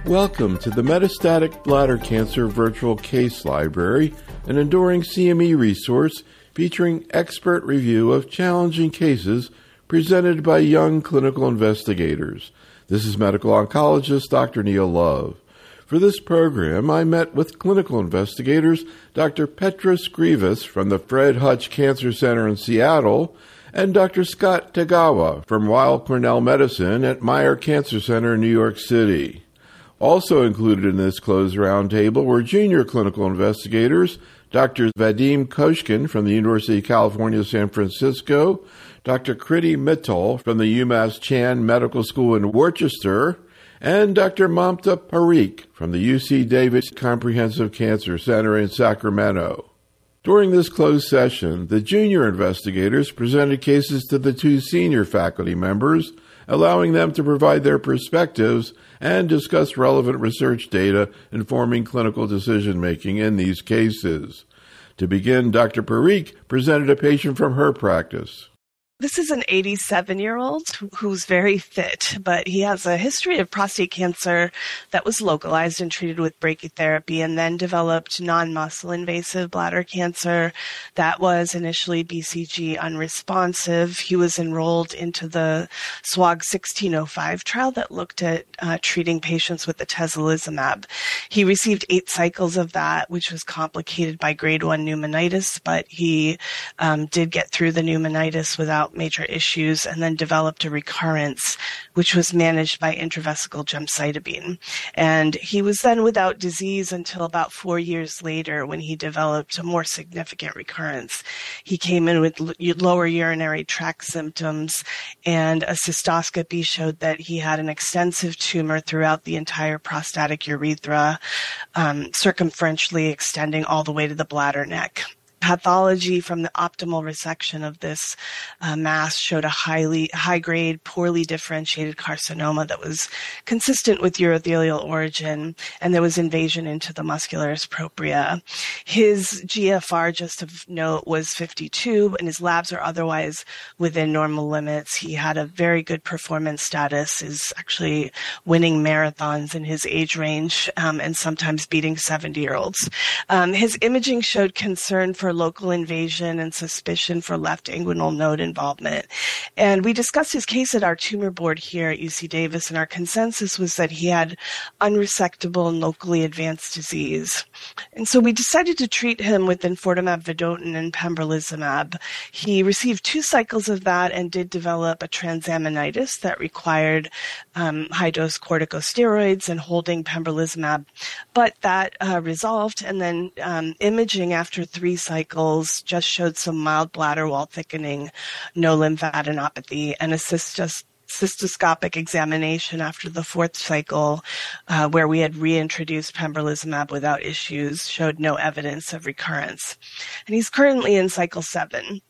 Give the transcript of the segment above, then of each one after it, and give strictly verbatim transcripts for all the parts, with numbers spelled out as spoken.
Welcome to the Metastatic Bladder Cancer Virtual Case Library, an enduring C M E resource featuring expert review of challenging cases presented by young clinical investigators. This is medical oncologist Doctor Neil Love. For this program, I met with clinical investigators Doctor Petros Grivas from the Fred Hutch Cancer Center in Seattle and Doctor Scott Tagawa from Weill Cornell Medicine at Meyer Cancer Center in New York City. Also included in this closed roundtable were junior clinical investigators Doctor Vadim Koshkin from the University of California, San Francisco, Doctor Kriti Mittal from the UMass Chan Medical School in Worcester, and Doctor Mamta Parikh from the U C Davis Comprehensive Cancer Center in Sacramento. During this closed session, the junior investigators presented cases to the two senior faculty members, allowing them to provide their perspectives and discuss relevant research data informing clinical decision-making in these cases. To begin, Doctor Parikh presented a patient from her practice. This is an eighty-seven-year-old who's very fit, but he has a history of prostate cancer that was localized and treated with brachytherapy and then developed non-muscle invasive bladder cancer that was initially B C G unresponsive. He was enrolled into the S W O G sixteen oh five trial that looked at uh, treating patients with atezolizumab. He received eight cycles of that, which was complicated by grade one pneumonitis, but he um, did get through the pneumonitis without major issues and then developed a recurrence, which was managed by intravesical gemcitabine. And he was then without disease until about four years later when he developed a more significant recurrence. He came in with l- lower urinary tract symptoms, and a cystoscopy showed that he had an extensive tumor throughout the entire prostatic urethra, um, circumferentially extending all the way to the bladder neck. Pathology from the optimal resection of this uh, mass showed a highly high-grade, poorly differentiated carcinoma that was consistent with urothelial origin, and there was invasion into the muscularis propria. His G F R, just of note, was fifty-two, and his labs are otherwise within normal limits. He had a very good performance status, is actually winning marathons in his age range, um, and sometimes beating seventy-year-olds. Um, his imaging showed concern for local invasion and suspicion for left inguinal node involvement. And we discussed his case at our tumor board here at U C Davis, and our consensus was that he had unresectable and locally advanced disease. And so we decided to treat him with enfortumab vedotin and pembrolizumab. He received two cycles of that and did develop a transaminitis that required um, high-dose corticosteroids and holding pembrolizumab. But that uh, resolved, and then um, imaging after three cycles cycles just showed some mild bladder wall thickening, no lymphadenopathy, and a cystos- cystoscopic examination after the fourth cycle, uh, where we had reintroduced pembrolizumab without issues, showed no evidence of recurrence. And he's currently in cycle seven.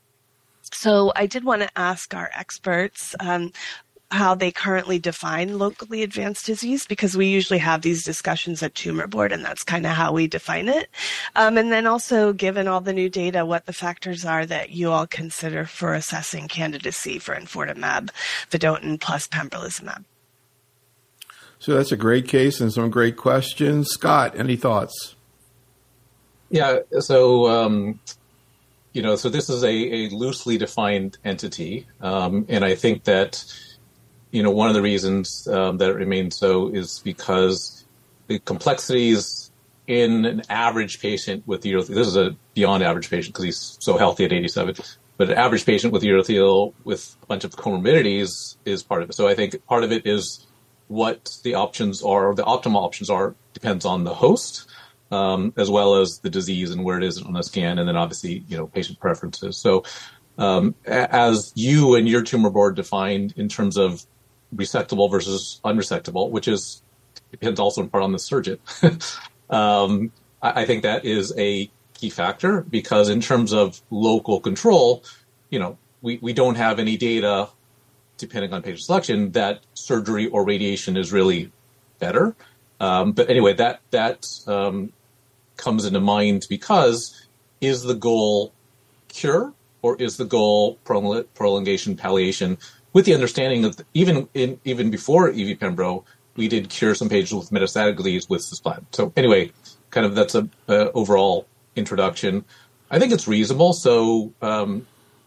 So I did want to ask our experts um, how they currently define locally advanced disease, because we usually have these discussions at tumor board, and that's kind of how we define it. Um, and then also, given all the new data, what the factors are that you all consider for assessing candidacy for enfortumab vedotin plus pembrolizumab. So that's a great case and some great questions. Scott, any thoughts? Yeah, so, um, you know, so this is a, a loosely defined entity, um, and I think that You know, one of the reasons um, that it remains so is because the complexities in an average patient with urothelial, this is a beyond average patient because he's so healthy at eighty-seven, but an average patient with urothelial with a bunch of comorbidities is part of it. So I think part of it is what the options are, the optimal options are, depends on the host, um, as well as the disease and where it is on the scan, and then obviously, you know, patient preferences. So um, as you and your tumor board defined in terms of resectable versus unresectable, which is depends also in part on the surgeon. um, I, I think that is a key factor, because in terms of local control, you know, we, we don't have any data, depending on patient selection, that surgery or radiation is really better. Um, but anyway, that that um, comes into mind because is the goal cure or is the goal prolongation, palliation? With the understanding that even in even before E V Pembro, we did cure some patients with metastatic disease with cisplatin. So anyway, kind of that's a, a overall introduction. I think it's reasonable. So, um,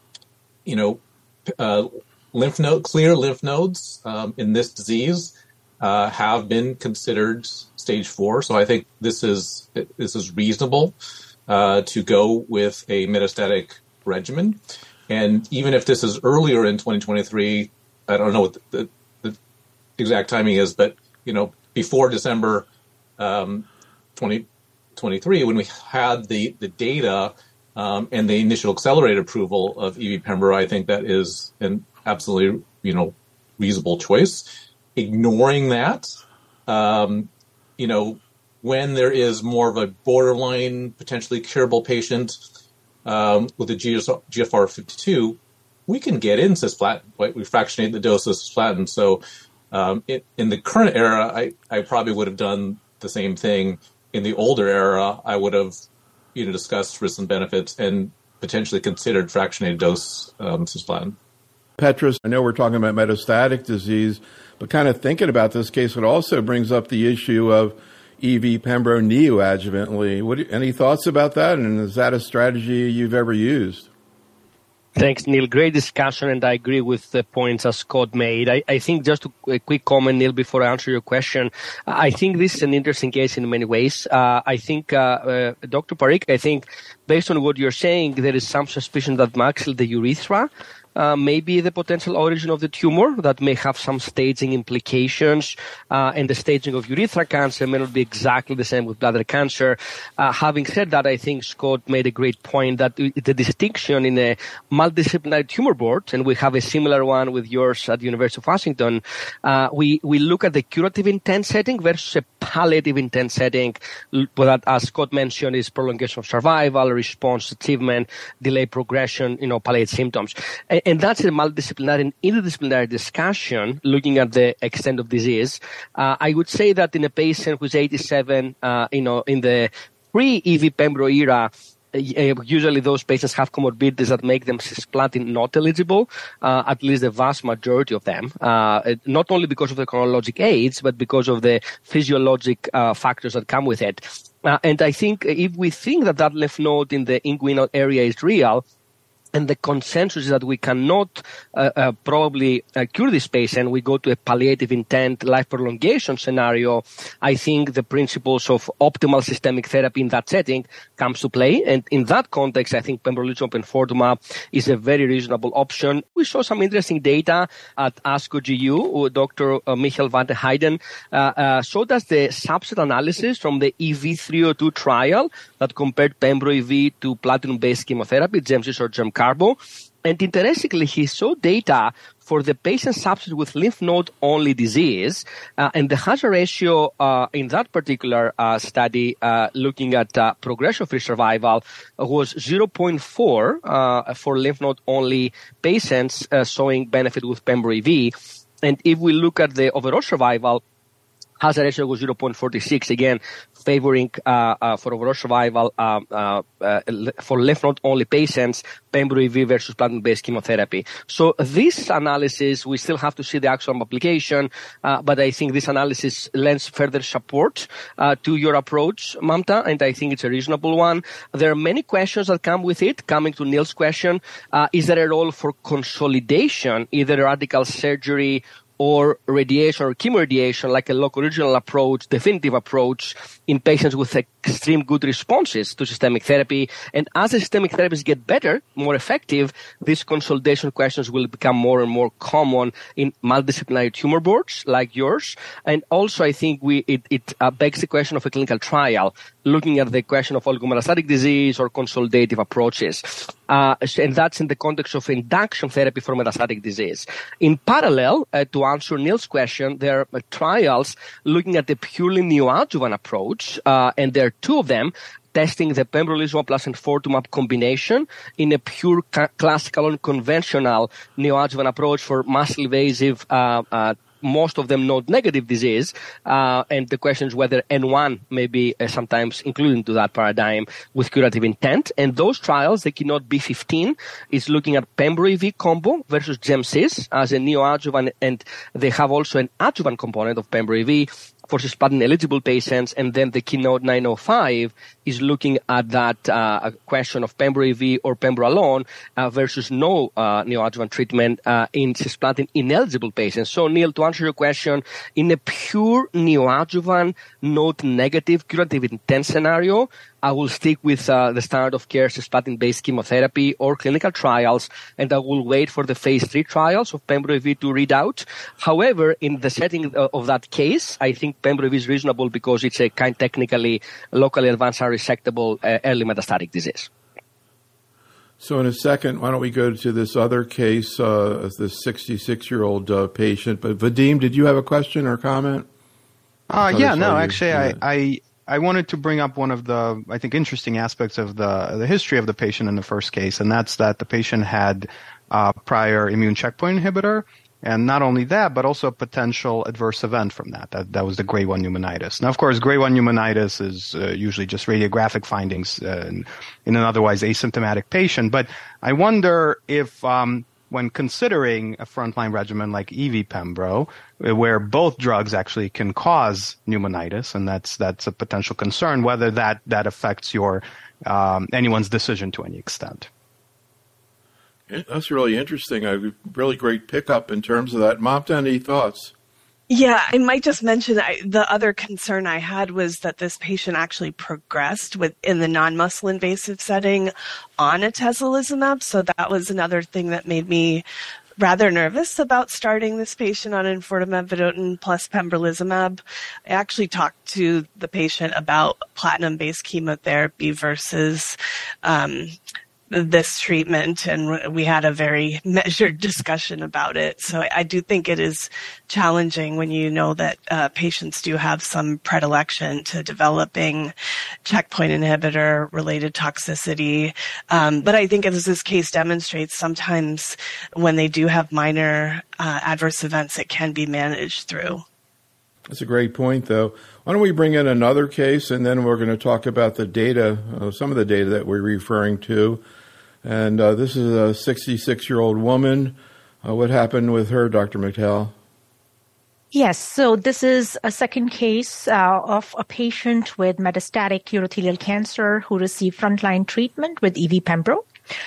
you know, uh, lymph node, clear lymph nodes um, in this disease uh, have been considered stage four. So I think this is this is reasonable uh, to go with a metastatic regimen. And even if this is earlier in twenty twenty-three, I don't know what the, the, the exact timing is, but you know, before December um, twenty twenty-three, when we had the the data um, and the initial accelerated approval of E V Pembro, I think that is an absolutely, you know, reasonable choice. Ignoring that, um, you know, when there is more of a borderline, potentially curable patient um, with a G F R fifty-two, we can get in cisplatin, right? We fractionate the dose of cisplatin. So um, it, in the current era, I, I probably would have done the same thing. In the older era, I would have, you know, discussed risks and benefits and potentially considered fractionated dose um, cisplatin. Petros, I know we're talking about metastatic disease, but kind of thinking about this case, it also brings up the issue of E V Pembro neoadjuvantly. What, any thoughts about that? And is that a strategy you've ever used? Thanks, Neil. Great discussion, and I agree with the points that Scott made. I, I think just a quick comment, Neil, before I answer your question. I think this is an interesting case in many ways. Uh, I think, uh, uh, Doctor Parikh, I think based on what you're saying, there is some suspicion that maxilla, the urethra, Uh, maybe the potential origin of the tumor that may have some staging implications, uh, and the staging of urethra cancer may not be exactly the same with bladder cancer. Uh, having said that, I think Scott made a great point that the distinction in a multidisciplinary tumor board, and we have a similar one with yours at the University of Washington, uh, we, we look at the curative intent setting versus a palliative intent setting, but that, as Scott mentioned, is prolongation of survival, response achievement, delay progression, you know, palliate symptoms. And, and that's a multidisciplinary and interdisciplinary discussion looking at the extent of disease. Uh, I would say that in a patient who's eighty-seven, uh, you know, in the pre-E V Pembro era, Uh, usually those patients have comorbidities that make them cisplatin not eligible, uh, at least the vast majority of them, uh, not only because of the chronologic age, but because of the physiologic uh, factors that come with it. Uh, and I think if we think that that lymph node in the inguinal area is real, and the consensus is that we cannot uh, uh, probably uh, cure this patient, we go to a palliative intent life prolongation scenario. I think the principles of optimal systemic therapy in that setting comes to play. And in that context, I think pembrolizumab and enfortumab is a very reasonable option. We saw some interesting data at ASCO G U. Doctor Uh, Michael van der Heijden uh, uh, showed us the subset analysis from the E V three oh two trial that compared pembro E V to platinum-based chemotherapy, Gemcis or Gemcarbo. And interestingly, he saw data for the patient subset with lymph node only disease, uh, and the hazard ratio uh, in that particular uh, study, uh, looking at uh, progression-free survival, was zero point four uh, for lymph node only patients uh, showing benefit with pembro E V. And if we look at the overall survival, hazard ratio was zero point four six, again, favoring uh, uh, for overall survival uh, uh, uh, for lymph node only patients, pembro E V versus platinum-based chemotherapy. So this analysis, we still have to see the actual application, uh, but I think this analysis lends further support uh, to your approach, Mamta, and I think it's a reasonable one. There are many questions that come with it. Coming to Neil's question, uh, is there a role for consolidation, either radical surgery or radiation or chemoradiation, like a local regional approach, definitive approach, in patients with extreme good responses to systemic therapy? And as the systemic therapies get better, more effective, these consolidation questions will become more and more common in multidisciplinary tumor boards like yours. And also, I think we it, it uh, begs the question of a clinical trial, looking at the question of oligometastatic disease or consolidative approaches. Uh, and that's in the context of induction therapy for metastatic disease. In parallel, uh, to answer Neil's question, there are uh, trials looking at the purely neoadjuvant approach, uh, and there are two of them testing the pembrolizumab plus enfortumab combination in a pure ca- classical and conventional neoadjuvant approach for muscle invasive uh, uh, most of them node-negative disease, uh, and the question is whether N one may be uh, sometimes included into that paradigm with curative intent. And those trials, the Keynote B fifteen, is looking at Pembro-E V combo versus Gemcis as a neoadjuvant, and they have also an adjuvant component of Pembro-E V for cisplatin-eligible patients, and then the Keynote nine oh five is looking at that uh, question of Pembro-E V or Pembro alone uh, versus no uh, neoadjuvant treatment uh, in cisplatin-ineligible patients. So, Neil, to answer your question, in a pure neoadjuvant, node-negative curative intent scenario, I will stick with uh, the standard of care cisplatin-based chemotherapy or clinical trials, and I will wait for the phase three trials of Pembro-E V to read out. However, in the setting of that case, I think Pembro-E V is reasonable because it's a kind technically locally advanced unresectable uh, early metastatic disease. So in a second, why don't we go to this other case, uh, this sixty-six-year-old uh, patient. But Vadim, did you have a question or comment? Uh, yeah, no, actually, I, I I wanted to bring up one of the, I think, interesting aspects of the the history of the patient in the first case, and that's that the patient had uh, prior immune checkpoint inhibitor, and not only that, but also a potential adverse event from that. That, that was the grade one pneumonitis. Now, of course, grade one pneumonitis is uh, usually just radiographic findings uh, in, in an otherwise asymptomatic patient, but I wonder if um, when considering a frontline regimen like E V Pembro, where both drugs actually can cause pneumonitis, and that's that's a potential concern, whether that, that affects your um, anyone's decision to any extent. That's really interesting. A really great pickup in terms of that. Mamta, any thoughts? Yeah, I might just mention I, the other concern I had was that this patient actually progressed with in the non-muscle invasive setting on atezolizumab. So that was another thing that made me rather nervous about starting this patient on enfortumab vedotin plus pembrolizumab. I actually talked to the patient about platinum-based chemotherapy versus um, this treatment, and we had a very measured discussion about it. So I do think it is challenging when you know that uh, patients do have some predilection to developing checkpoint inhibitor related toxicity. Um, but I think as this case demonstrates, sometimes when they do have minor uh, adverse events, it can be managed through. That's a great point, though. Why don't we bring in another case, and then we're going to talk about the data, uh, some of the data that we're referring to. And uh, this is a sixty-six-year-old woman. Uh, what happened with her, Doctor McTell? Yes, so this is a second case uh, of a patient with metastatic urothelial cancer who received frontline treatment with E V Pembro.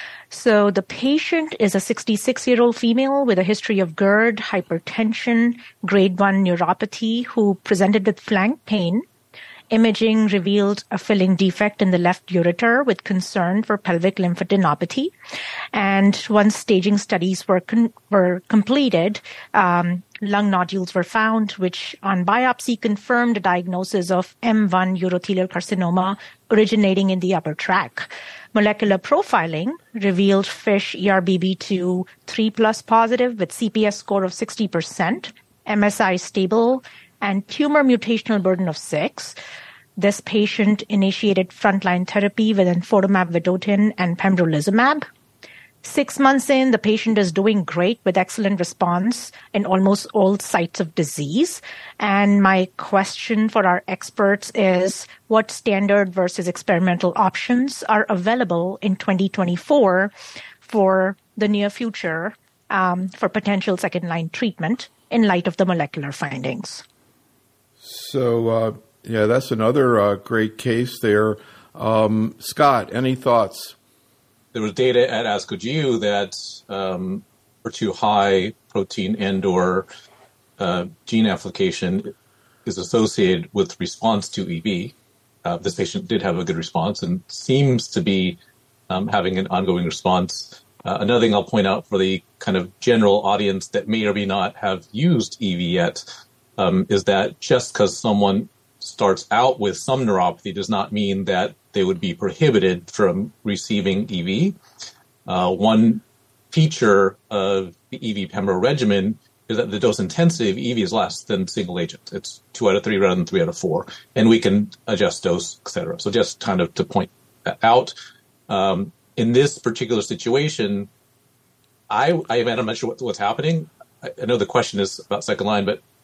So the patient is a sixty-six-year-old female with a history of GERD, hypertension, grade one neuropathy who presented with flank pain. Imaging revealed a filling defect in the left ureter with concern for pelvic lymphadenopathy. And once staging studies were con- were completed, um, lung nodules were found, which on biopsy confirmed a diagnosis of M one urothelial carcinoma originating in the upper tract. Molecular profiling revealed FISH E R B B two three plus positive with C P S score of sixty percent, M S I stable, and tumor mutational burden of six. This patient initiated frontline therapy with enfortumab vedotin and pembrolizumab. Six months in, the patient is doing great with excellent response in almost all sites of disease. And my question for our experts is, what standard versus experimental options are available in twenty twenty-four for the near future um, for potential second-line treatment in light of the molecular findings? So, uh, yeah, that's another uh, great case there. Um, Scott, any thoughts? There was data at ASCO G U that um, H E R two high protein and or uh, gene application is associated with response to E V. Uh, this patient did have a good response and seems to be um, having an ongoing response. Uh, another thing I'll point out for the kind of general audience that may or may not have used E V yet um, is that just because someone starts out with some neuropathy does not mean that they would be prohibited from receiving E V. Uh, one feature of the E V Pembro regimen is that the dose intensity of E V is less than single agent. It's two out of three rather than three out of four, and we can adjust dose, et cetera. So just kind of to point that out. Um, in this particular situation, I, I I'm not sure what, what's happening. I, I know the question is about second line, but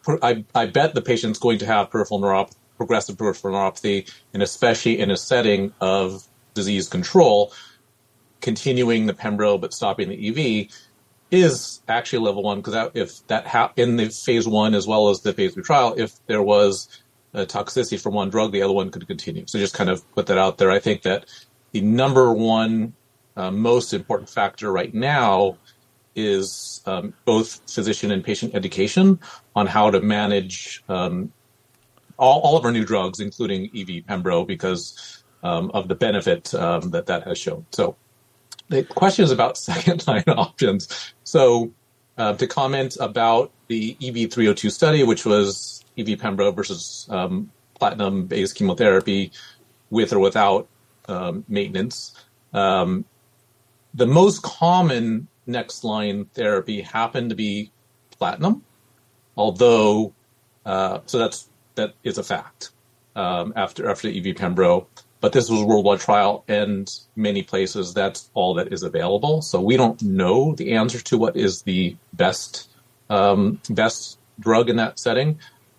I, I bet the patient's going to have peripheral neuropathy, progressive peripheral neuropathy, and especially in a setting of disease control, continuing the pembro but stopping the E V is actually level one, because if that ha- in the phase one as well as the phase three trial, if there was a toxicity from one drug, the other one could continue. So just kind of put that out there. I think that the number one uh, most important factor right now is um, both physician and patient education on how to manage um, all, all of our new drugs, including E V pembro, because um, of the benefit um, that that has shown. So the question is about second-line options. So uh, to comment about the E V three oh two study, which was E V pembro versus um, platinum-based chemotherapy with or without um, maintenance, um, the most common next-line therapy happened to be platinum, although uh, so that's that is a fact um, after after E V pembro. But this was a worldwide trial, and many places that's all that is available. So we don't know the answer to what is the best um, best drug in that setting.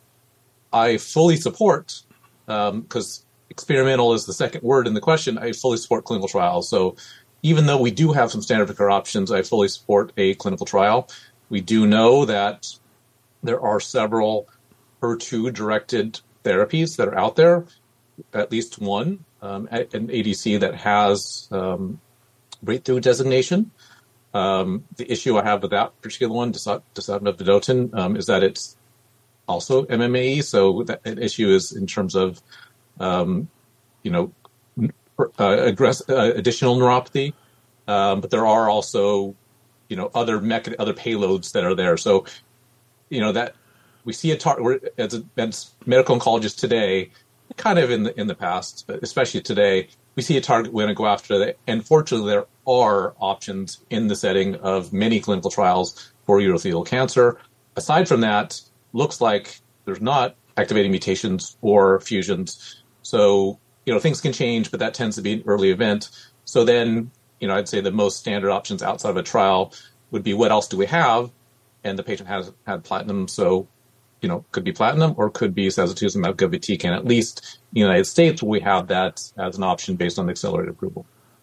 I fully support, because um, experimental is the second word in the question, I fully support clinical trials. So even though we do have some standard of care options, I fully support a clinical trial. We do know that there are several H E R two-directed therapies that are out there, at least one, um, an A D C that has um, breakthrough designation. Um, the issue I have with that particular one, dasatinib vedotin, um, is that it's also M M A E. So that an issue is in terms of, um, you know, uh, aggress- uh, additional neuropathy. Um, but there are also, you know, other mecha- other payloads that are there. So, you know, that we see a target as, a, as medical oncologists today, kind of in the in the past, but especially today, we see a target we're going to go after that. And fortunately, there are options in the setting of many clinical trials for urothelial cancer. Aside from that, looks like there's not activating mutations or fusions. So, you know, things can change, but that tends to be an early event. So then, you know, I'd say the most standard options outside of a trial would be what else do we have? And the patient has had platinum, so, you know, could be platinum or could be sacituzumab govitecan. At least in the United States, we have that as an option based on the accelerated approval.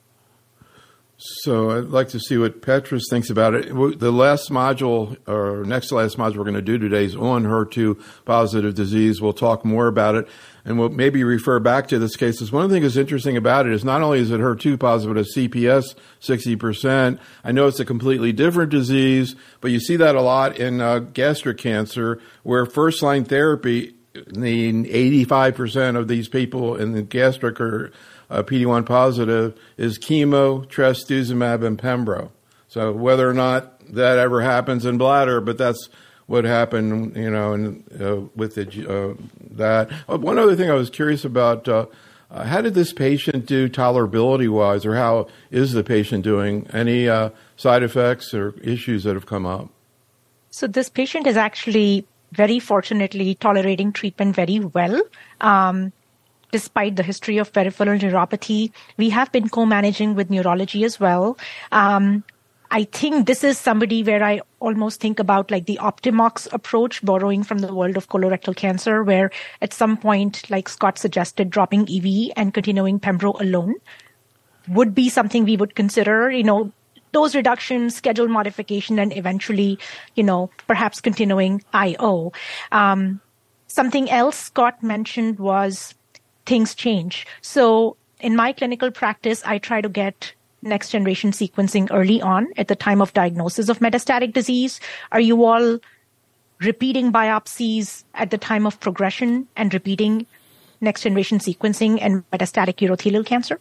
So I'd like to see what Petrus thinks about it. The last module, or next to last module we're going to do today is on H E R two positive disease. We'll talk more about it, and we'll maybe refer back to this case. One of the things that's interesting about it is not only is it H E R two positive, but it's C P S sixty percent. I know it's a completely different disease, but you see that a lot in uh, gastric cancer, where first-line therapy, the eighty-five percent of these people in the gastric are Uh, P D one positive, is chemo, trastuzumab, and pembro. So whether or not that ever happens in bladder, but that's what happened, you know, in, uh, with the, uh, that. Uh, one other thing I was curious about, uh, uh, how did this patient do tolerability-wise, or how is the patient doing? Any uh, side effects or issues that have come up? So this patient is actually very fortunately tolerating treatment very well. Um, Despite the history of peripheral neuropathy, we have been co-managing with neurology as well. Um, I think this is somebody where I almost think about like the Optimox approach, borrowing from the world of colorectal cancer, where at some point, like Scott suggested, dropping E V and continuing pembro alone would be something we would consider, you know, dose reduction, schedule modification, and eventually, you know, perhaps continuing I O. Um, something else Scott mentioned was things change. So in my clinical practice, I try to get next generation sequencing early on at the time of diagnosis of metastatic disease. Are you all repeating biopsies at the time of progression and repeating next generation sequencing and metastatic urothelial cancer?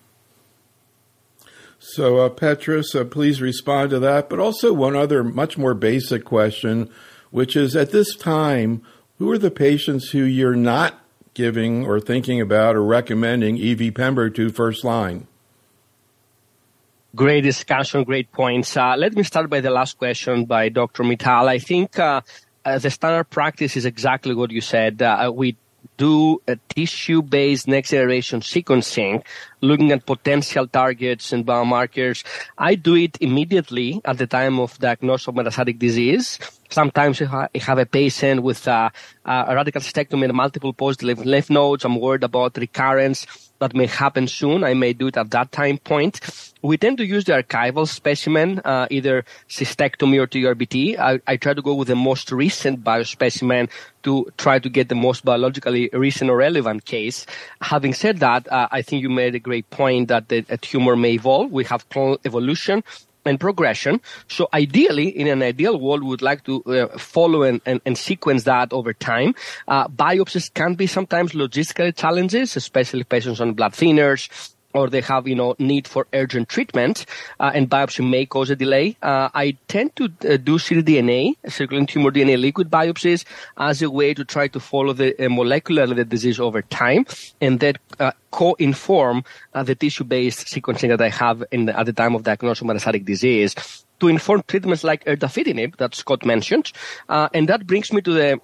So, uh, Petrus, uh, please respond to that. But also one other much more basic question, which is at this time, who are the patients who you're not giving or thinking about or recommending E V pembro to first line? Great discussion, great points. Uh, let me start by the last question by Doctor Mittal. I think uh, uh, the standard practice is exactly what you said. Uh, we do a tissue-based next-generation sequencing, looking at potential targets and biomarkers. I do it immediately at the time of diagnosis of metastatic disease. Sometimes if I have a patient with uh, a radical cystectomy and multiple positive lymph nodes, I'm worried about recurrence that may happen soon. I may do it at that time point. We tend to use the archival specimen, uh, either cystectomy or T U R B T. I, I try to go with the most recent biospecimen to try to get the most biologically recent or relevant case. Having said that, uh, I think you made a great point that the a tumor may evolve. We have clonal evolution and progression. So ideally, in an ideal world, we would like to uh, follow and, and, and sequence that over time. Uh, biopsies can be sometimes logistical challenges, especially patients on blood thinners, or they have, you know, need for urgent treatment, uh, and biopsy may cause a delay. Uh, I tend to uh, do ctDNA, circulating tumor D N A liquid biopsies, as a way to try to follow the uh, molecularly the disease over time, and that uh, co-inform uh, the tissue-based sequencing that I have in the, at the time of diagnosis of metastatic disease, to inform treatments like erdafitinib that Scott mentioned. Uh, and that brings me to the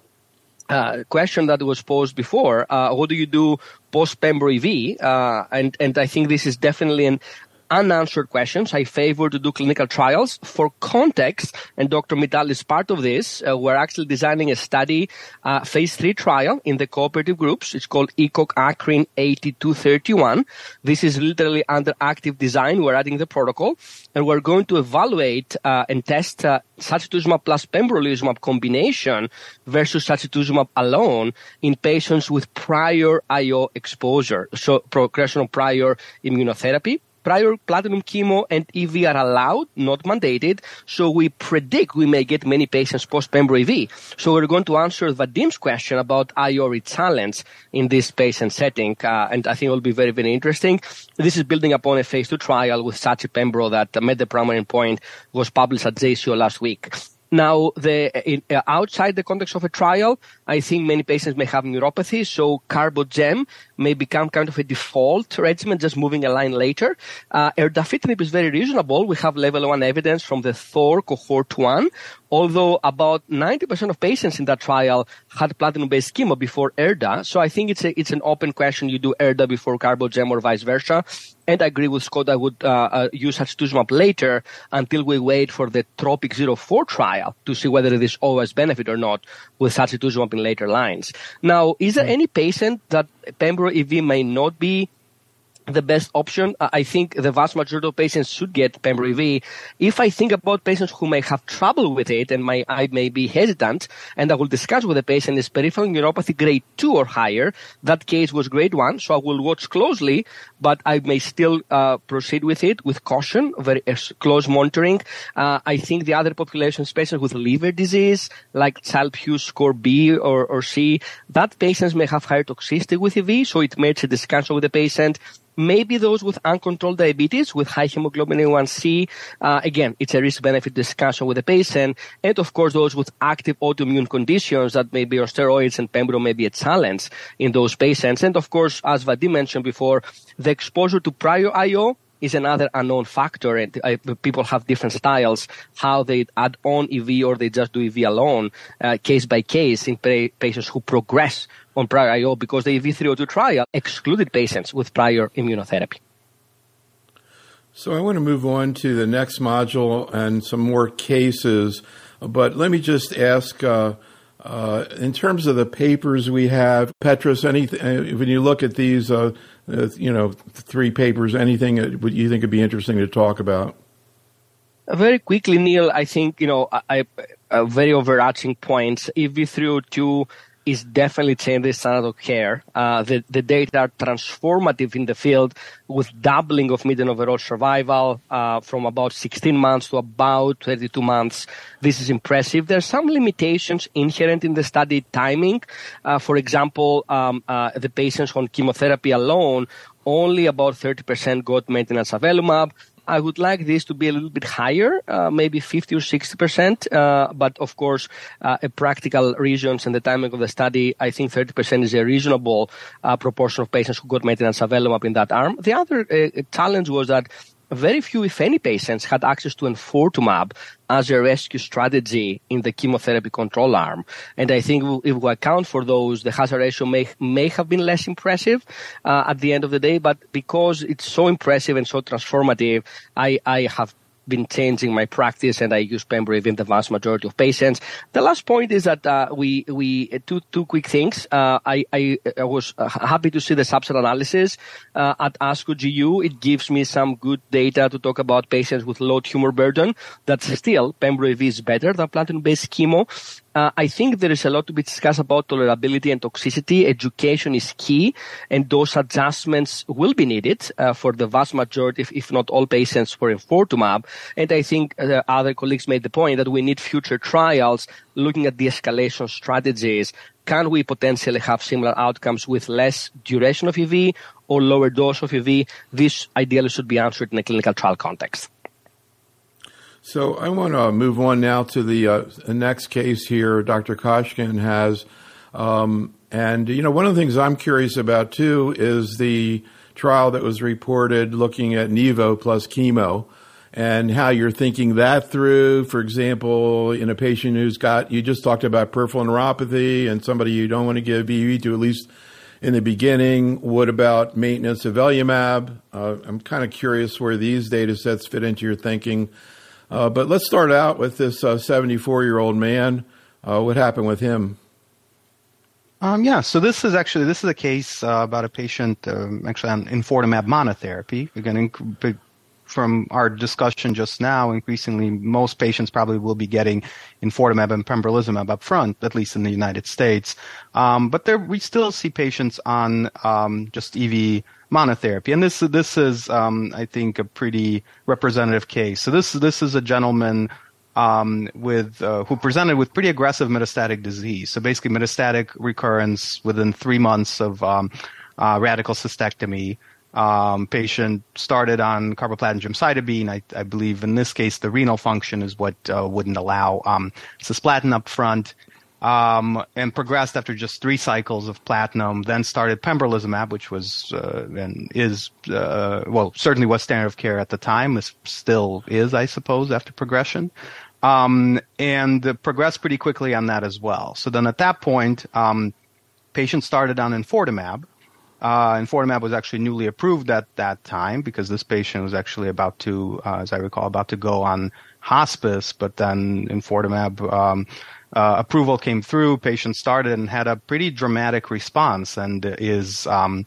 Uh, question that was posed before. Uh, what do you do post-Pembro E V? Uh, and, and I think this is definitely an unanswered question. I favor to do clinical trials. For context, and Doctor Mittal is part of this, uh, we're actually designing a study, uh, phase three trial in the cooperative groups. It's called ECOG ACRIN eighty-two thirty-one. This is literally under active design. We're adding the protocol, and we're going to evaluate uh, and test uh, sacituzumab plus pembrolizumab combination versus sacituzumab alone in patients with prior I O exposure, so progression of prior immunotherapy. Prior platinum chemo and E V are allowed, not mandated, so we predict we may get many patients post-Pembro E V. So we're going to answer Vadim's question about I O challenge in this patient setting, uh, and I think it will be very, very interesting. This is building upon a phase two trial with Saci-Pembro that uh, met the primary endpoint, was published at J C O last week. Now, the, in, uh, outside the context of a trial, I think many patients may have neuropathy, so CarboGem may become kind of a default regimen, just moving a line later. Uh, erdafitinib is very reasonable. We have level one evidence from the Thor cohort one, although about ninety percent of patients in that trial had platinum-based chemo before ERDA. So I think it's a, it's an open question. You do ERDA before CarboGem or vice versa. And I agree with Scott, I would uh, uh, use sacituzumab later until we wait for the TROPIC zero four trial to see whether there is O S benefit or not with sacituzumab in later lines. Now, is there any patient that Pembro E V may not be the best option? I think the vast majority of patients should get Pembro E V. If I think about patients who may have trouble with it and my I may be hesitant, and I will discuss with the patient is peripheral neuropathy grade two or higher, that case was grade one, so I will watch closely, but I may still uh, proceed with it with caution, very uh, close monitoring. Uh, I think the other population, especially with liver disease, like Child-Pugh score B or, or C, that patients may have higher toxicity with E V, so it merits a discussion with the patient. Maybe those with uncontrolled diabetes, with high hemoglobin A one C, uh, again, it's a risk-benefit discussion with the patient. And, of course, those with active autoimmune conditions that may be on steroids and Pembro may be a challenge in those patients. And, of course, as Vadim mentioned before, the exposure to prior I O is another unknown factor, and uh, people have different styles, how they add on E V or they just do E V alone, uh, case by case in pa- patients who progress on prior I O, because the E V three oh two trial excluded patients with prior immunotherapy. So I want to move on to the next module and some more cases, but let me just ask, uh, uh, in terms of the papers we have, Petros, anything, uh, when you look at these, uh, uh, you know, three papers, anything that you think would be interesting to talk about? Very quickly, Neil, I think, you know, I, I, very overarching points. E V three oh two is definitely changing the standard of care. Uh, the, the data are transformative in the field, with doubling of median overall survival uh, from about sixteen months to about thirty-two months. This is impressive. There are some limitations inherent in the study timing. Uh, for example, um, uh, the patients on chemotherapy alone, only about thirty percent got maintenance avelumab. I would like this to be a little bit higher, uh, maybe fifty or sixty percent. Uh, but of course, uh, a practical reasons and the timing of the study, I think thirty percent is a reasonable uh, proportion of patients who got maintenance avelumab in that arm. The other uh, challenge was that very few, if any, patients had access to enfortumab as a rescue strategy in the chemotherapy control arm. And I think if we account for those, the hazard ratio may may have been less impressive uh, at the end of the day. But because it's so impressive and so transformative, I, I have been changing my practice, and I use Pembro in the vast majority of patients. The last point is that uh, we we two two quick things. Uh, I, I I was happy to see the subset analysis uh, at ASCO G U. It gives me some good data to talk about patients with low tumor burden. That still Pembro is better than platinum-based chemo. Uh, I think there is a lot to be discussed about tolerability and toxicity. Education is key, and those adjustments will be needed uh, for the vast majority, if, if not all patients for enfortumab. And I think uh, other colleagues made the point that we need future trials looking at the escalation strategies. Can we potentially have similar outcomes with less duration of E V or lower dose of E V? This ideally should be answered in a clinical trial context. So I want to move on now to the uh, next case here Doctor Koshkin has. Um, and, you know, one of the things I'm curious about, too, is the trial that was reported looking at Nivo plus chemo and how you're thinking that through. For example, in a patient who's got, you just talked about peripheral neuropathy and somebody you don't want to give E V to, at least in the beginning. What about maintenance of avelumab? Uh, I'm kind of curious where these data sets fit into your thinking. Uh, but let's start out with this uh, seventy-four-year-old man. Uh, what happened with him? Um, yeah, so this is actually this is a case uh, about a patient um, actually on enfortumab monotherapy. Again, inc- from our discussion just now, increasingly most patients probably will be getting enfortumab and pembrolizumab up front, at least in the United States. Um, but there we still see patients on um, just E V monotherapy, and this this is um, I think a pretty representative case. So this this is a gentleman um, with uh, who presented with pretty aggressive metastatic disease. So basically, metastatic recurrence within three months of um, uh, radical cystectomy. Um, patient started on carboplatin gemcitabine. I, I believe in this case the renal function is what uh, wouldn't allow um, cisplatin up front. Um, and progressed after just three cycles of platinum, then started pembrolizumab, which was uh, and is, uh, well, certainly was standard of care at the time. This still is, I suppose, after progression. Um, and uh, progressed pretty quickly on that as well. So then at that point, um, patient started on enfortumab. Uh, enfortumab was actually newly approved at that time because this patient was actually about to, uh, as I recall, about to go on hospice, but then enfortumab, um, Uh, approval came through, patient started and had a pretty dramatic response and is um,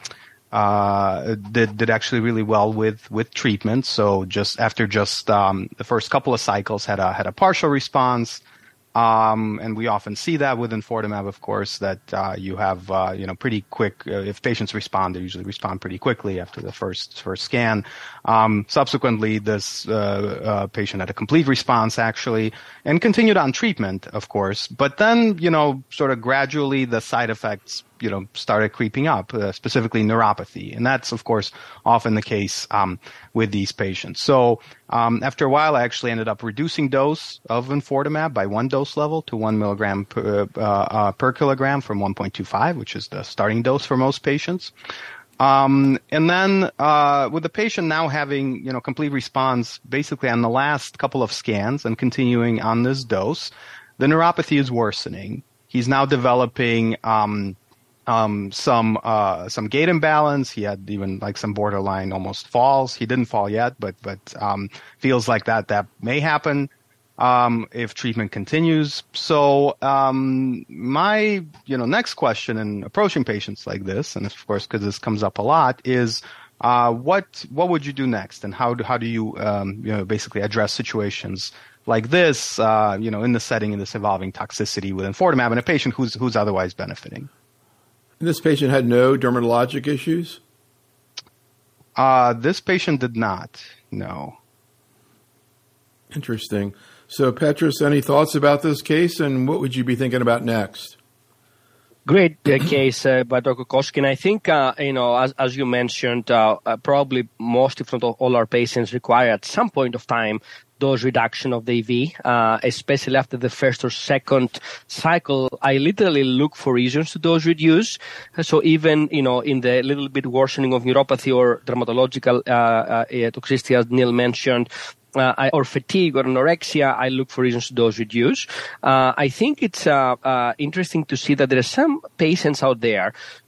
uh, did did actually really well with, with treatment. So just after just um, the first couple of cycles had a had a partial response. Um, and we often see that with enfortumab, of course, that uh, you have uh, you know pretty quick. Uh, if patients respond, they usually respond pretty quickly after the first first scan. Um, subsequently, this uh, uh, patient had a complete response actually, and continued on treatment, of course. But then, you know, sort of gradually, the side effects, you know, started creeping up, uh, specifically neuropathy, and that's of course often the case um, with these patients. So um, after a while, I actually ended up reducing dose of enfortumab by one dose level to one milligram per, uh, uh, per kilogram from one point two five, which is the starting dose for most patients. Um, and then uh, with the patient now having, you know, complete response basically on the last couple of scans and continuing on this dose, the neuropathy is worsening. He's now developing um, um, some uh, some gait imbalance. He had even like some borderline almost falls. He didn't fall yet, but but um, feels like that that may happen um, if treatment continues. So um, my you know next question in approaching patients like this, and of course because this comes up a lot, is uh, what what would you do next, and how do how do you um, you know basically address situations like this, uh, you know, in the setting of this evolving toxicity with enfortumab in a patient who's who's otherwise benefiting. And this patient had no dermatologic issues? Uh, this patient did not, no. Interesting. So, Petros, any thoughts about this case, and what would you be thinking about next? Great uh, case uh, by Doctor Koshkin. I think, uh, you know, as, as you mentioned, uh, uh, probably most, if not all our patients require at some point of time dose reduction of the E V, uh, especially after the first or second cycle. I literally look for reasons to dose reduce. So even, you know, in the little bit worsening of neuropathy or dermatological uh, uh, toxicity, as Neil mentioned, Uh, I, or fatigue or anorexia, I look for reasons to dose reduce. Uh, I think it's uh, uh, interesting to see that there are some patients out there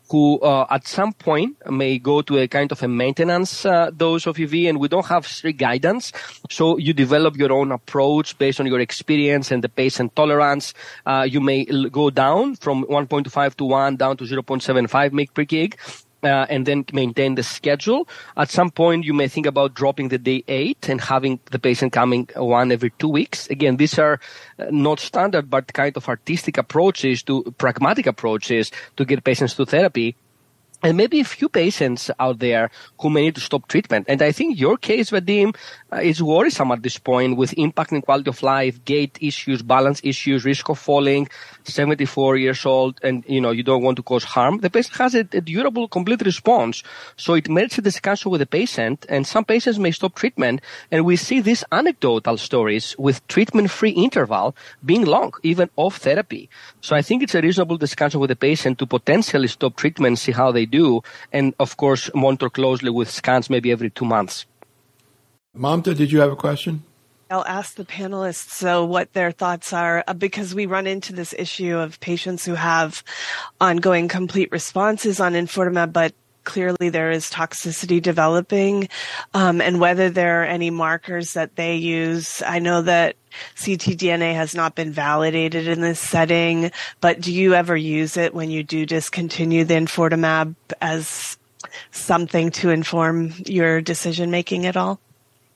who uh, at some point may go to a kind of a maintenance uh, dose of U V, and we don't have strict guidance. So you develop your own approach based on your experience and the patient tolerance. Uh, you may l- go down from one point two five to one down to zero point seven five mg per kg. Uh, and then maintain the schedule. At some point, you may think about dropping the day eight and having the patient coming one every two weeks. Again, these are uh, not standard, but kind of artistic approaches to pragmatic approaches to get patients to therapy. And maybe a few patients out there who may need to stop treatment. And I think your case, Vadim, uh, is worrisome at this point with impacting quality of life, gait issues, balance issues, risk of falling, seventy-four years old, and, you know, you don't want to cause harm. The patient has a, a durable, complete response. So it merits a discussion with the patient, and some patients may stop treatment. And we see these anecdotal stories with treatment-free interval being long, even off therapy. So I think it's a reasonable discussion with the patient to potentially stop treatment, see how they do, and of course monitor closely with scans maybe every two months. Mamta, did you have a question? I'll ask the panelists so what their thoughts are, uh, because we run into this issue of patients who have ongoing complete responses on enfortumab, but clearly there is toxicity developing, um, and whether there are any markers that they use. I know that C T D N A has not been validated in this setting, but do you ever use it when you do discontinue the enfortumab as something to inform your decision making at all?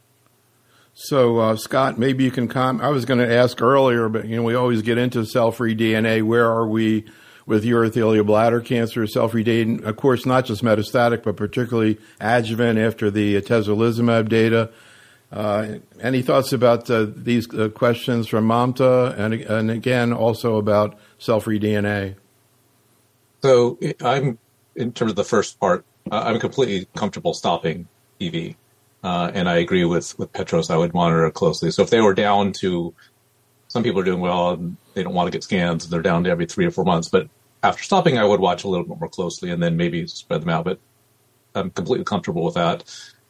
So, uh, Scott, maybe you can comment. I was going to ask earlier, but, you know, we always get into cell-free D N A. Where are we with urothelial bladder cancer, cell-free D N A? Of course, not just metastatic, but particularly adjuvant after the atezolizumab data. Uh, any thoughts about uh, these uh, questions from Mamta, and, and again, also about cell-free D N A? So I'm, in terms of the first part, uh, I'm completely comfortable stopping E V. Uh, and I agree with, with Petros. I would monitor closely. So if they were down to, some people are doing well and they don't want to get scans, and they're down to every three or four months. But after stopping, I would watch a little bit more closely and then maybe spread them out. But I'm completely comfortable with that.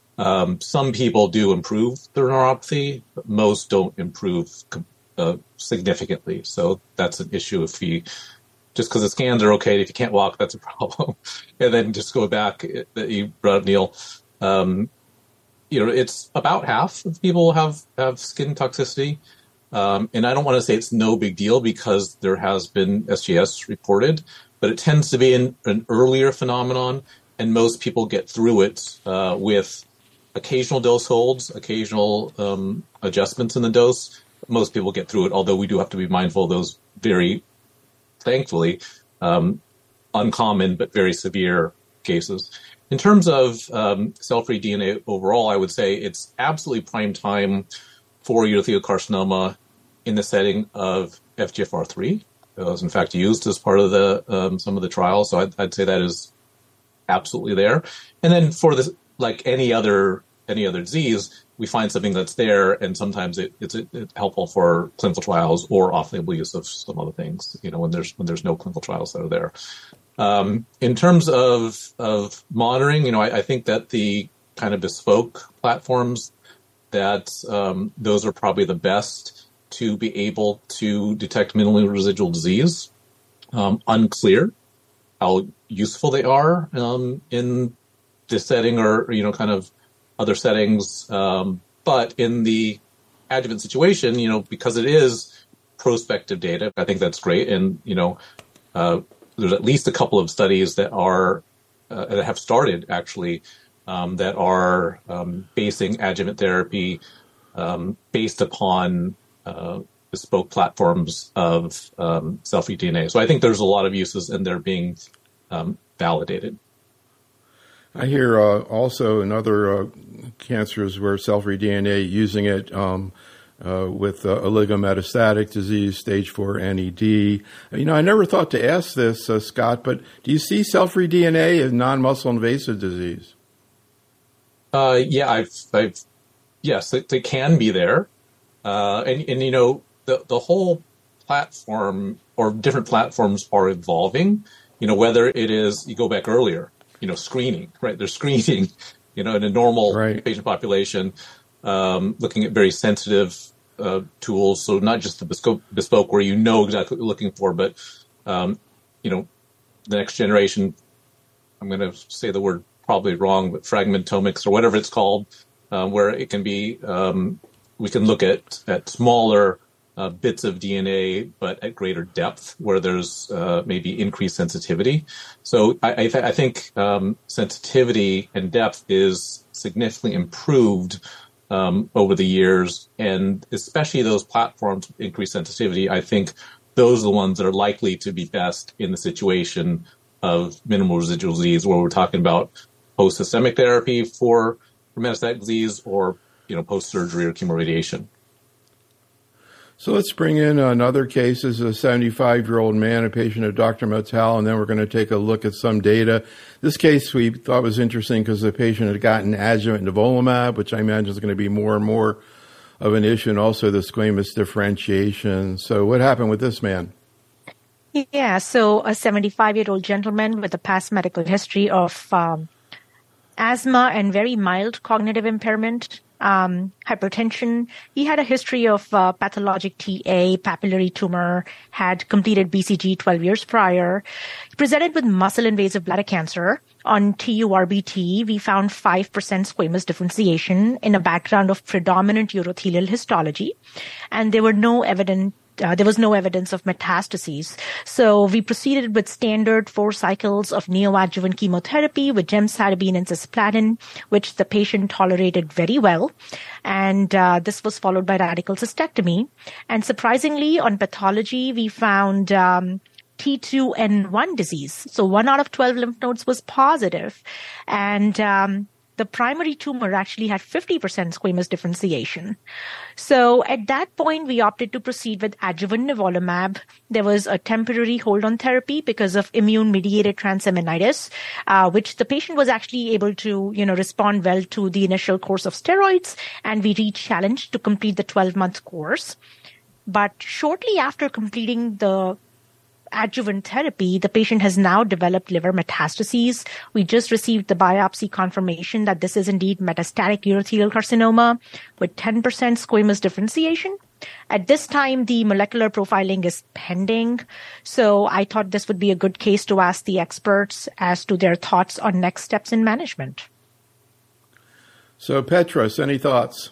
Um, some people do improve their neuropathy, but most don't improve uh, significantly. So that's an issue. If you, just because the scans are okay, if you can't walk, that's a problem. And then just go back, that you brought up, Neil. Um, You know, it's about half of people have, have skin toxicity. Um, and I don't want to say it's no big deal because there has been S G S reported, but it tends to be an, an earlier phenomenon, and most people get through it uh, with occasional dose holds, occasional um, adjustments in the dose. Most people get through it, although we do have to be mindful of those very, thankfully, um, uncommon but very severe cases. In terms of um, cell-free D N A overall, I would say it's absolutely prime time for urothelial carcinoma in the setting of F G F R three. It was, in fact, used as part of the um, some of the trials, so I'd, I'd say that is absolutely there. And then for this, like any other any other disease, we find something that's there, and sometimes it, it's, it's helpful for clinical trials or off-label use of some other things. You know, when there's when there's no clinical trials that are there. Um, in terms of, of monitoring, you know, I, I think that the kind of bespoke platforms, that um, those are probably the best to be able to detect minimally residual disease. Um, unclear how useful they are um, in this setting or, you know, kind of other settings. Um, but in the adjuvant situation, you know, because it is prospective data, I think that's great. And, you know, uh, there's at least a couple of studies that are uh, that have started actually um, that are um, basing adjuvant therapy um, based upon uh, bespoke platforms of um, cell-free D N A. So I think there's a lot of uses, and they're being um, validated. I hear uh, also in other uh, cancers where cell-free D N A using it. Um, Uh, with uh, oligometastatic disease, stage four N E D. You know, I never thought to ask this, uh, Scott, but do you see cell-free D N A as non-muscle invasive disease? Uh, yeah, I've, I've, yes, it, it can be there. Uh, and, and, you know, the, the whole platform or different platforms are evolving, you know, whether it is, you go back earlier, you know, screening, right? They're screening, you know, in a normal right. patient population. Um, looking at very sensitive uh, tools, so not just the bespoke, bespoke where you know exactly what you're looking for, but um, you know, the next generation I'm going to say the word probably wrong, but fragmentomics or whatever it's called, uh, where it can be, um, we can look at, at smaller uh, bits of D N A, but at greater depth, where there's uh, maybe increased sensitivity. So I, I, th- I think um, sensitivity and depth is significantly improved um, over the years, and especially those platforms with increased sensitivity, I think those are the ones that are likely to be best in the situation of minimal residual disease, where we're talking about post-systemic therapy for, for metastatic disease, or you know post-surgery or chemoradiation. So let's bring in another case. This is a seventy-five-year-old man, a patient of Doctor Motel, and then we're going to take a look at some data. This case we thought was interesting because the patient had gotten adjuvant nivolumab, which I imagine is going to be more and more of an issue, and also the squamous differentiation. So what happened with this man? Yeah, so a seventy-five-year-old gentleman with a past medical history of um, asthma and very mild cognitive impairment, um, hypertension. He had a history of uh, pathologic T A, papillary tumor, had completed B C G twelve years prior. He presented with muscle-invasive bladder cancer. On T U R B T, we found five percent squamous differentiation in a background of predominant urothelial histology, and there were no evident Uh, there was no evidence of metastases. So we proceeded with standard four cycles of neoadjuvant chemotherapy with gemcitabine and cisplatin, which the patient tolerated very well. And uh, this was followed by radical cystectomy. And surprisingly, on pathology, we found um, T two N one disease. So one out of twelve lymph nodes was positive. And um, the primary tumor actually had fifty percent squamous differentiation. So at that point, we opted to proceed with adjuvant nivolumab. There was a temporary hold on therapy because of immune-mediated transaminitis, uh, which the patient was actually able to, you know, respond well to the initial course of steroids, and we re-challenged to complete the twelve-month course. But shortly after completing the adjuvant therapy, the patient has now developed liver metastases. We just received the biopsy confirmation that this is indeed metastatic urothelial carcinoma with ten percent squamous differentiation. At this time, the molecular profiling is pending. So I thought this would be a good case to ask the experts as to their thoughts on next steps in management. So Petros, any thoughts?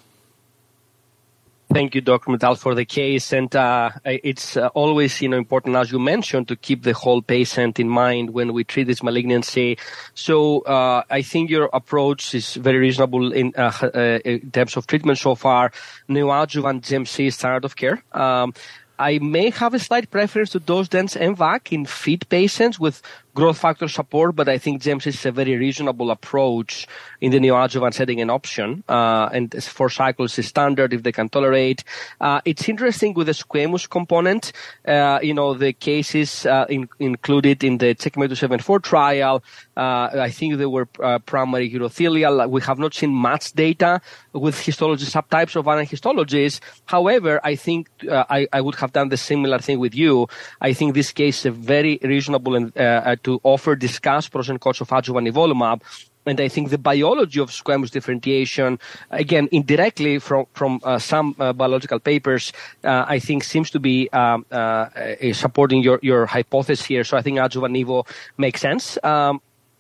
Thank you, Doctor Motel, for the case. And uh, it's uh, always, you know, important, as you mentioned, to keep the whole patient in mind when we treat this malignancy. So uh, I think your approach is very reasonable in, uh, uh, in terms of treatment so far. Neoadjuvant G E M C is standard of care. Um, I may have a slight preference to dose-dense M VAC in fit patients with growth factor support, but I think G E M C is a very reasonable approach in the neoadjuvant setting and option. Uh, and four cycles is standard if they can tolerate. Uh, it's interesting with the squamous component. Uh, you know, the cases uh, in, included in the CheckMate two seventy-four trial, uh, I think they were uh, primary urothelial. We have not seen much data with histology subtypes of other histologies. However, I think uh, I, I would have done the similar thing with you. I think this case is very reasonable and uh, to offer, discuss pros and cons of adjuvant nivolumab. And I think the biology of squamous differentiation, again, indirectly from, from uh, some uh, biological papers, uh, I think seems to be um, uh, supporting your, your hypothesis here. So I think adjuvant nivo makes sense. Um,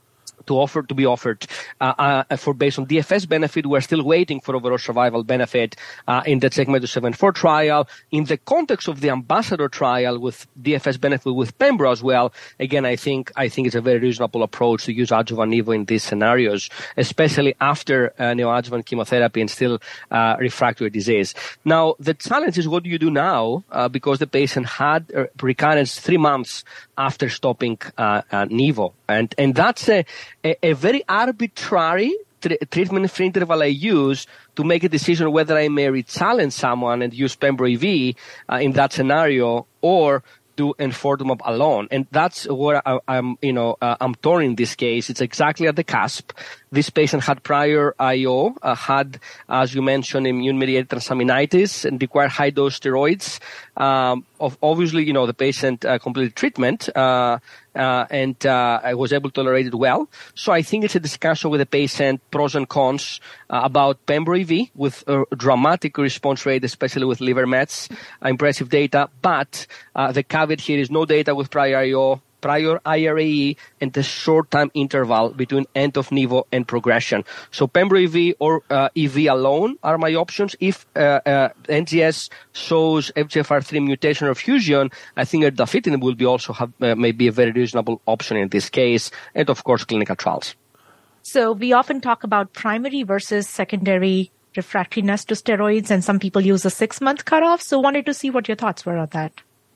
to offer to be offered uh, uh, for based on D F S benefit. We're still waiting for overall survival benefit uh, in the CheckMate two seventy-four trial. In the context of the Ambassador trial with D F S benefit with Pembro as well, again, I think I think it's a very reasonable approach to use adjuvant nivo in these scenarios, especially after uh, neoadjuvant chemotherapy and still uh, refractory disease. Now, the challenge is what do you do now uh, because the patient had uh, recurrence three months after stopping uh, uh, nivo, and and that's a A, a very arbitrary tr- treatment-free interval I use to make a decision whether I may re-challenge someone and use Pembro E V uh, in that scenario or do enfortumab alone. And that's where I, I'm, you know, uh, I'm torn in this case. It's exactly at the cusp. This patient had prior I O, uh, had, as you mentioned, immune-mediated transaminitis and required high-dose steroids. Um, of obviously, you know, the patient uh, completed treatment uh, uh, and uh, I was able to tolerate it well. So I think it's a discussion with the patient, pros and cons uh, about Pembro E V with a dramatic response rate, especially with liver mets, uh, impressive data. But uh, the caveat here is no data with prior I O, prior I R A E and a short time interval between end of nivo and progression. So Pembro E V or uh, E V alone are my options. If uh, uh, N G S shows F G F R three mutation or fusion, I think erdafitinib will be also have uh, maybe a very reasonable option in this case, and of course clinical trials. So we often talk about primary versus secondary refractoriness to steroids, and some people use a six-month cutoff. So wanted to see what your thoughts were on that.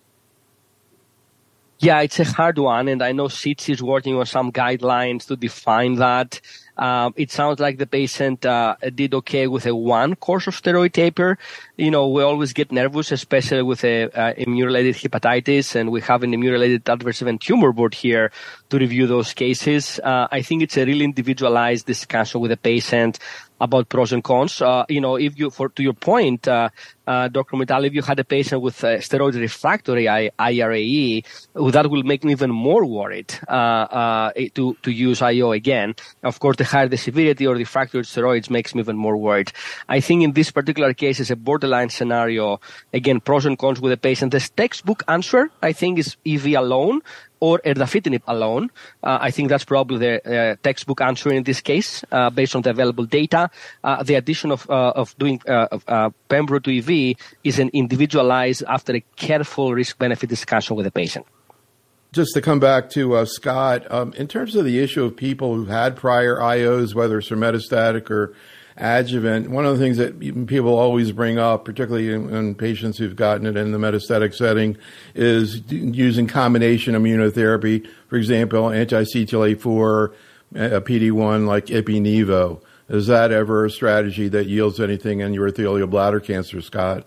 Yeah, it's a hard one, and I know S I T S is working on some guidelines to define that. Um, it sounds like the patient uh, did okay with a one course of steroid taper. You know, we always get nervous, especially with a uh, immune-related hepatitis, and we have an immune-related adverse event tumor board here to review those cases. Uh, I think it's a really individualized discussion with the patient about pros and cons. Uh, you know, if you, for to your point, uh, uh, Doctor Mittal, if you had a patient with uh, steroid refractory I R A E, well, that will make me even more worried uh, uh, to to use I O again. Of course, the higher the severity or the refractory steroids makes me even more worried. I think in this particular case, it's a borderline scenario. Again, pros and cons with the patient. The textbook answer, I think, is E V alone or erdafitinib alone. Uh, I think that's probably the uh, textbook answer in this case, uh, based on the available data. Uh, the addition of uh, of doing uh, uh, Pembro to E V is an individualized after a careful risk-benefit discussion with the patient. Just to come back to uh, Scott, um, in terms of the issue of people who've had prior I Os, whether it's for metastatic or adjuvant, one of the things that people always bring up, particularly in, in patients who've gotten it in the metastatic setting, is using combination immunotherapy, for example, anti-C T L A four, uh, P D one like Ipi-Nivo. Is that ever a strategy that yields anything in urothelial bladder cancer, Scott?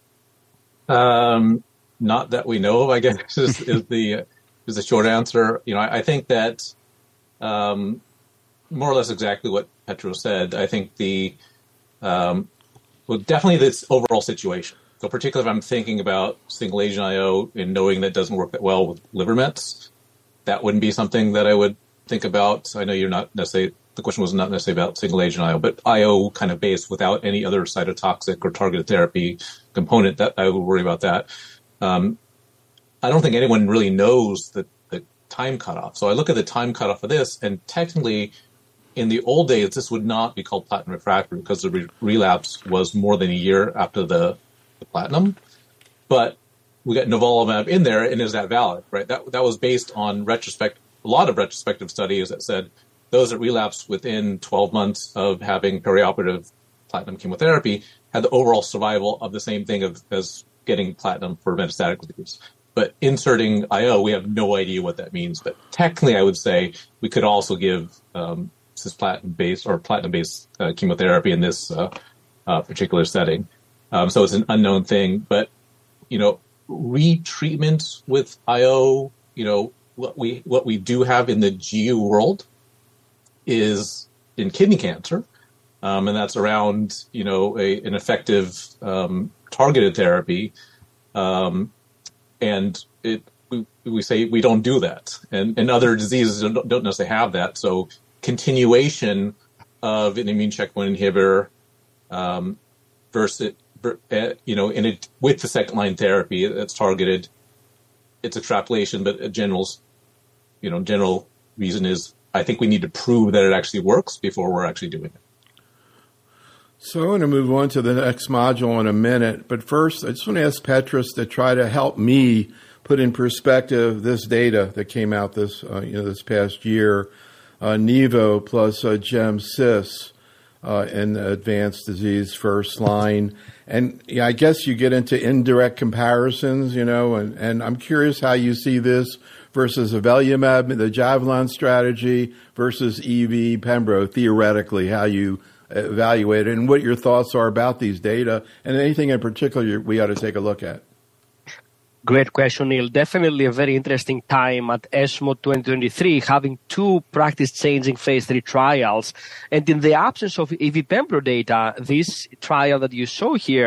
Um, not that we know of, I guess, is, is the is the short answer. You know, I, I think that um, more or less exactly what Petro said. I think the um, well, definitely this overall situation. So particularly if I'm thinking about single agent I O and knowing that doesn't work that well with liver mets, that wouldn't be something that I would think about. I know you're not necessarily, the question was not necessarily about single agent I O, but I O kind of based without any other cytotoxic or targeted therapy component, that I would worry about that. Um, I don't think anyone really knows the, the time cutoff. So I look at the time cutoff for this, and technically in the old days, this would not be called platinum refractory because the re- relapse was more than a year after the, the platinum. But we got nivolumab in there, and is that valid, right? That that was based on retrospect, a lot of retrospective studies that said those that relapsed within twelve months of having perioperative platinum chemotherapy had the overall survival of the same thing of, as getting platinum for metastatic disease. But inserting I O, we have no idea what that means. But technically, I would say we could also give um, cisplatin-based or platinum-based uh, chemotherapy in this uh, uh, particular setting. Um, so it's an unknown thing. But, you know, retreatment with I O, you know, what we what we do have in the G U world is in kidney cancer, um, and that's around, you know, a, an effective um, targeted therapy. Um, and it, we, we say we don't do that. And, and other diseases don't, don't necessarily have that. So continuation of an immune checkpoint inhibitor um, versus, uh, you know, in it with the second line therapy that's targeted, it's extrapolation, but a general, you know, general reason is I think we need to prove that it actually works before we're actually doing it. So I want to move on to the next module in a minute, but first I just want to ask Petros to try to help me put in perspective this data that came out this uh, you know this past year, uh, Nivo plus uh, Gem/Cis uh, in advanced disease first line, and yeah, I guess you get into indirect comparisons, you know, and, and I'm curious how you see this versus avelumab, the Javelin strategy, versus E V Pembro, theoretically, how you evaluate it and what your thoughts are about these data and anything in particular we ought to take a look at. Great question, Neil. Definitely a very interesting time at ESMO twenty twenty-three, having two practice-changing phase three trials. And in the absence of E V Pembro data, this trial that you saw here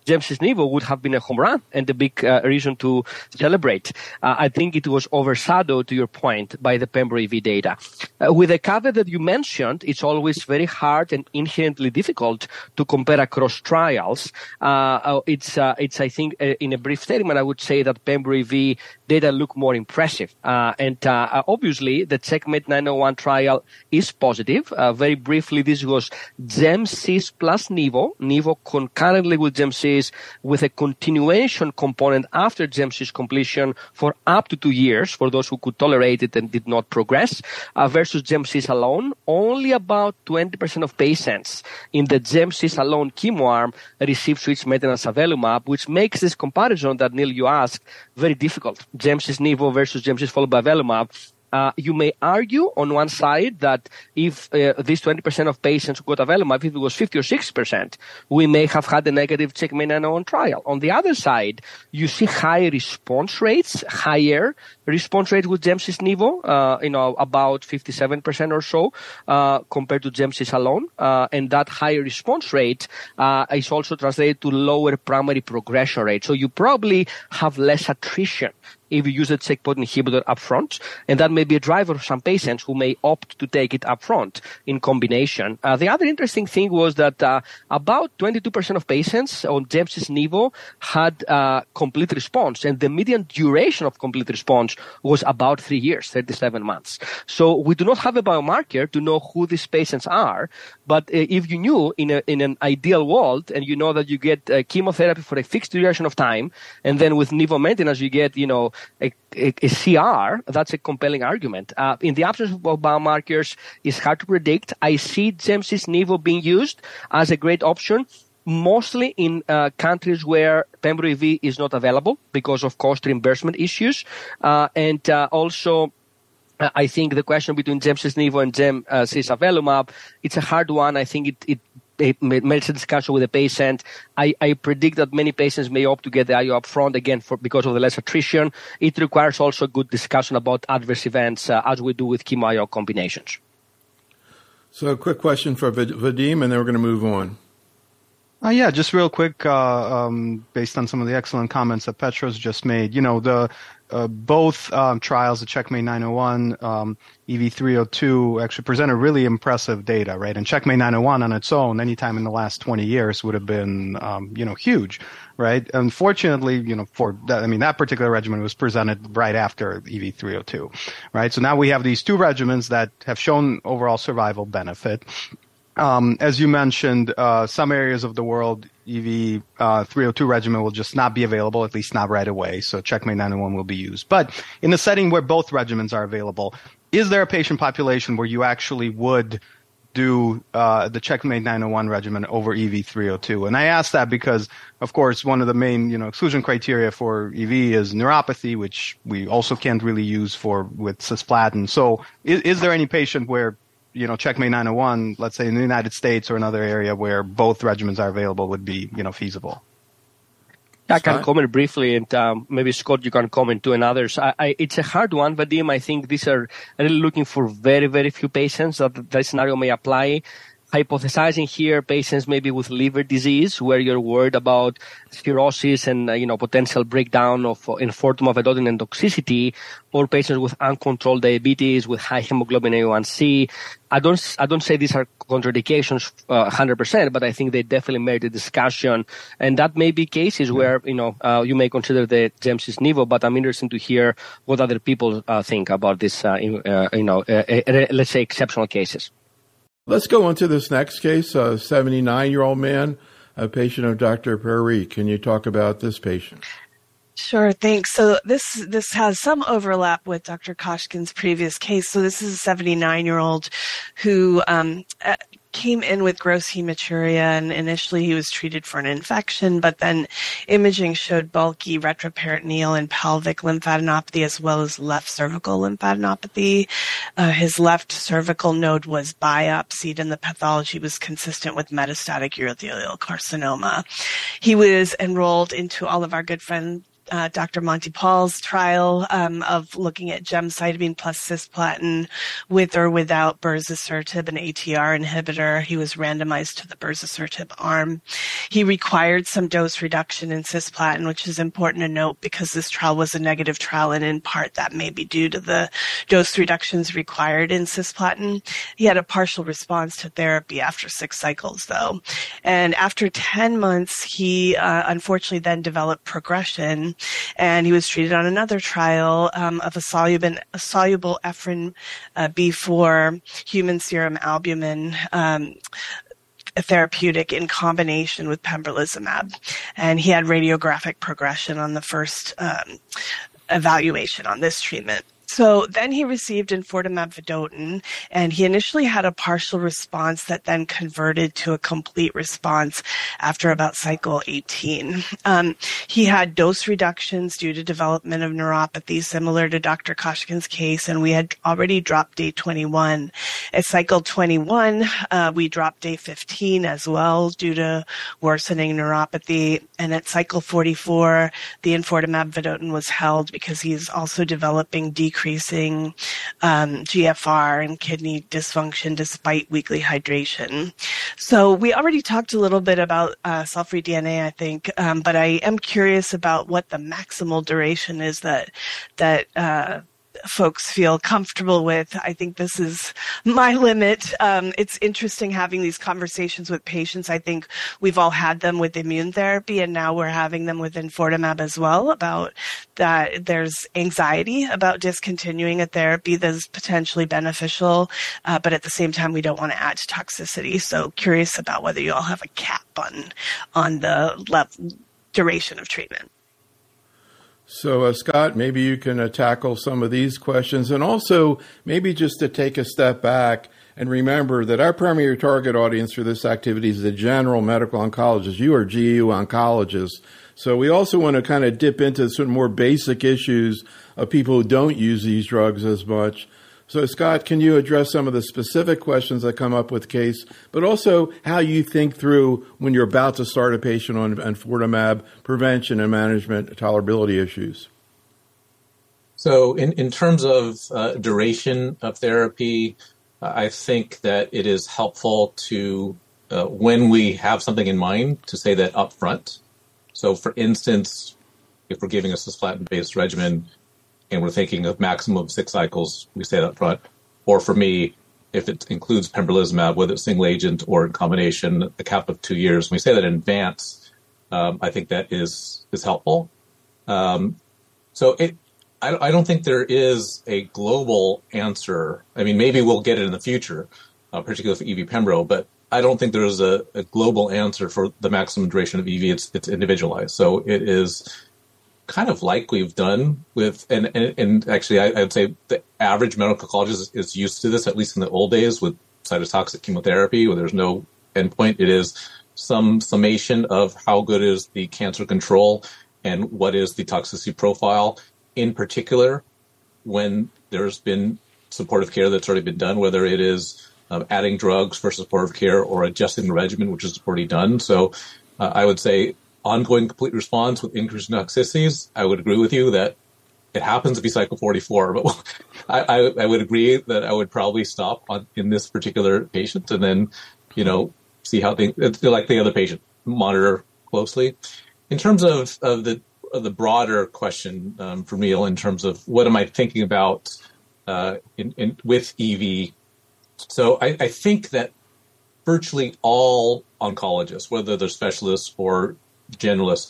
Gemcis-Nivo would have been a home run and a big uh, reason to celebrate. Uh, I think it was overshadowed, to your point, by the Pembro-E V data. Uh, with the caveat that you mentioned, it's always very hard and inherently difficult to compare across trials. Uh, it's, uh, it's, I think, uh, in a brief statement, I would say that Pembro-E V data look more impressive. Uh, and uh, obviously, the CheckMate nine oh one trial is positive. Uh, very briefly, this was Gemcis plus Nivo, Nivo concurrently with Gemcis, with a continuation component after Gemcis completion for up to two years for those who could tolerate it and did not progress, uh, versus Gemcis alone. Only about twenty percent of patients in the Gemcis alone chemo arm received switch maintenance avelumab, which makes this comparison that, Neil, you asked, very difficult. Gemcis-Nivo versus Gemcis followed by avelumab. Uh, you may argue on one side that if uh, these twenty percent of patients who got avelumab, if it was fifty or sixty percent, we may have had a negative CheckMate nine oh one trial. On the other side, you see higher response rates, higher response rate with Gemcis-Nivo, uh, you know, about fifty-seven percent or so, uh, compared to Gemcis alone. Uh, and that higher response rate, uh, is also translated to lower primary progression rate. So you probably have less attrition if you use a checkpoint inhibitor up front, and that may be a driver of some patients who may opt to take it up front in combination. Uh, the other interesting thing was that uh, about twenty-two percent of patients on Gemcis-Nivo had uh, complete response, and the median duration of complete response was about three years, thirty-seven months. So we do not have a biomarker to know who these patients are, but uh, if you knew in, a, in an ideal world, and you know that you get uh, chemotherapy for a fixed duration of time, and then with Nivo maintenance you get, you know, A, a, a C R, that's a compelling argument. Uh, in the absence of biomarkers, it's hard to predict. I see Gemcis-Nivo being used as a great option, mostly in uh, countries where Pembro-E V is not available because of cost reimbursement issues. Uh, and uh, also, uh, I think the question between Gemcis-Nivo and Gemcis avelumab, it's a hard one. I think it, it it merits a discussion with the patient. I, I predict that many patients may opt to get the I O up front, again, for, because of the less attrition. It requires also a good discussion about adverse events, uh, as we do with chemo I O combinations. So a quick question for Vadim, and then we're going to move on. Uh, yeah, just real quick, uh, um, based on some of the excellent comments that Petros just made. You know, the uh, both um, trials, the CheckMate nine oh one, um, E V three oh two, actually presented really impressive data, right? And CheckMate nine oh one on its own, anytime in the last twenty years, would have been, um, you know, huge, right? Unfortunately, you know, for that, I mean, that particular regimen was presented right after E V three oh two, right? So now we have these two regimens that have shown overall survival benefit. Um, as you mentioned, uh, some areas of the world, E V uh, three oh two regimen will just not be available, at least not right away. So CheckMate nine oh one will be used. But in the setting where both regimens are available, is there a patient population where you actually would do uh, the CheckMate nine oh one regimen over E V three oh two? And I ask that because, of course, one of the main, you know, exclusion criteria for E V is neuropathy, which we also can't really use for with cisplatin. So is, is there any patient where, you know, CheckMate nine oh one, let's say in the United States or another area where both regimens are available, would be, you know, feasible? I can comment briefly, and um, maybe Scott, you can comment too, and others. I, I, it's a hard one, Vadim. I think these are really looking for very, very few patients that that scenario may apply. Hypothesizing here, patients maybe with liver disease, where you're worried about cirrhosis and uh, you know potential breakdown of uh, infortum of vedotin and toxicity, or patients with uncontrolled diabetes with high hemoglobin A one C. I don't I don't say these are contraindications uh, one hundred percent, but I think they definitely merit a discussion, and that may be cases where you know uh, you may consider the Gemcis-Nivo. But I'm interested to hear what other people uh, think about this. Uh, uh, you know, uh, uh, let's say exceptional cases. Let's go on to this next case, a seventy-nine-year-old man, a patient of Doctor Peri. Can you talk about this patient? Sure, thanks. So this this has some overlap with Doctor Koshkin's previous case. So this is a seventy-nine-year-old who um, came in with gross hematuria, and initially he was treated for an infection, but then imaging showed bulky retroperitoneal and pelvic lymphadenopathy as well as left cervical lymphadenopathy. Uh, his left cervical node was biopsied, and the pathology was consistent with metastatic urothelial carcinoma. He was enrolled into all of our good friend uh, Doctor Monty Paul's trial um, of looking at gemcitabine plus cisplatin with or without berzosertib, an A T R inhibitor. He was randomized to the berzosertib arm. He required some dose reduction in cisplatin, which is important to note because this trial was a negative trial, and in part that may be due to the dose reductions required in cisplatin. He had a partial response to therapy after six cycles, though. And after ten months, he uh, unfortunately then developed progression, and he was treated on another trial um, of a soluble, a soluble Ephrin uh, B four human serum albumin um, a therapeutic in combination with pembrolizumab. And he had radiographic progression on the first um, evaluation on this treatment. So then he received enfortumab vedotin, and he initially had a partial response that then converted to a complete response after about cycle eighteen. Um, he had dose reductions due to development of neuropathy, similar to Doctor Koshkin's case, and we had already dropped day twenty-one. At cycle twenty-one, uh, we dropped day fifteen as well due to worsening neuropathy, and at cycle forty-four, the enfortumab vedotin was held because he's also developing decreased increasing um, G F R and kidney dysfunction despite weekly hydration. So we already talked a little bit about uh, cell-free D N A, I think, um, but I am curious about what the maximal duration is that that uh, folks feel comfortable with. I think this is my limit. Um, it's interesting having these conversations with patients. I think we've all had them with immune therapy, and now we're having them with enfortumab as well, about that there's anxiety about discontinuing a therapy that's potentially beneficial, uh, but at the same time, we don't want to add to toxicity. So curious about whether you all have a cap on, on the level, duration of treatment. So, uh, Scott, maybe you can uh, tackle some of these questions, and also maybe just to take a step back and remember that our primary target audience for this activity is the general medical oncologist. You are G U oncologists. So we also want to kind of dip into some more basic issues of people who don't use these drugs as much. So, Scott, can you address some of the specific questions that come up with case, but also how you think through when you're about to start a patient on enfortumab, prevention and management tolerability issues? So in, in terms of uh, duration of therapy, uh, I think that it is helpful to, uh, when we have something in mind, to say that up front. So, for instance, if we're giving a cisplatin-based regimen, and we're thinking of maximum of six cycles, we say that up front. Or for me, if it includes pembrolizumab, whether it's single agent or in combination, a cap of two years, when we say that in advance, um, I think that is is helpful. Um, so it, I, I don't think there is a global answer. I mean, maybe we'll get it in the future, uh, particularly for E V Pembro, but I don't think there is a, a global answer for the maximum duration of E V. It's it's individualized. So it is kind of like we've done with, and, and, and actually I, I would say the average medical oncologist is, is used to this, at least in the old days with cytotoxic chemotherapy, where there's no endpoint. It is some summation of how good is the cancer control and what is the toxicity profile, in particular when there's been supportive care that's already been done, whether it is um, adding drugs for supportive care or adjusting the regimen, which is already done. So uh, I would say ongoing complete response with increasing toxicities, I would agree with you that it happens to be cycle forty-four, but I, I, I would agree that I would probably stop on, in this particular patient and then, you know, see how things, like the other patient, monitor closely. In terms of, of the of the broader question um, for Neil, in terms of what am I thinking about uh, in, in, with E V, so I, I think that virtually all oncologists, whether they're specialists or generalists,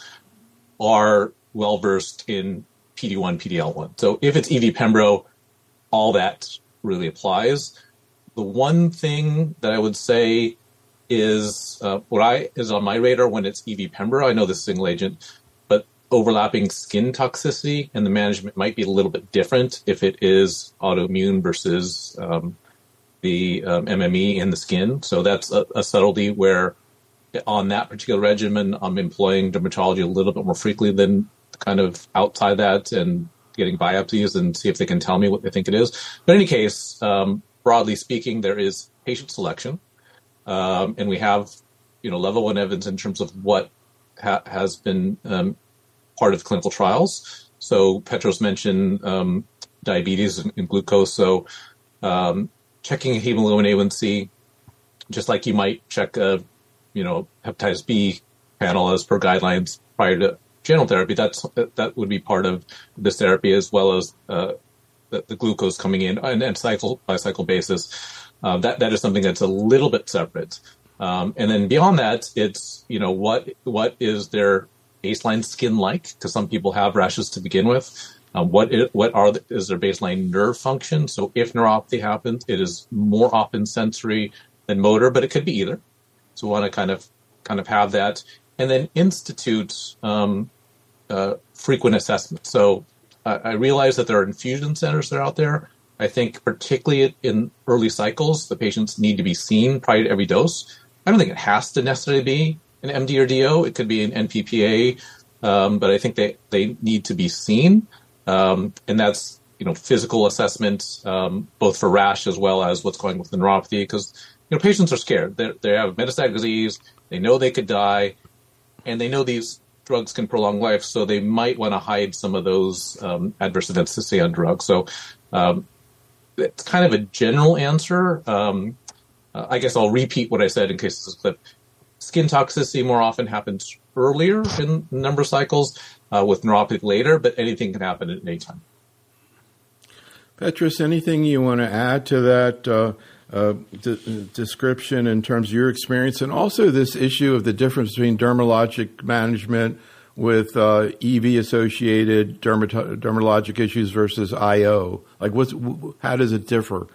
are well versed in P D one, P D L one. So if it's E V Pembro, all that really applies. The one thing that I would say is uh, what I is on my radar when it's E V Pembro. I know this is single agent, but overlapping skin toxicity and the management might be a little bit different if it is autoimmune versus um, the um, M M E in the skin. So that's a, a subtlety where on that particular regimen, I'm employing dermatology a little bit more frequently than kind of outside that and getting biopsies and see if they can tell me what they think it is. But in any case, um, broadly speaking, there is patient selection. Um, and we have, you know, level one evidence in terms of what ha- has been um, part of clinical trials. So Petros mentioned um, diabetes and, and glucose. So um, checking hemoglobin A one C, just like you might check a, you know, hepatitis B panel as per guidelines prior to general therapy, that's that would be part of this therapy, as well as uh, the, the glucose coming in and, and cycle by cycle basis. Uh, that that is something that's a little bit separate. Um, and then beyond that, it's, you know, what what is their baseline skin like? Because some people have rashes to begin with. Um, what is, what are the, is their baseline nerve function? So if neuropathy happens, it is more often sensory than motor, but it could be either. So we want to kind of kind of have that, and then institute um, uh, frequent assessment. So uh, I realize that there are infusion centers that are out there. I think particularly in early cycles, the patients need to be seen prior to every dose. I don't think it has to necessarily be an M D or D O. It could be an N P P A, um, but I think they, they need to be seen. Um, and that's, you know, physical assessment, um, both for rash as well as what's going with the neuropathy, because, you know, patients are scared. They they have metastatic disease. They know they could die, and they know these drugs can prolong life, so they might want to hide some of those um, adverse events to stay on drugs. So um, it's kind of a general answer. Um, uh, I guess I'll repeat what I said in case this is a clip. Skin toxicity more often happens earlier in the number of cycles, uh, with neuropathy later, but anything can happen at any time. Petros, anything you want to add to that uh, uh, d- description in terms of your experience, and also this issue of the difference between dermatologic management with uh, E V-associated dermato- dermatologic issues versus I O? Like, what's, how does it differ?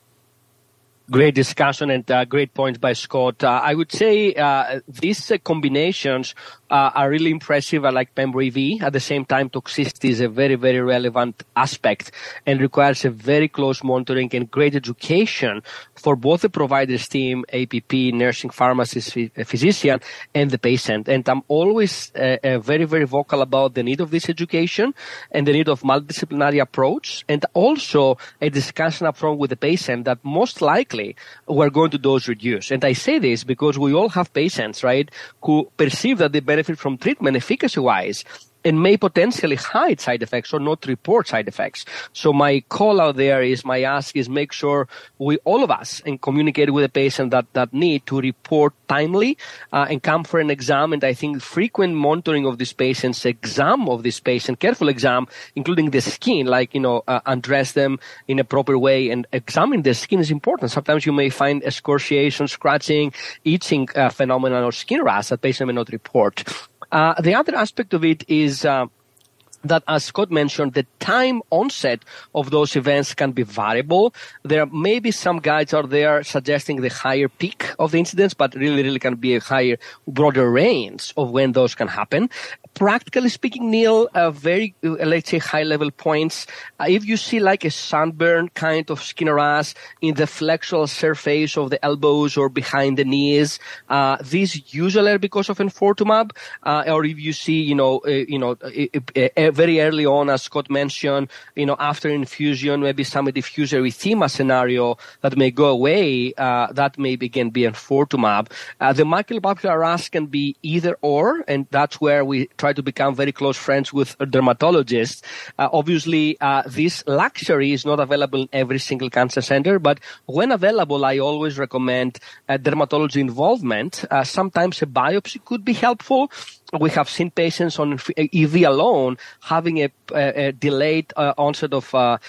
Great discussion and uh, great points by Scott. Uh, I would say uh, these uh, combinations uh, are really impressive. I like Pembro E V. At the same time, toxicity is a very, very relevant aspect and requires a very close monitoring and great education for both the provider's team, A P P, nursing pharmacist, physician, and the patient. And I'm always uh, uh, very, very vocal about the need of this education and the need of multidisciplinary approach, and also a discussion upfront with the patient that most likely we're going to dose reduce. And I say this because we all have patients, right, who perceive that they benefit from treatment efficacy-wise and may potentially hide side effects or not report side effects. So my call out there is, my ask is, make sure we, all of us, and communicate with the patient that, that need to report timely uh, and come for an exam. And I think frequent monitoring of this patient's exam of this patient, careful exam, including the skin, like, you know, uh, undress them in a proper way and examine the skin is important. Sometimes you may find excoriation, scratching, itching uh, phenomenon or skin rash that patient may not report. Uh, the other aspect of it is uh, that, as Scott mentioned, the time onset of those events can be variable. There may be some guides out there suggesting the higher peak of the incidence, but really, really can be a higher, broader range of when those can happen. Practically speaking, Neil, uh, very, uh, let's say, high-level points. Uh, if you see like a sunburn kind of skin rash in the flexural surface of the elbows or behind the knees, uh, these usually are because of enfortumab. Uh, or if you see, you know, uh, you know, uh, uh, very early on, as Scott mentioned, you know, after infusion, maybe some diffuse erythema scenario that may go away, uh, that may again be enfortumab. Uh, the maculopapular rash can be either or, and that's where we try to become very close friends with dermatologists. Uh, obviously, uh, this luxury is not available in every single cancer center, but when available, I always recommend uh, dermatology involvement. Uh, sometimes a biopsy could be helpful. We have seen patients on E V alone having a, a, a delayed uh, onset of uh,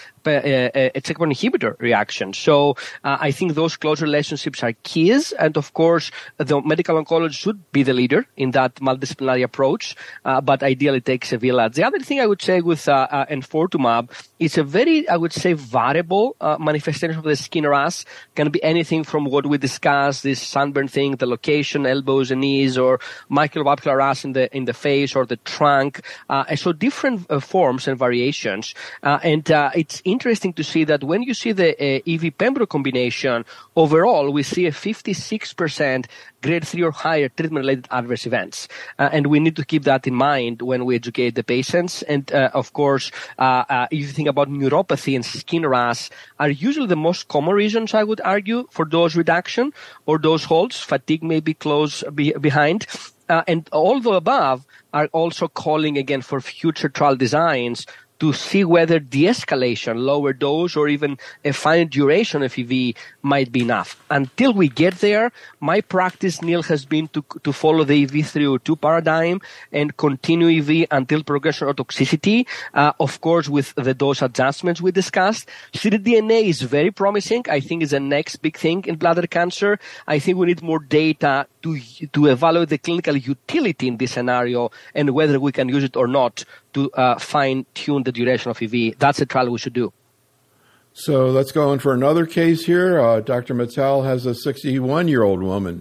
a, a checkpoint inhibitor reaction. So uh, I think those close relationships are keys. And of course, the medical oncologist should be the leader in that multidisciplinary approach, uh, but ideally takes a village. The other thing I would say with uh, uh, enfortumab, it's a very, I would say, variable uh, manifestation of the skin rash. Can be anything from what we discussed, this sunburn thing, the location, elbows and knees, or maculopapular rash in the in the face or the trunk. Uh, so different uh, forms and variations. Uh, and uh, it's interesting to see that when you see the uh, E V-Pembro combination, overall we see a fifty-six percent grade three or higher treatment-related adverse events. Uh, and we need to keep that in mind when we educate the patients. And, uh, of course, uh, uh, if you think about neuropathy and skin rash are usually the most common reasons, I would argue, for dose reduction or dose holds. Fatigue may be close be- behind. Uh, and all the above are also calling again for future trial designs to see whether de-escalation, lower dose, or even a fine duration of E V might be enough. Until we get there, my practice, Neil, has been to to follow the E V three oh two paradigm and continue E V until progression or toxicity, uh, of course, with the dose adjustments we discussed. ctDNA is very promising. I think it's the next big thing in bladder cancer. I think we need more data to to evaluate the clinical utility in this scenario and whether we can use it or not to uh, fine-tune the duration of E V. That's a trial we should do. So let's go in for another case here. Uh, Doctor Mittal has a sixty-one-year-old woman.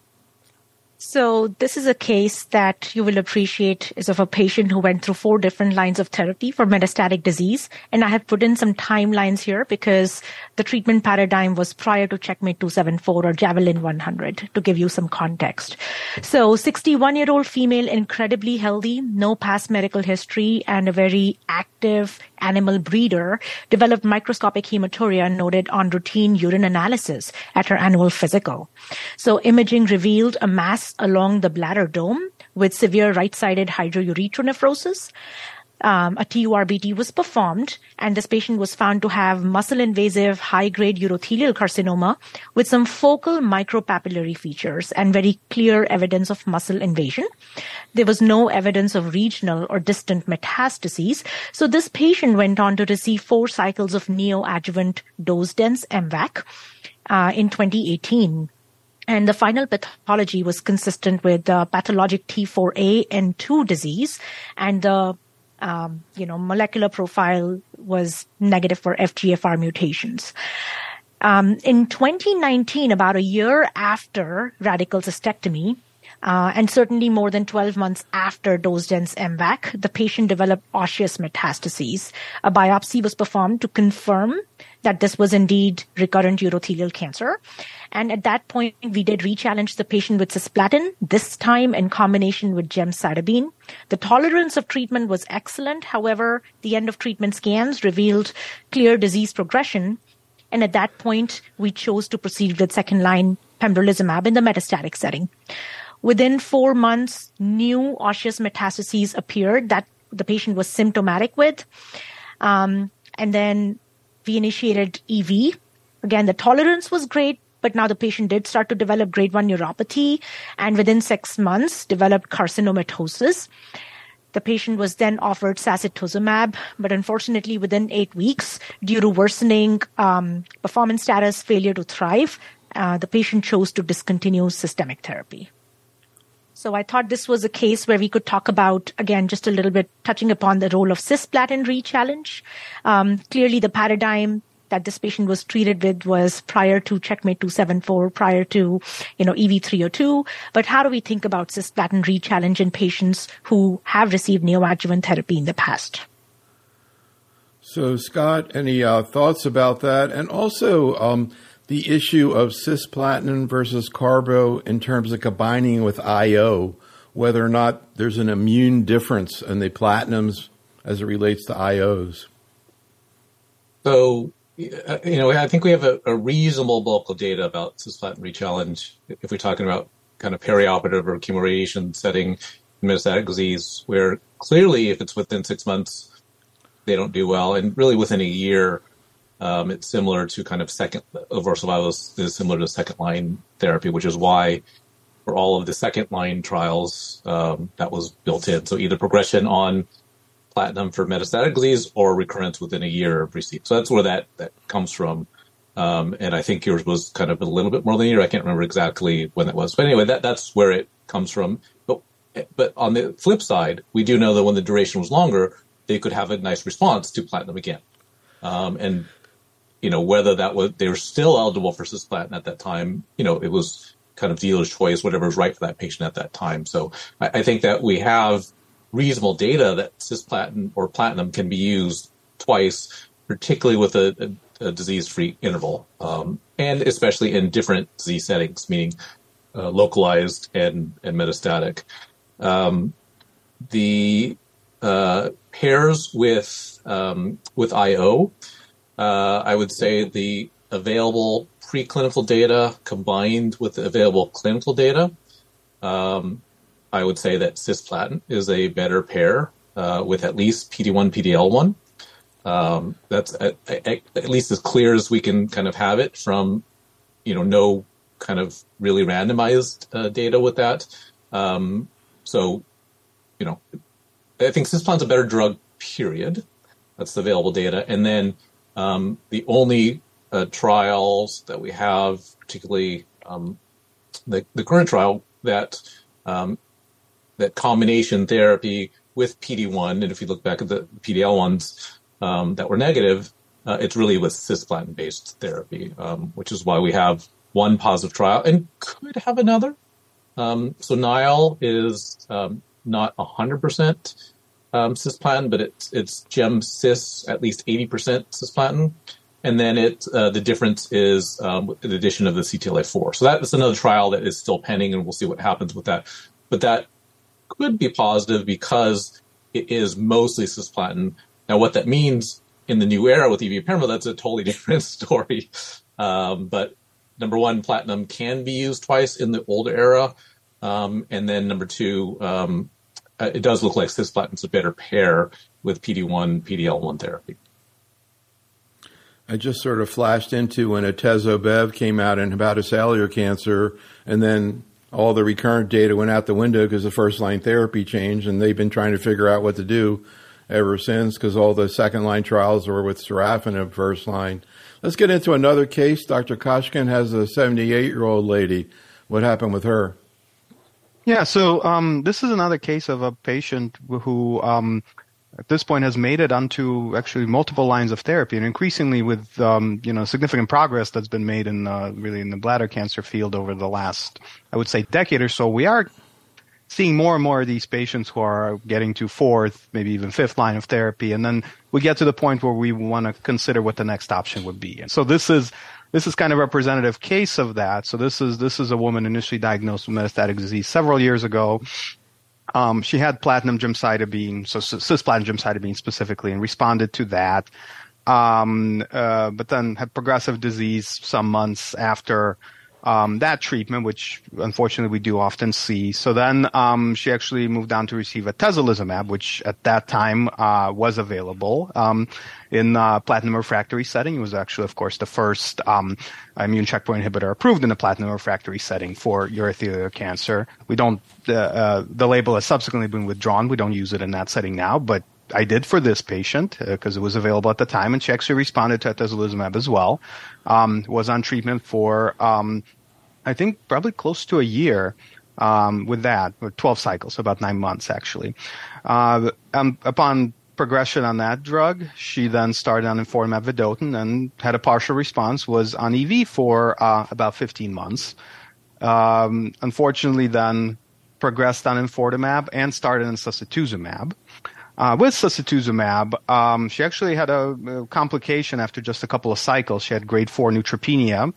So this is a case that you will appreciate is of a patient who went through four different lines of therapy for metastatic disease. And I have put in some timelines here because the treatment paradigm was prior to Checkmate two seventy-four or Javelin one hundred, to give you some context. So sixty-one-year-old female, incredibly healthy, no past medical history, and a very active animal breeder, developed microscopic hematuria noted on routine urine analysis at her annual physical. So imaging revealed a mass along the bladder dome with severe right-sided hydroureteronephrosis. Um, a T U R B T was performed, and this patient was found to have muscle-invasive high-grade urothelial carcinoma with some focal micropapillary features and very clear evidence of muscle invasion. There was no evidence of regional or distant metastases. So this patient went on to receive four cycles of neoadjuvant dose-dense M VAC uh, in twenty eighteen. And the final pathology was consistent with uh, pathologic T four A and two disease, and the um, you know molecular profile was negative for F G F R mutations. Um, in twenty nineteen, about a year after radical cystectomy, uh, and certainly more than twelve months after dose-dense M VAC, the patient developed osseous metastases. A biopsy was performed to confirm that this was indeed recurrent urothelial cancer. And at that point, we did re-challenge the patient with cisplatin, this time in combination with gemcitabine. The tolerance of treatment was excellent. However, the end of treatment scans revealed clear disease progression. And at that point, we chose to proceed with second-line pembrolizumab in the metastatic setting. Within four months, new osseous metastases appeared that the patient was symptomatic with. Um, and then we initiated E V. Again, the tolerance was great, but now the patient did start to develop grade one neuropathy, and within six months developed carcinomatosis. The patient was then offered sacituzumab, but unfortunately within eight weeks, due to worsening um, performance status, failure to thrive, uh, the patient chose to discontinue systemic therapy. So I thought this was a case where we could talk about, again, just a little bit touching upon the role of cisplatin re-challenge. Um, clearly, the paradigm that this patient was treated with was prior to Checkmate two seventy-four, prior to, you know, E V three oh two. But how do we think about cisplatin re-challenge in patients who have received neoadjuvant therapy in the past? So, Scott, any uh, thoughts about that? And also, um, the issue of cisplatin versus carbo in terms of combining with I O, whether or not there's an immune difference in the platinums as it relates to I Os. So, you know, I think we have a, a reasonable bulk of data about cisplatin rechallenge if we're talking about kind of perioperative or chemoradiation setting in metastatic disease, where clearly if it's within six months, they don't do well. And really within a year, Um, it's similar to kind of second, overall survival is similar to second line therapy, which is why for all of the second line trials, um, that was built in. So either progression on platinum for metastatic disease or recurrence within a year of receipt. So that's where that, that comes from. Um, and I think yours was kind of a little bit more than a year. I can't remember exactly when that was. But anyway, that, that's where it comes from. But, but on the flip side, we do know that when the duration was longer, they could have a nice response to platinum again. Um, and you know, whether that was, they were still eligible for cisplatin at that time, you know, it was kind of dealer's choice, whatever was right for that patient at that time. So I, I think that we have reasonable data that cisplatin or platinum can be used twice, particularly with a, a, a disease-free interval, um, and especially in different disease settings, meaning uh, localized and, and metastatic. Um, the uh, pairs with um, with I O, Uh, I would say the available preclinical data combined with the available clinical data, um, I would say that cisplatin is a better pair uh, with at least P D one, P D L one. Um, that's at, at, at least as clear as we can kind of have it from, you know, no kind of really randomized uh, data with that. Um, so, you know, I think cisplatina's a better drug, period. That's the available data. And then um, the only uh, trials that we have, particularly um, the, the current trial, that um, that combination therapy with P D one, and if you look back at the P D L ones um, that were negative, uh, it's really with cisplatin-based therapy, um, which is why we have one positive trial and could have another. Um, so Nile is um, not one hundred percent um, cisplatin, but it's it's GemCis, at least eighty percent cisplatin. And then it uh, the difference is um, the addition of the C T L A four. So that is another trial that is still pending, and we'll see what happens with that. But that could be positive because it is mostly cisplatin. Now, what that means in the new era with E V Pembro, that's a totally different story. Um, but number one, platinum can be used twice in the older era. Um, and then number two, um, it does look like cisplatin's a better pair with P D one, P D L one therapy. I just sort of flashed into when Atezo-Bev came out in hepatocellular cancer, and then all the recurrent data went out the window because the first-line therapy changed, and they've been trying to figure out what to do ever since because all the second-line trials were with sorafenib first line. Let's get into another case. Doctor Koshkin has a seventy-eight-year-old lady. What happened with her? Yeah, so um, this is another case of a patient who um, at this point has made it onto actually multiple lines of therapy, and increasingly with um, you know significant progress that's been made in uh, really in the bladder cancer field over the last, I would say, decade or so. We are seeing more and more of these patients who are getting to fourth, maybe even fifth line of therapy, and then we get to the point where we want to consider what the next option would be. And so this is this is kind of a representative case of that. So this is this is a woman initially diagnosed with metastatic disease several years ago. Um, she had platinum gemcitabine, so cisplatin gemcitabine specifically, and responded to that. Um, uh, but then had progressive disease some months after um, that treatment, which unfortunately we do often see. So then um, she actually moved on to receive atezolizumab, which at that time uh, was available um, in uh, platinum refractory setting. It was actually, of course, the first um, immune checkpoint inhibitor approved in the platinum refractory setting for urothelial cancer. We don't, uh, uh, the label has subsequently been withdrawn. We don't use it in that setting now, but I did for this patient because uh, it was available at the time, and she actually responded to atezolizumab as well. Um, was on treatment for, um, I think, probably close to a year um, with that, with twelve cycles, so about nine months actually. Uh, um, upon progression on that drug, she then started on enfortumab vedotin and had a partial response, was on E V for uh, about fifteen months. Um, unfortunately, then progressed on enfortumab and started on sacituzumab. Uh, with sacituzumab, um, she actually had a, a complication after just a couple of cycles. She had grade four neutropenia,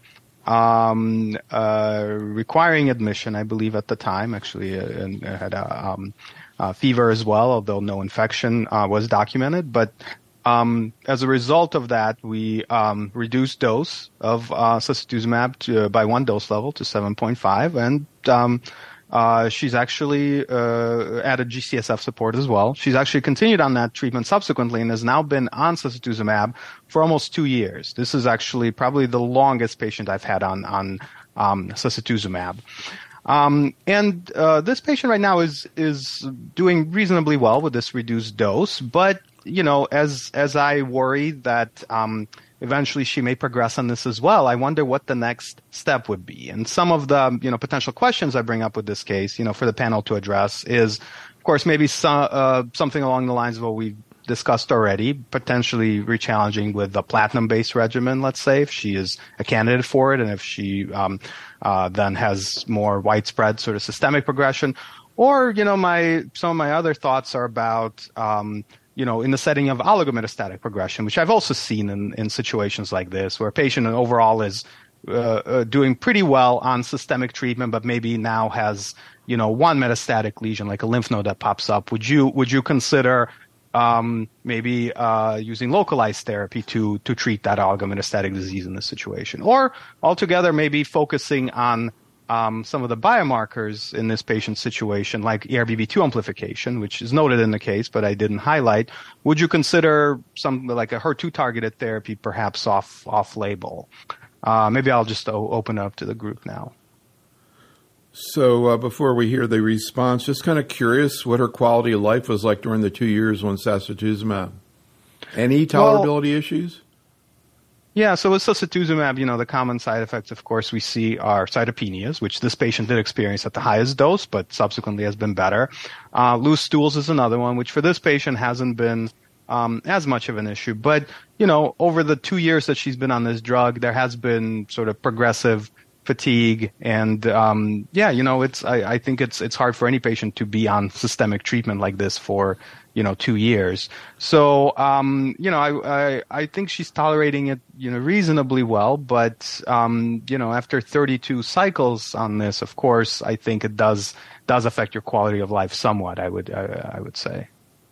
um, uh, requiring admission, I believe, at the time. Actually, uh, and had a um, uh, fever as well, although no infection uh, was documented. But um, as a result of that, we um, reduced dose of uh, sacituzumab to, uh, by one dose level to seven point five, and um, Uh, she's actually uh, added G C S F support as well. She's actually continued on that treatment subsequently and has now been on sacituzumab for almost two years. This is actually probably the longest patient I've had on on um, sacituzumab. Um, and uh, this patient right now is is doing reasonably well with this reduced dose, but you know, as as I worry that um, eventually she may progress on this as well, I wonder what the next step would be. And some of the, you know, potential questions I bring up with this case, you know, for the panel to address is, of course, maybe some, uh, something along the lines of what we've discussed already, potentially rechallenging with a platinum-based regimen, let's say, if she is a candidate for it and if she um, uh, then has more widespread sort of systemic progression. Or, you know, my some of my other thoughts are about um, you know, in the setting of oligometastatic progression, which I've also seen in, in situations like this, where a patient overall is uh, uh, doing pretty well on systemic treatment, but maybe now has, you know, one metastatic lesion, like a lymph node that pops up. Would you would you consider um, maybe uh, using localized therapy to to treat that oligometastatic disease in this situation, or altogether maybe focusing on um, some of the biomarkers in this patient's situation, like E R B B two amplification, which is noted in the case, but I didn't highlight, would you consider something like a H E R two targeted therapy perhaps off off label? Uh, maybe I'll just o- open up to the group now. So uh, before we hear the response, just kind of curious what her quality of life was like during the two years on sacituzumab. Any tolerability well, issues? Yeah, so with sacituzumab, you know, the common side effects, of course, we see are cytopenias, which this patient did experience at the highest dose, but subsequently has been better. Uh, loose stools is another one, which for this patient hasn't been um, as much of an issue. But, you know, over the two years that she's been on this drug, there has been sort of progressive fatigue, and um, yeah, you know, it's I, I think it's it's hard for any patient to be on systemic treatment like this for you know two years. So um, you know, I, I I think she's tolerating it you know reasonably well, but um, you know, after thirty-two cycles on this, of course, I think it does does affect your quality of life somewhat. I would I, I would say.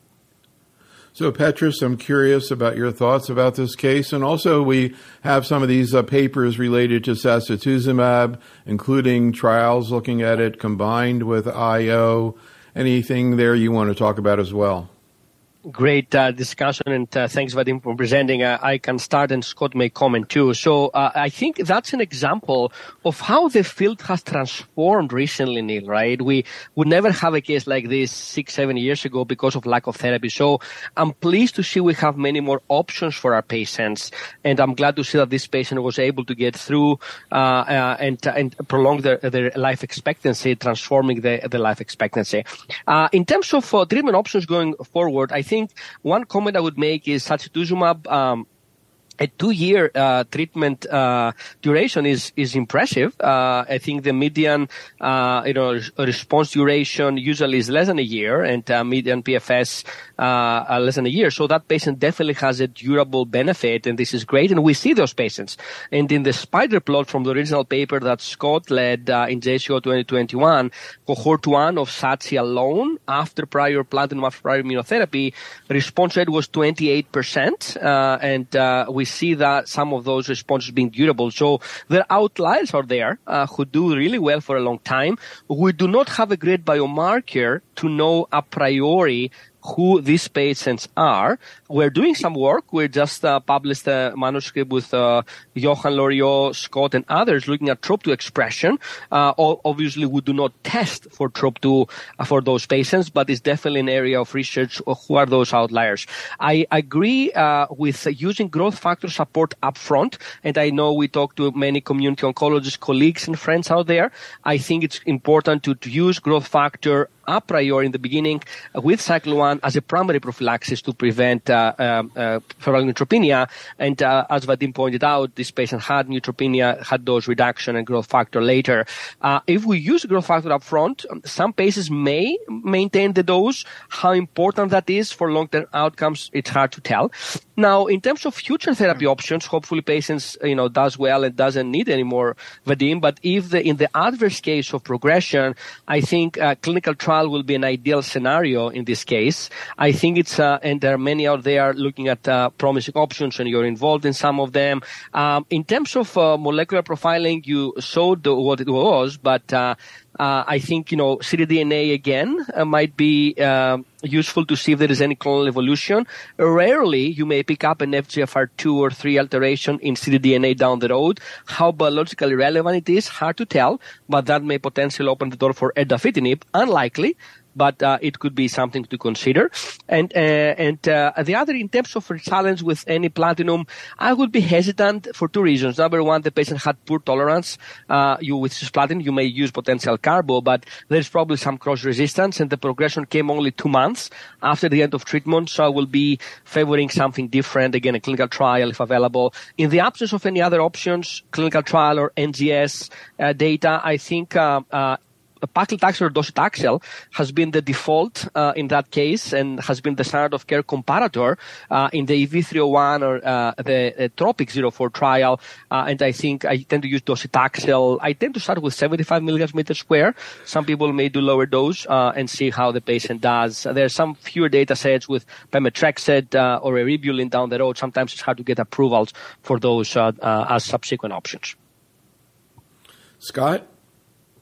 So, Petros, I'm curious about your thoughts about this case. And also, we have some of these uh, papers related to sacituzumab, including trials looking at it combined with I O. Anything there you want to talk about as well? Great uh, discussion, and uh, thanks, Vadim, for presenting. Uh, I can start, and Scott may comment too. So uh, I think that's an example of how the field has transformed recently, Neil, right? We would never have a case like this six, seven years ago because of lack of therapy. So I'm pleased to see we have many more options for our patients, and I'm glad to see that this patient was able to get through uh, uh, and, and prolong their, their life expectancy, transforming the, the life expectancy. Uh, in terms of uh, treatment options going forward, I think I think one comment I would make is sacituzumab, um, a two-year uh, treatment uh, duration is is impressive. Uh, I think the median, uh, you know, response duration usually is less than a year, and uh, median P F S uh, less than a year. So that patient definitely has a durable benefit, and this is great. And we see those patients. And in the spider plot from the original paper that Scott led uh, in J C O twenty twenty-one, cohort one of SATSI alone after prior platinum, after prior immunotherapy, response rate was twenty-eight percent, uh, and uh, we see that some of those responses being durable. So there are outliers out there uh, who do really well for a long time. We do not have a great biomarker to know a priori who these patients are. We're doing some work. We just uh, published a manuscript with uh, Johan Loriot, Scott, and others looking at T R O P two expression. Uh, obviously, we do not test for T R O P two uh, for those patients, but it's definitely an area of research. Who are those outliers? I agree uh, with uh, using growth factor support upfront, and I know we talk to many community oncologist colleagues and friends out there. I think it's important to, to use growth factor a priori in the beginning uh, with cycle one as a primary prophylaxis to prevent uh, um, uh, febrile neutropenia. And uh, as Vadim pointed out, this patient had neutropenia, had dose reduction and growth factor later. Uh, if we use growth factor up front, some patients may maintain the dose. How important that is for long-term outcomes, it's hard to tell. Now, in terms of future therapy options, hopefully patients, you know, does well and doesn't need any more Vadim. But if the, in the adverse case of progression, I think uh, clinical trial will be an ideal scenario in this case. I think it's, uh, and there are many out there looking at uh, promising options, and you're involved in some of them. Um, in terms of uh, molecular profiling, you showed the, what it was, but uh, uh, I think, you know, ctDNA again uh, might be uh, useful to see if there is any clonal evolution. Rarely you may pick up an F G F R two or three alteration in ctDNA down the road. How biologically relevant it is, hard to tell, but that may potentially open the door for erdafitinib. Unlikely, but uh, it could be something to consider. And uh, and uh, the other, in terms of challenge with any platinum, I would be hesitant for two reasons. Number one, the patient had poor tolerance. Uh, you with cisplatin, you may use potential carbo, but there's probably some cross resistance, and the progression came only two months after the end of treatment. So I will be favoring something different. Again, a clinical trial if available. In the absence of any other options, clinical trial or N G S uh, data, I think uh, uh, paclitaxel or docetaxel has been the default uh, in that case, and has been the standard of care comparator uh, in the E V three oh one or uh, the uh, TROPIC zero four trial. Uh, and I think I tend to use docetaxel. I tend to start with seventy-five milligrams meter square. Some people may do lower dose uh, and see how the patient does. There are some fewer data sets with pemetrexed uh, or eribulin down the road. Sometimes it's hard to get approvals for those uh, uh, as subsequent options. Scott?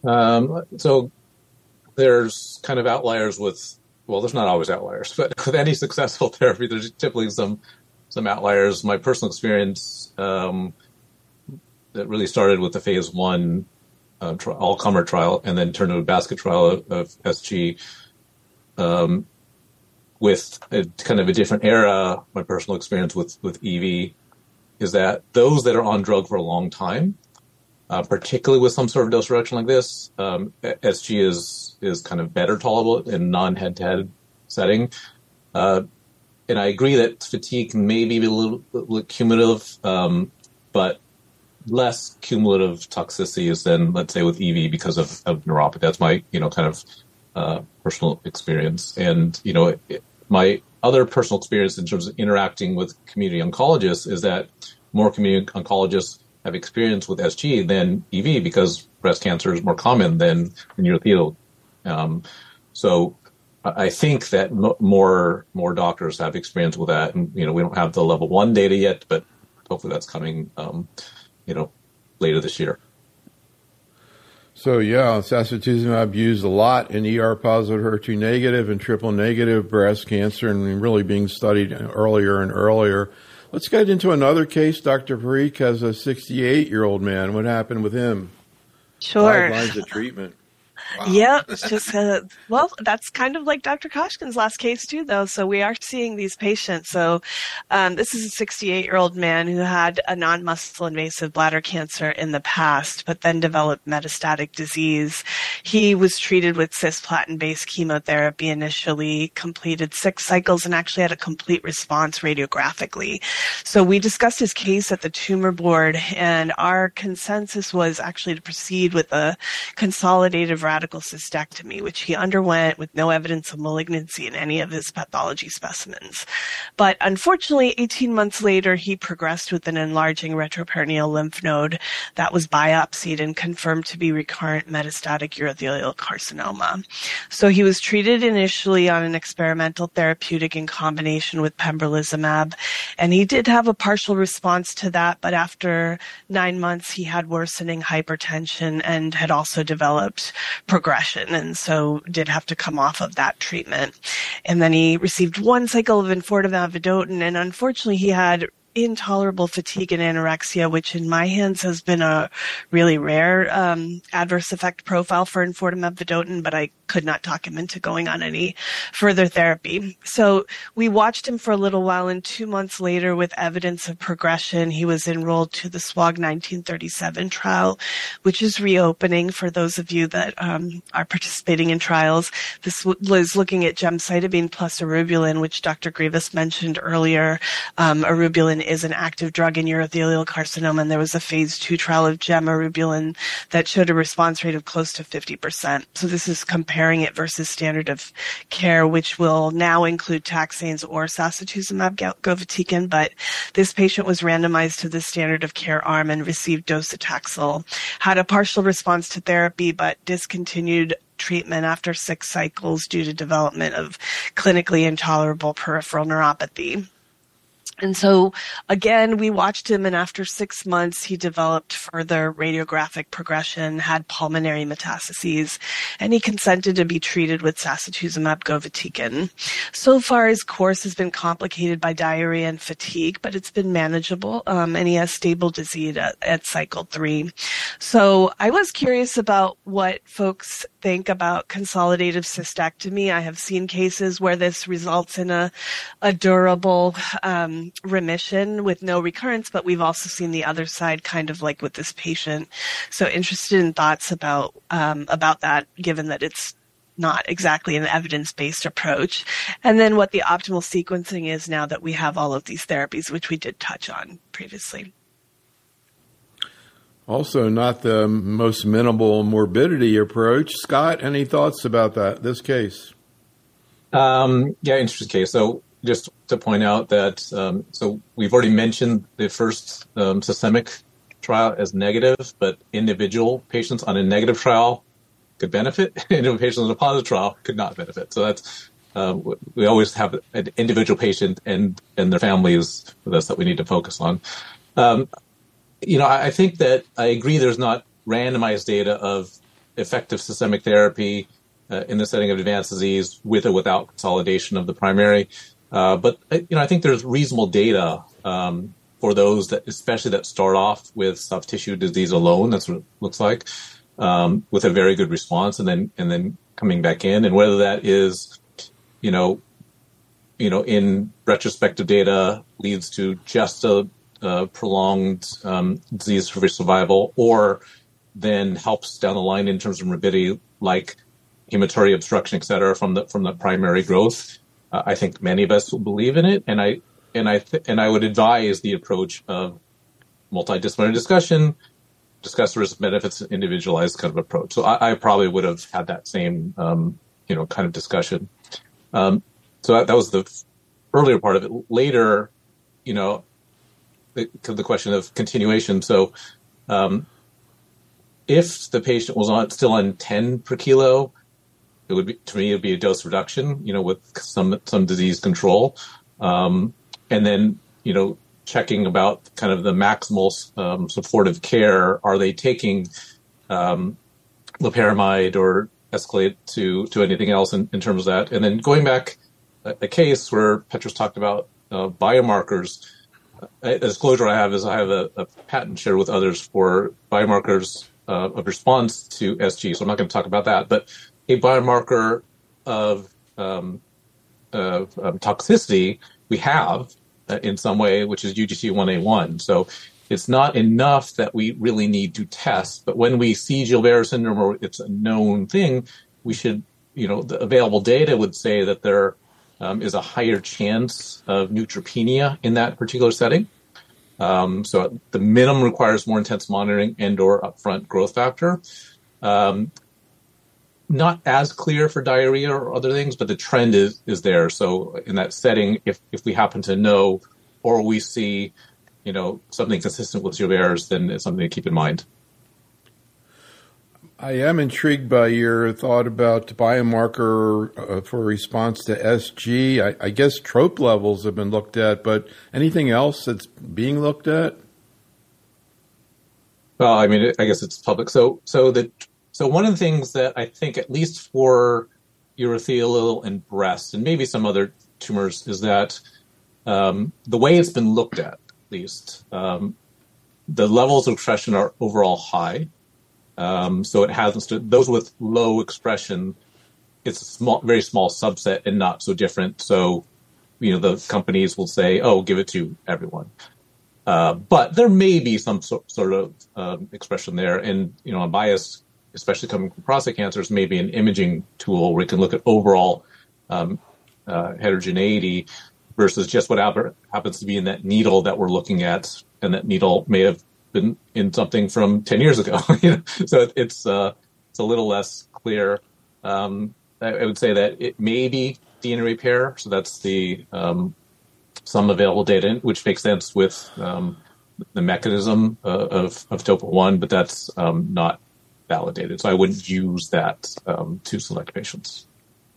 Um, so there's kind of outliers with, well, there's not always outliers, but with any successful therapy, there's typically some some outliers. My personal experience um, that really started with the phase one uh, tri- all-comer trial and then turned into a basket trial of, of S G um, with a kind of a different era. My personal experience with, with E V is that those that are on drug for a long time, uh, particularly with some sort of dose reduction like this, um, S G is is kind of better tolerable in non-head-to-head setting. Uh, and I agree that fatigue can maybe be a little, little cumulative, um, but less cumulative toxicities than, let's say, with E V because of, of neuropathy. That's my, you know, kind of uh, personal experience. And, you know, it, my other personal experience in terms of interacting with community oncologists is that more community oncologists have experience with S G than E V because breast cancer is more common than urothelial. Um, so I think that m- more more doctors have experience with that, and you know we don't have the level one data yet, but hopefully that's coming, um, you know, later this year. So yeah, sacituzumab used a lot in E R positive, H E R two negative, and triple negative breast cancer, and really being studied earlier and earlier. Let's get into another case. Doctor Parikh has a sixty-eight-year-old man. What happened with him? Sure. Five lines of treatment. Wow. Yep. It's just, uh, well, that's kind of like Doctor Koshkin's last case too, though. So we are seeing these patients. So um, this is a sixty-eight-year-old man who had a non-muscle invasive bladder cancer in the past, but then developed metastatic disease. He was treated with cisplatin-based chemotherapy initially, completed six cycles, and actually had a complete response radiographically. So we discussed his case at the tumor board, and our consensus was actually to proceed with a consolidative radical cystectomy, which he underwent with no evidence of malignancy in any of his pathology specimens. But unfortunately, eighteen months later, he progressed with an enlarging retroperitoneal lymph node that was biopsied and confirmed to be recurrent metastatic urothelial carcinoma. So he was treated initially on an experimental therapeutic in combination with pembrolizumab, and he did have a partial response to that, but after nine months, he had worsening hypertension and had also developed progression, and so did have to come off of that treatment. And then he received one cycle of enfortumab vedotin, and unfortunately he had intolerable fatigue and anorexia, which in my hands has been a really rare um, adverse effect profile for enfortumab vedotin, but I could not talk him into going on any further therapy. So we watched him for a little while, and two months later, with evidence of progression, he was enrolled to the S W O G nineteen thirty-seven trial, which is reopening for those of you that um, are participating in trials. This was looking at gemcitabine plus eribulin, which Doctor Grievous mentioned earlier. Um, eribulin is an active drug in urothelial carcinoma, and there was a phase two trial of gemarubulin that showed a response rate of close to fifty percent. So this is comparing it versus standard of care, which will now include taxanes or sacituzumab govitecan, but this patient was randomized to the standard of care arm and received docetaxel, had a partial response to therapy, but discontinued treatment after six cycles due to development of clinically intolerable peripheral neuropathy. And so, again, we watched him, and after six months, he developed further radiographic progression, had pulmonary metastases, and he consented to be treated with sacituzumab govitecan. So far, his course has been complicated by diarrhea and fatigue, but it's been manageable, um, and he has stable disease at, at cycle three. So I was curious about what folks think about consolidative cystectomy. I have seen cases where this results in a, a durable um, remission with no recurrence, but we've also seen the other side, kind of like with this patient. So interested in thoughts about um, about that, given that it's not exactly an evidence-based approach, and then what the optimal sequencing is now that we have all of these therapies, which we did touch on previously. Also, not the most minimal morbidity approach. Scott, any thoughts about that, this case? Um, yeah, interesting case. So just to point out that, um, so we've already mentioned the first um, systemic trial as negative, but individual patients on a negative trial could benefit. Individual patients on a positive trial could not benefit. So that's, uh, we always have an individual patient and, and their families with us that we need to focus on. Um, You know, I think that I agree there's not randomized data of effective systemic therapy uh, in the setting of advanced disease with or without consolidation of the primary. Uh, but you know, I think there's reasonable data um, for those that, especially that start off with soft tissue disease alone. That's what it looks like, um, with a very good response, and then and then coming back in, and whether that is, you know, you know, in retrospective data leads to just a, a prolonged um, disease-free survival, or then helps down the line in terms of morbidity, like hematuria obstruction, et cetera, from the from the primary growth. Uh, I think many of us will believe in it, and I and I th- and I would advise the approach of multidisciplinary discussion, discuss risk benefits, individualized kind of approach. So I, I probably would have had that same um, you know kind of discussion. Um, so that, that was the earlier part of it. Later, you know, the, the question of continuation. So um, if the patient was on still on ten per kilo, it would be, to me, it would be a dose reduction, you know, with some some disease control, um, and then, you know, checking about kind of the maximal um, supportive care. Are they taking um, loperamide or escalate to to anything else in, in terms of that? And then going back a, a case where Petros talked about uh, biomarkers. A disclosure I have is I have a, a patent shared with others for biomarkers uh, of response to S G, so I'm not going to talk about that, but a biomarker of, um, of um, toxicity we have uh, in some way, which is U G T one A one. So it's not enough that we really need to test, but when we see Gilbert syndrome or it's a known thing, we should, you know, the available data would say that there um, is a higher chance of neutropenia in that particular setting. Um, so the minimum requires more intense monitoring and or upfront growth factor. Um, Not as clear for diarrhea or other things, but the trend is, is there. So in that setting, if, if we happen to know or we see, you know, something consistent with Gilbert's, then it's something to keep in mind. I am intrigued by your thought about biomarker uh, for response to S G. I, I guess trope levels have been looked at, but anything else that's being looked at? Well, I mean, I guess it's public. So, so the So one of the things that I think, at least for urothelial and breast, and maybe some other tumors, is that um, the way it's been looked at, at least, um, the levels of expression are overall high. Um, so it hasn't stood, those with low expression, it's a small, very small subset and not so different. So, you know, the companies will say, oh, give it to everyone. Uh, but there may be some so, sort of um, expression there. And, you know, a bias, especially coming from prostate cancers, maybe an imaging tool where we can look at overall um, uh, heterogeneity versus just what happens to be in that needle that we're looking at, and that needle may have been in something from ten years ago. You know? So it's uh, it's a little less clear. Um, I would say that it may be D N A repair, so that's the um, some available data, which makes sense with um, the mechanism uh, of of topo one, but that's um, not validated. So I wouldn't use that um, to select patients.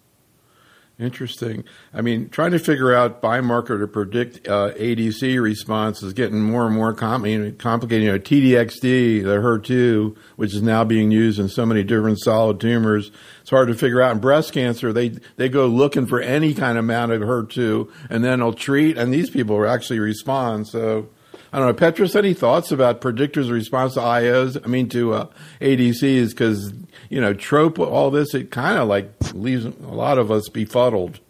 Interesting. I mean, trying to figure out biomarker to predict uh, A D C response is getting more and more com- complicated. You know, T D X D, the H E R two, which is now being used in so many different solid tumors, it's hard to figure out. In breast cancer, they they go looking for any kind of amount of H E R two, and then they'll treat, and these people actually respond. So, I don't know, Petros, any thoughts about predictors of response to I Os, I mean to uh, A D Cs, because, you know, trope, all this, it kind of like leaves a lot of us befuddled.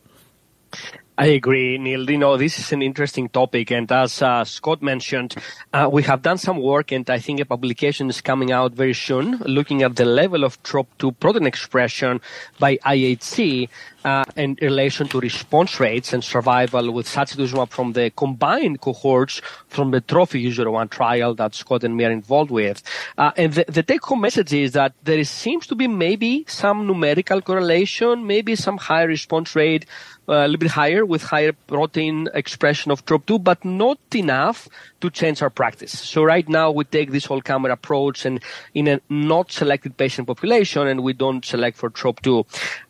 I agree, Neil. You know, this is an interesting topic, and as uh, Scott mentioned, uh, we have done some work, and I think a publication is coming out very soon, looking at the level of T R O P two protein expression by I H C uh, in relation to response rates and survival with sacituzumab from the combined cohorts from the TROPHY zero one trial that Scott and me are involved with. Uh, and the, the take-home message is that there is, seems to be maybe some numerical correlation, maybe some higher response rate, Uh, a little bit higher with higher protein expression of T R O P two, but not enough to change our practice. So right now we take this whole camera approach and in a not selected patient population, and we don't select for T R O P two.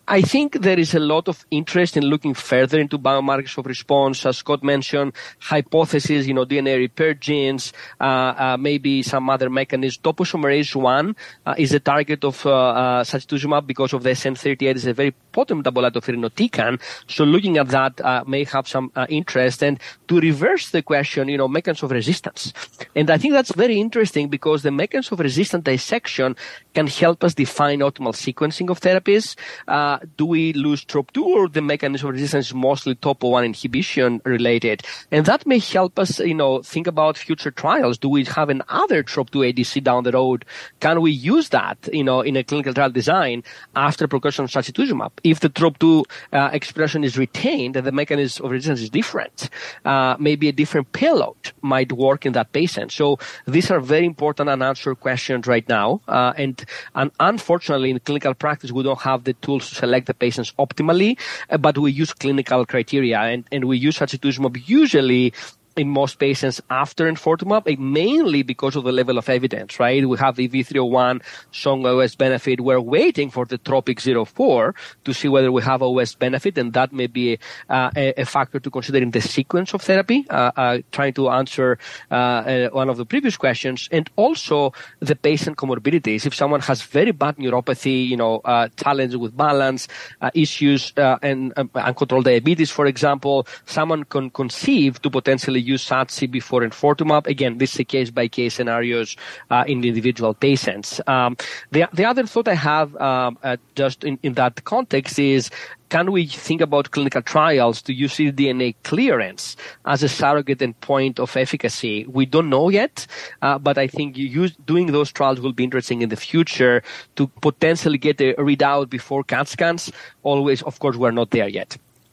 I think there is a lot of interest in looking further into biomarkers of response. As Scott mentioned, hypotheses, you know, D N A repair genes, uh, uh, maybe some other mechanism. Topoisomerase one uh, is a target of uh, uh, sacituzumab because of the S N thirty-eight is a very potent metabolite of irinotecan. So looking at that uh, may have some uh, interest. And to reverse the question, you know, mechanisms of resistance. And I think that's very interesting because the mechanism of resistance dissection can help us define optimal sequencing of therapies. Uh, do we lose T R O P two, or the mechanism of resistance is mostly topo one inhibition related? And that may help us, you know, think about future trials. Do we have another T R O P two A D C down the road? Can we use that, you know, in a clinical trial design after progression of sacituzumab? If the T R O P two uh, expression is retained and the mechanism of resistance is different, uh, maybe a different payload might work in that patient. So these are very important unanswered questions right now. Uh, and, and unfortunately, in clinical practice, we don't have the tools to select the patients optimally, uh, but we use clinical criteria, and, and we use sacituzumab usually in most patients after enfortumab, mainly because of the level of evidence, right? We have the E V three oh one showing O S benefit. We're waiting for the TROPiCS zero four to see whether we have O S benefit, and that may be uh, a, a factor to consider in the sequence of therapy, uh, uh, trying to answer uh, uh, one of the previous questions, and also the patient comorbidities. If someone has very bad neuropathy, you know, uh, challenges with balance, uh, issues, uh, and uh, uncontrolled diabetes, for example, someone can conceive to potentially use S A T C before enfortumab. Again, this is a case-by-case scenarios uh, in individual patients. Um, the, the other thought I have um, uh, just in, in that context is, can we think about clinical trials to use ctDNA clearance as a surrogate endpoint of efficacy? We don't know yet, uh, but I think you use, doing those trials will be interesting in the future to potentially get a readout before C A T scans. Always, of course, we're not there yet.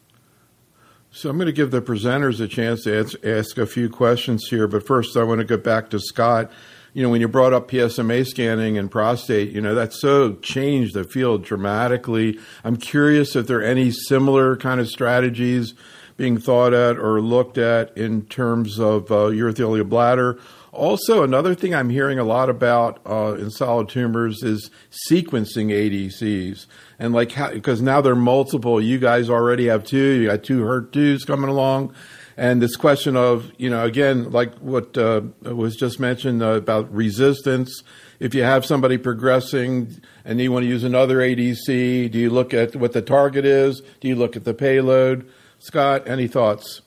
So I'm going to give the presenters a chance to ask, ask a few questions here, but first I want to go back to Scott. You know, when you brought up P S M A scanning and prostate, you know, that's so changed the field dramatically. I'm curious if there are any similar kind of strategies being thought at or looked at in terms of uh, urothelial bladder. Also, another thing I'm hearing a lot about uh, in solid tumors is sequencing A D Cs. And like, how, because now there are multiple, you guys already have two, you got two H E R twos coming along. And this question of, you know, again, like what uh, was just mentioned uh, about resistance. If you have somebody progressing and you want to use another A D C, do you look at what the target is? Do you look at the payload? Scott, any thoughts?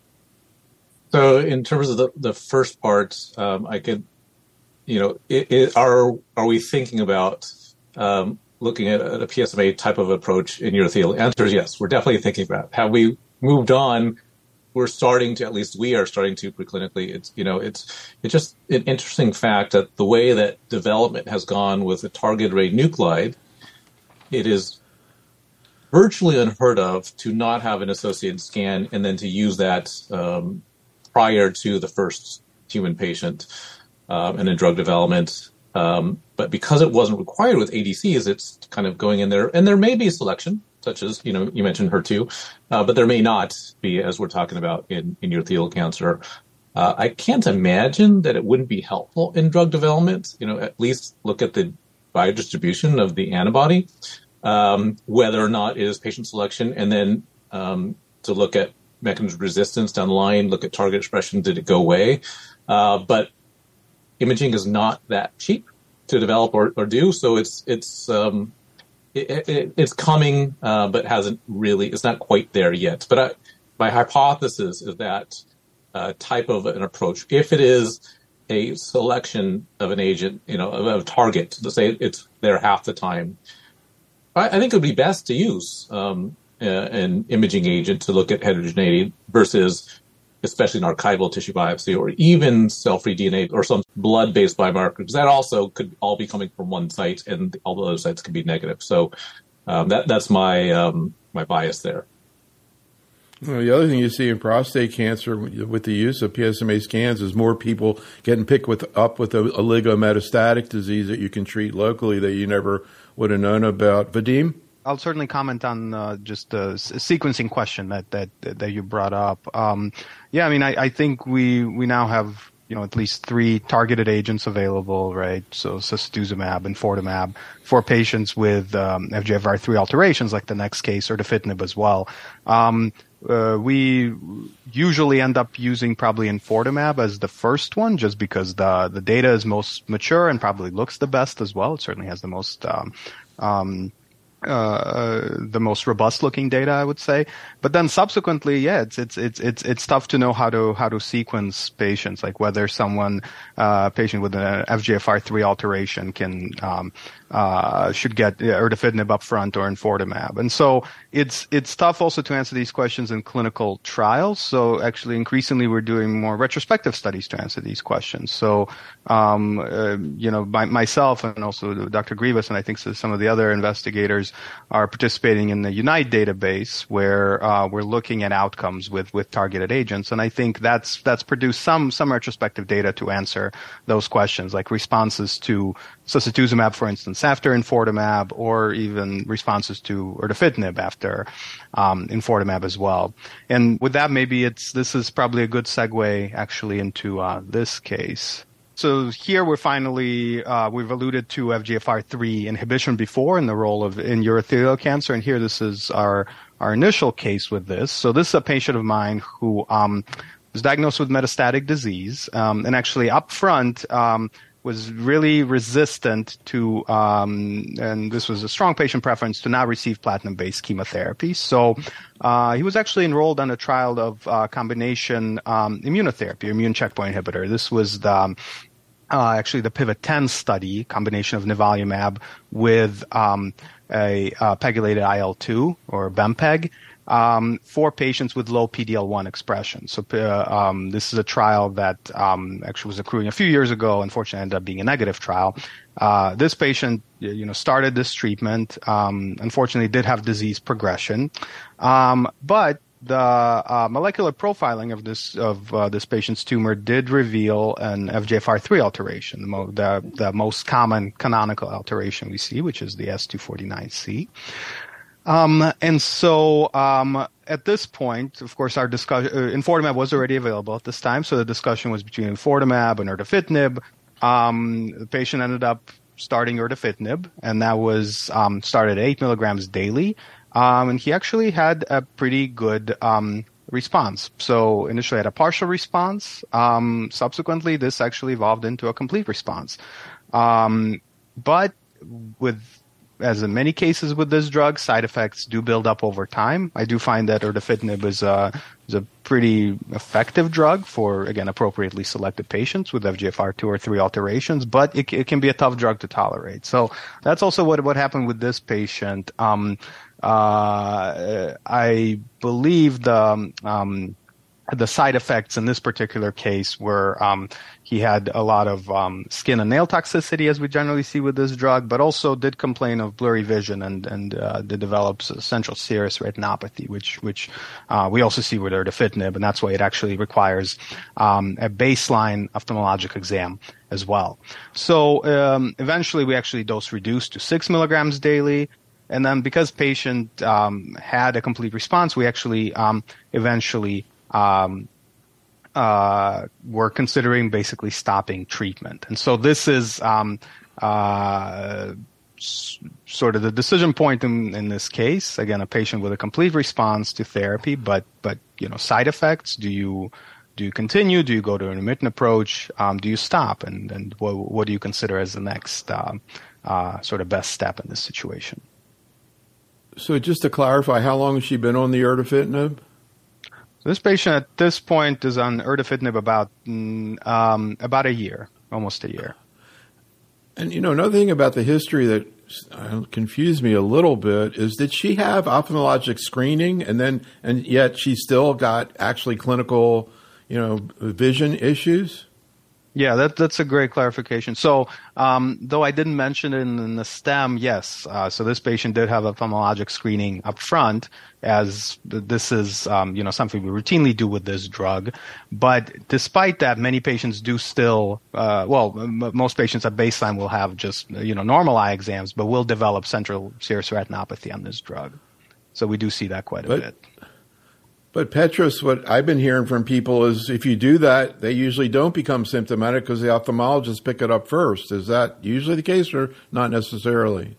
So in terms of the, the first part, um, I could, you know, it, it, are are we thinking about um, looking at a, a P S M A type of approach in urothelial? Answer is yes, we're definitely thinking about it. Have we moved on? We're starting to, at least we are starting to preclinically. It's, you know, it's it's just an interesting fact that the way that development has gone with a targeted radionuclide, it is virtually unheard of to not have an associated scan and then to use that um, prior to the first human patient um, and in drug development. Um, but because it wasn't required with A D Cs, it's kind of going in there. And there may be selection, such as, you know, you mentioned H E R two, uh, but there may not be, as we're talking about in, in urothelial cancer. Uh, I can't imagine that it wouldn't be helpful in drug development. You know, at least look at the biodistribution of the antibody, um, whether or not it is patient selection, and then um, to look at mechanism of resistance down the line, look at target expression, did it go away? Uh, but imaging is not that cheap to develop or, or do, so it's it's um, it, it, it's coming, uh, but hasn't really, it's not quite there yet. But I, my hypothesis is that uh, type of an approach, if it is a selection of an agent, you know, of a target, to say it's there half the time, I, I think it would be best to use um, uh, an imaging agent to look at heterogeneity versus, especially an archival tissue biopsy or even cell-free D N A or some blood-based biomarker, because that also could all be coming from one site and all the other sites could be negative. So um, that that's my um, my bias there. Well, the other thing you see in prostate cancer with the use of P S M A scans is more people getting picked with, up with a oligometastatic disease that you can treat locally that you never would have known about. Vadim? I'll certainly comment on uh, just the sequencing question that, that that you brought up. Um, yeah, I mean, I, I think we we now have you know, at least three targeted agents available, right? So sacituzumab and enfortumab for patients with um, F G F R three alterations, like the next case, or erdafitinib as well. Um, uh, we usually end up using probably enfortumab as the first one, just because the the data is most mature and probably looks the best as well. It certainly has the most um, um, Uh, the most robust looking data, I would say. But then subsequently, yeah, it's it's it's it's it's tough to know how to how to sequence patients, like whether someone uh, patient with an F G F R three alteration can um, uh, should get erdafitinib up front or enfortumab. And so it's it's tough also to answer these questions in clinical trials. So actually, increasingly, we're doing more retrospective studies to answer these questions. So um, uh, you know, my, myself and also Doctor Grivas, and I think so some of the other investigators are participating in the UNITE database, where uh, we're looking at outcomes with, with targeted agents, and I think that's that's produced some some retrospective data to answer those questions, like responses to sacituzumab, for instance, after enfortumab, or even responses to erdafitinib after um, enfortumab as well. And with that, maybe it's this is probably a good segue actually into uh, this case. So here we're finally, uh, we've alluded to F G F R three inhibition before in the role of in urothelial cancer, and here this is our, our initial case with this. So this is a patient of mine who um, was diagnosed with metastatic disease, um, and actually up front um, was really resistant to, um, and this was a strong patient preference, to not receive platinum-based chemotherapy. So uh, he was actually enrolled on a trial of uh, combination um, immunotherapy, immune checkpoint inhibitor. This was the um, uh, actually the PIVOT ten study, combination of nivolumab with um, a uh, pegylated I L two or BEMPEG. Um, for patients with low P D L one expression. So uh, um, this is a trial that um, actually was accruing a few years ago. Unfortunately, ended up being a negative trial. Uh, this patient, you know, started this treatment. Um, unfortunately, did have disease progression, um, but the uh, molecular profiling of this of uh, this patient's tumor did reveal an F G F R three alteration, the, mo- the, the most common canonical alteration we see, which is the S two forty-nine C. Um, and so, um, at this point, of course, our discussion, uh, enfortumab was already available at this time. So the discussion was between enfortumab and erdafitinib. Um, the patient ended up starting erdafitinib, and that was, um, started at eight milligrams daily. Um, and he actually had a pretty good, um, response. So initially had a partial response. Um, subsequently, this actually evolved into a complete response. Um, but with, as in many cases with this drug, side effects do build up over time. I do find that erdafitinib is a, is a pretty effective drug for, again, appropriately selected patients with F G F R two or three alterations, but it, it can be a tough drug to tolerate. So that's also what, what happened with this patient. Um, uh, I believe the, um, the side effects in this particular case were um, he had a lot of um, skin and nail toxicity, as we generally see with this drug, but also did complain of blurry vision and and uh, did develop central serous retinopathy, which which uh, we also see with erdafitinib, and that's why it actually requires um, a baseline ophthalmologic exam as well. So um, eventually, we actually dose reduced to six milligrams daily. And then because patient um, had a complete response, we actually um, eventually Um, uh, we're considering basically stopping treatment. And so this is um, uh, s- sort of the decision point in, in this case. Again, a patient with a complete response to therapy, but but you know, side effects. Do you do you continue? Do you go to an intermittent approach? Um, do you stop? And and what, what do you consider as the next uh, uh, sort of best step in this situation? So just to clarify, how long has she been on the erdafitinib? This patient at this point is on erdafitinib about um, about a year, almost a year. And, you know, another thing about the history that uh, confused me a little bit is, did she have ophthalmologic screening and then, and yet she still got actually clinical, you know, vision issues? Yeah, that, that's a great clarification. So, um, though I didn't mention it in, in the STEM, yes. Uh, so this patient did have ophthalmologic screening up front, as this is, um, you know, something we routinely do with this drug. But despite that, many patients do still, uh, well, m- most patients at baseline will have just, you know, normal eye exams, but will develop central serous retinopathy on this drug. So we do see that quite a but, bit. But Petros, what I've been hearing from people is if you do that, they usually don't become symptomatic because the ophthalmologists pick it up first. Is that usually the case or not necessarily?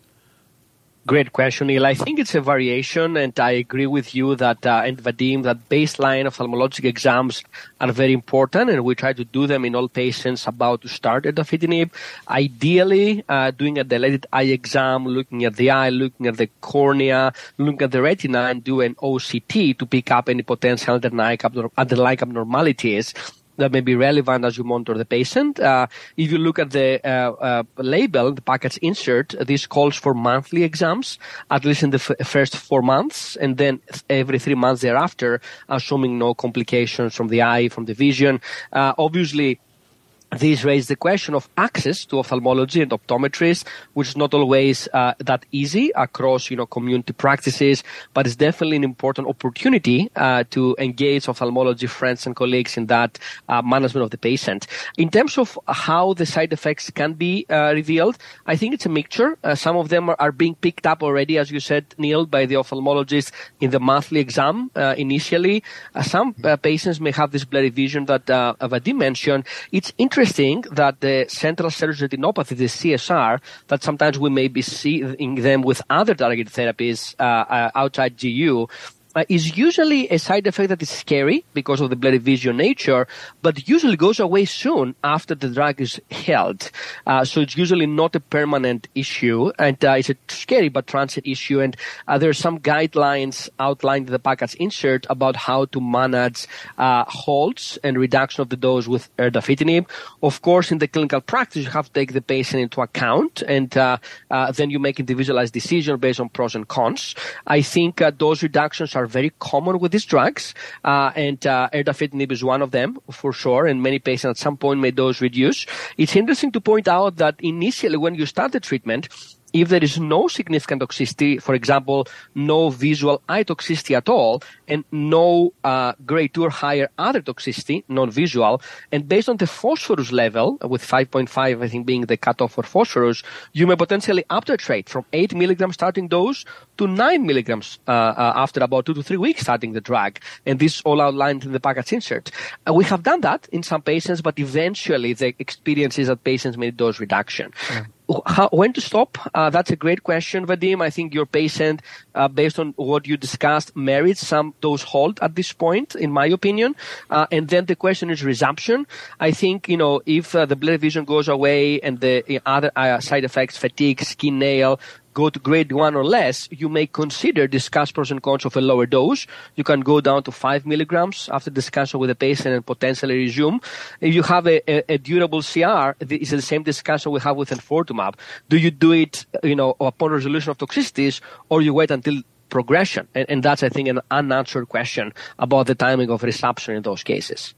Great question, Neil. I think it's a variation, and I agree with you that, uh, and Vadim, that baseline ophthalmologic exams are very important, and we try to do them in all patients about to start erdafitinib. Ideally, uh, doing a dilated eye exam, looking at the eye, looking at the cornea, looking at the retina, and do an O C T to pick up any potential underlying abnormalities that may be relevant as you monitor the patient. Uh, if you look at the uh, uh, label, the package insert, this calls for monthly exams, at least in the f- first four months, and then every three months thereafter, assuming no complications from the eye, from the vision. Uh, obviously, These raise the question of access to ophthalmology and optometrists, which is not always uh, that easy across, you know, community practices, but it's definitely an important opportunity uh, to engage ophthalmology friends and colleagues in that uh, management of the patient. In terms of how the side effects can be uh, revealed, I think it's a mixture. Uh, some of them are, are being picked up already, as you said, Neil, by the ophthalmologist in the monthly exam uh, initially. Uh, some uh, patients may have this blurry vision that uh, Vadim mentioned. It's interesting that the central serous retinopathy, the C S R, that sometimes we may be seeing them with other targeted therapies uh, uh, outside G U, Uh, is usually a side effect that is scary because of the blurry vision nature, but usually goes away soon after the drug is held. Uh, so it's usually not a permanent issue, and uh, it's a scary but transient issue. And uh, there are some guidelines outlined in the package insert about how to manage uh, halts and reduction of the dose with erdafitinib. Of course, in the clinical practice, you have to take the patient into account, and uh, uh, then you make individualized decision based on pros and cons. I think uh, dose reductions are very common with these drugs, uh, and uh, erdafitinib is one of them for sure, and many patients at some point may dose reduce. It's interesting to point out that initially when you start the treatment, if there is no significant toxicity, for example, no visual eye toxicity at all, and no uh, grade two or higher other toxicity, non-visual, and based on the phosphorus level, with five point five, I think, being the cutoff for phosphorus, you may potentially uptitrate from eight milligrams starting dose to nine milligrams uh, uh, after about two to three weeks starting the drug. And this is all outlined in the package insert. Uh, we have done that in some patients, but eventually the experience is that patients may dose reduction. Yeah. How, when to stop? Uh, that's a great question, Vadim. I think your patient, uh, based on what you discussed, merits some dose halt at this point, in my opinion. Uh, and then the question is resumption. I think, you know, if uh, the blurred vision goes away and the uh, other uh, side effects, fatigue, skin, nail, go to grade one or less, you may consider discuss pros and cons of a lower dose. You can go down to five milligrams after discussion with the patient and potentially resume. If you have a, a, a durable C R, it's the same discussion we have with enfortumab. Do you do it, you know, upon resolution of toxicities, or you wait until progression? And, and that's, I think, an unanswered question about the timing of resumption in those cases.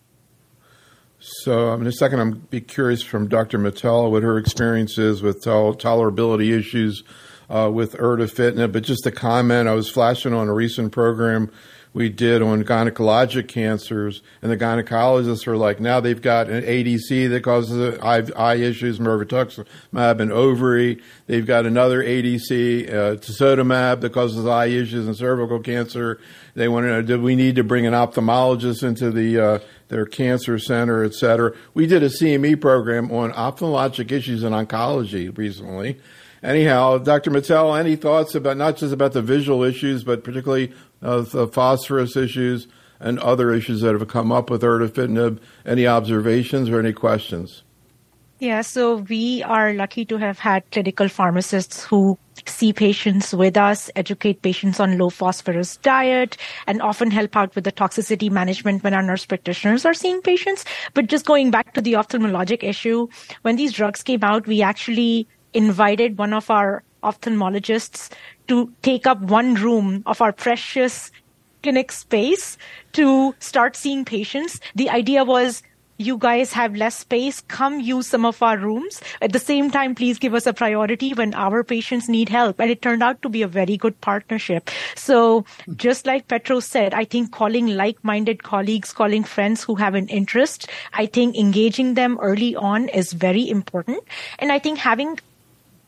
So um, in a second, I'm be curious from Doctor Mittal what her experience is with tol- tolerability issues Uh, with erdafitinib, but just a comment, I was flashing on a recent program we did on gynecologic cancers, and the gynecologists are like, now they've got an A D C that causes eye, eye issues, mirvetuximab and ovary. They've got another A D C, uh, tisotumab, that causes eye issues and cervical cancer. They want to know, do we need to bring an ophthalmologist into the uh, their cancer center, et cetera? We did a C M E program on ophthalmologic issues in oncology recently. Anyhow, Doctor Mittal, any thoughts about not just about the visual issues, but particularly uh, the phosphorus issues and other issues that have come up with erdafitinib? Any observations or any questions? Yeah, so we are lucky to have had clinical pharmacists who see patients with us, educate patients on low phosphorus diet, and often help out with the toxicity management when our nurse practitioners are seeing patients. But just going back to the ophthalmologic issue, when these drugs came out, we actually invited one of our ophthalmologists to take up one room of our precious clinic space to start seeing patients. The idea was, you guys have less space, come use some of our rooms. At the same time, please give us a priority when our patients need help. And it turned out to be a very good partnership. So just like Petros said, I think calling like-minded colleagues, calling friends who have an interest, I think engaging them early on is very important. And I think having good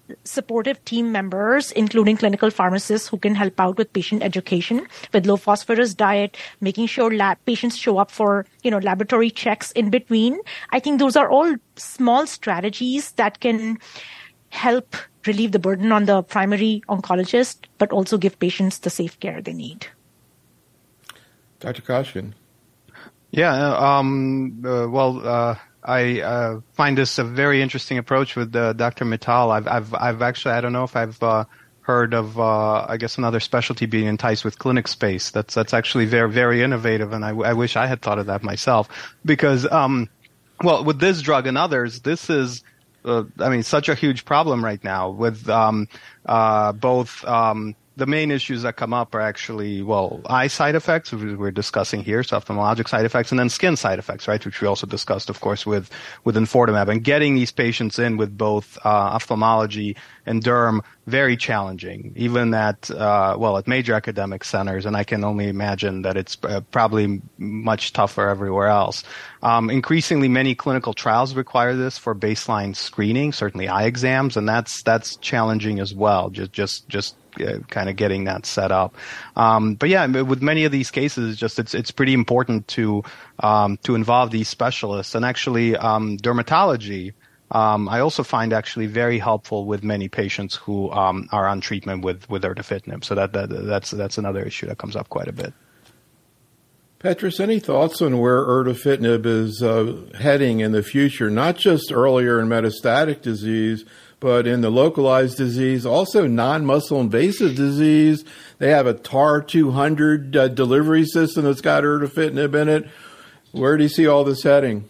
supportive team members, including clinical pharmacists who can help out with patient education, with low phosphorus diet, making sure lab patients show up for, you know, laboratory checks in between. I think those are all small strategies that can help relieve the burden on the primary oncologist, but also give patients the safe care they need. Doctor Koshkin. Yeah, um, uh, well, uh, I uh, find this a very interesting approach with uh, Doctor Mittal. I've, I've, I've actually, I don't know if I've uh, heard of, uh, I guess, another specialty being enticed with clinic space. That's that's actually very, very innovative, and I, I wish I had thought of that myself. Because, um, well, with this drug and others, this is, uh, I mean, such a huge problem right now with um, uh, both. Um, The main issues that come up are actually, well, eye side effects, which we're discussing here, so ophthalmologic side effects, and then skin side effects, right, which we also discussed, of course, with, with enfortumab. And getting these patients in with both uh, ophthalmology and derm, very challenging, even at, uh, well, at major academic centers, and I can only imagine that it's uh, probably much tougher everywhere else. Um, increasingly, many clinical trials require this for baseline screening, certainly eye exams, and that's that's challenging as well, just just just Uh, kind of getting that set up. Um, but yeah, with many of these cases, just it's it's pretty important to um, to involve these specialists. And actually, um, dermatology, um, I also find actually very helpful with many patients who um, are on treatment with with erdafitinib. So that, that that's that's another issue that comes up quite a bit. Petros, any thoughts on where erdafitinib is uh, heading in the future, not just earlier in metastatic disease, but in the localized disease, also non-muscle invasive disease? They have a T A R two hundred uh, delivery system that's got erdafitinib in it. Where do you see all this heading?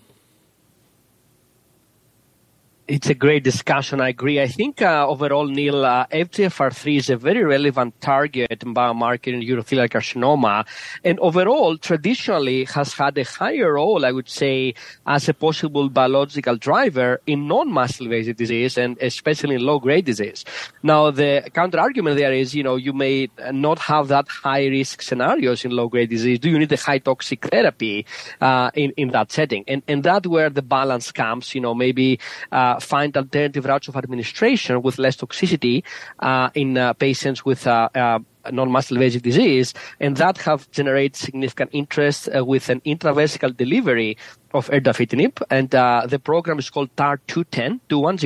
It's a great discussion. I agree. I think uh, overall, Neil, uh, F G F R three is a very relevant target and biomarker in urothelial carcinoma, and overall, traditionally has had a higher role, I would say, as a possible biological driver in non-muscle invasive disease and especially in low-grade disease. Now, the counter-argument there is, you know, you may not have that high-risk scenarios in low-grade disease. Do you need a high-toxic therapy uh, in, in that setting? And, and that's where the balance comes, you know, maybe uh, find alternative routes of administration with less toxicity uh, in uh, patients with uh, uh, non-muscle invasive disease, and that have generated significant interest uh, with an intravesical delivery of erdafitinib, and uh, the program is called T A R two ten.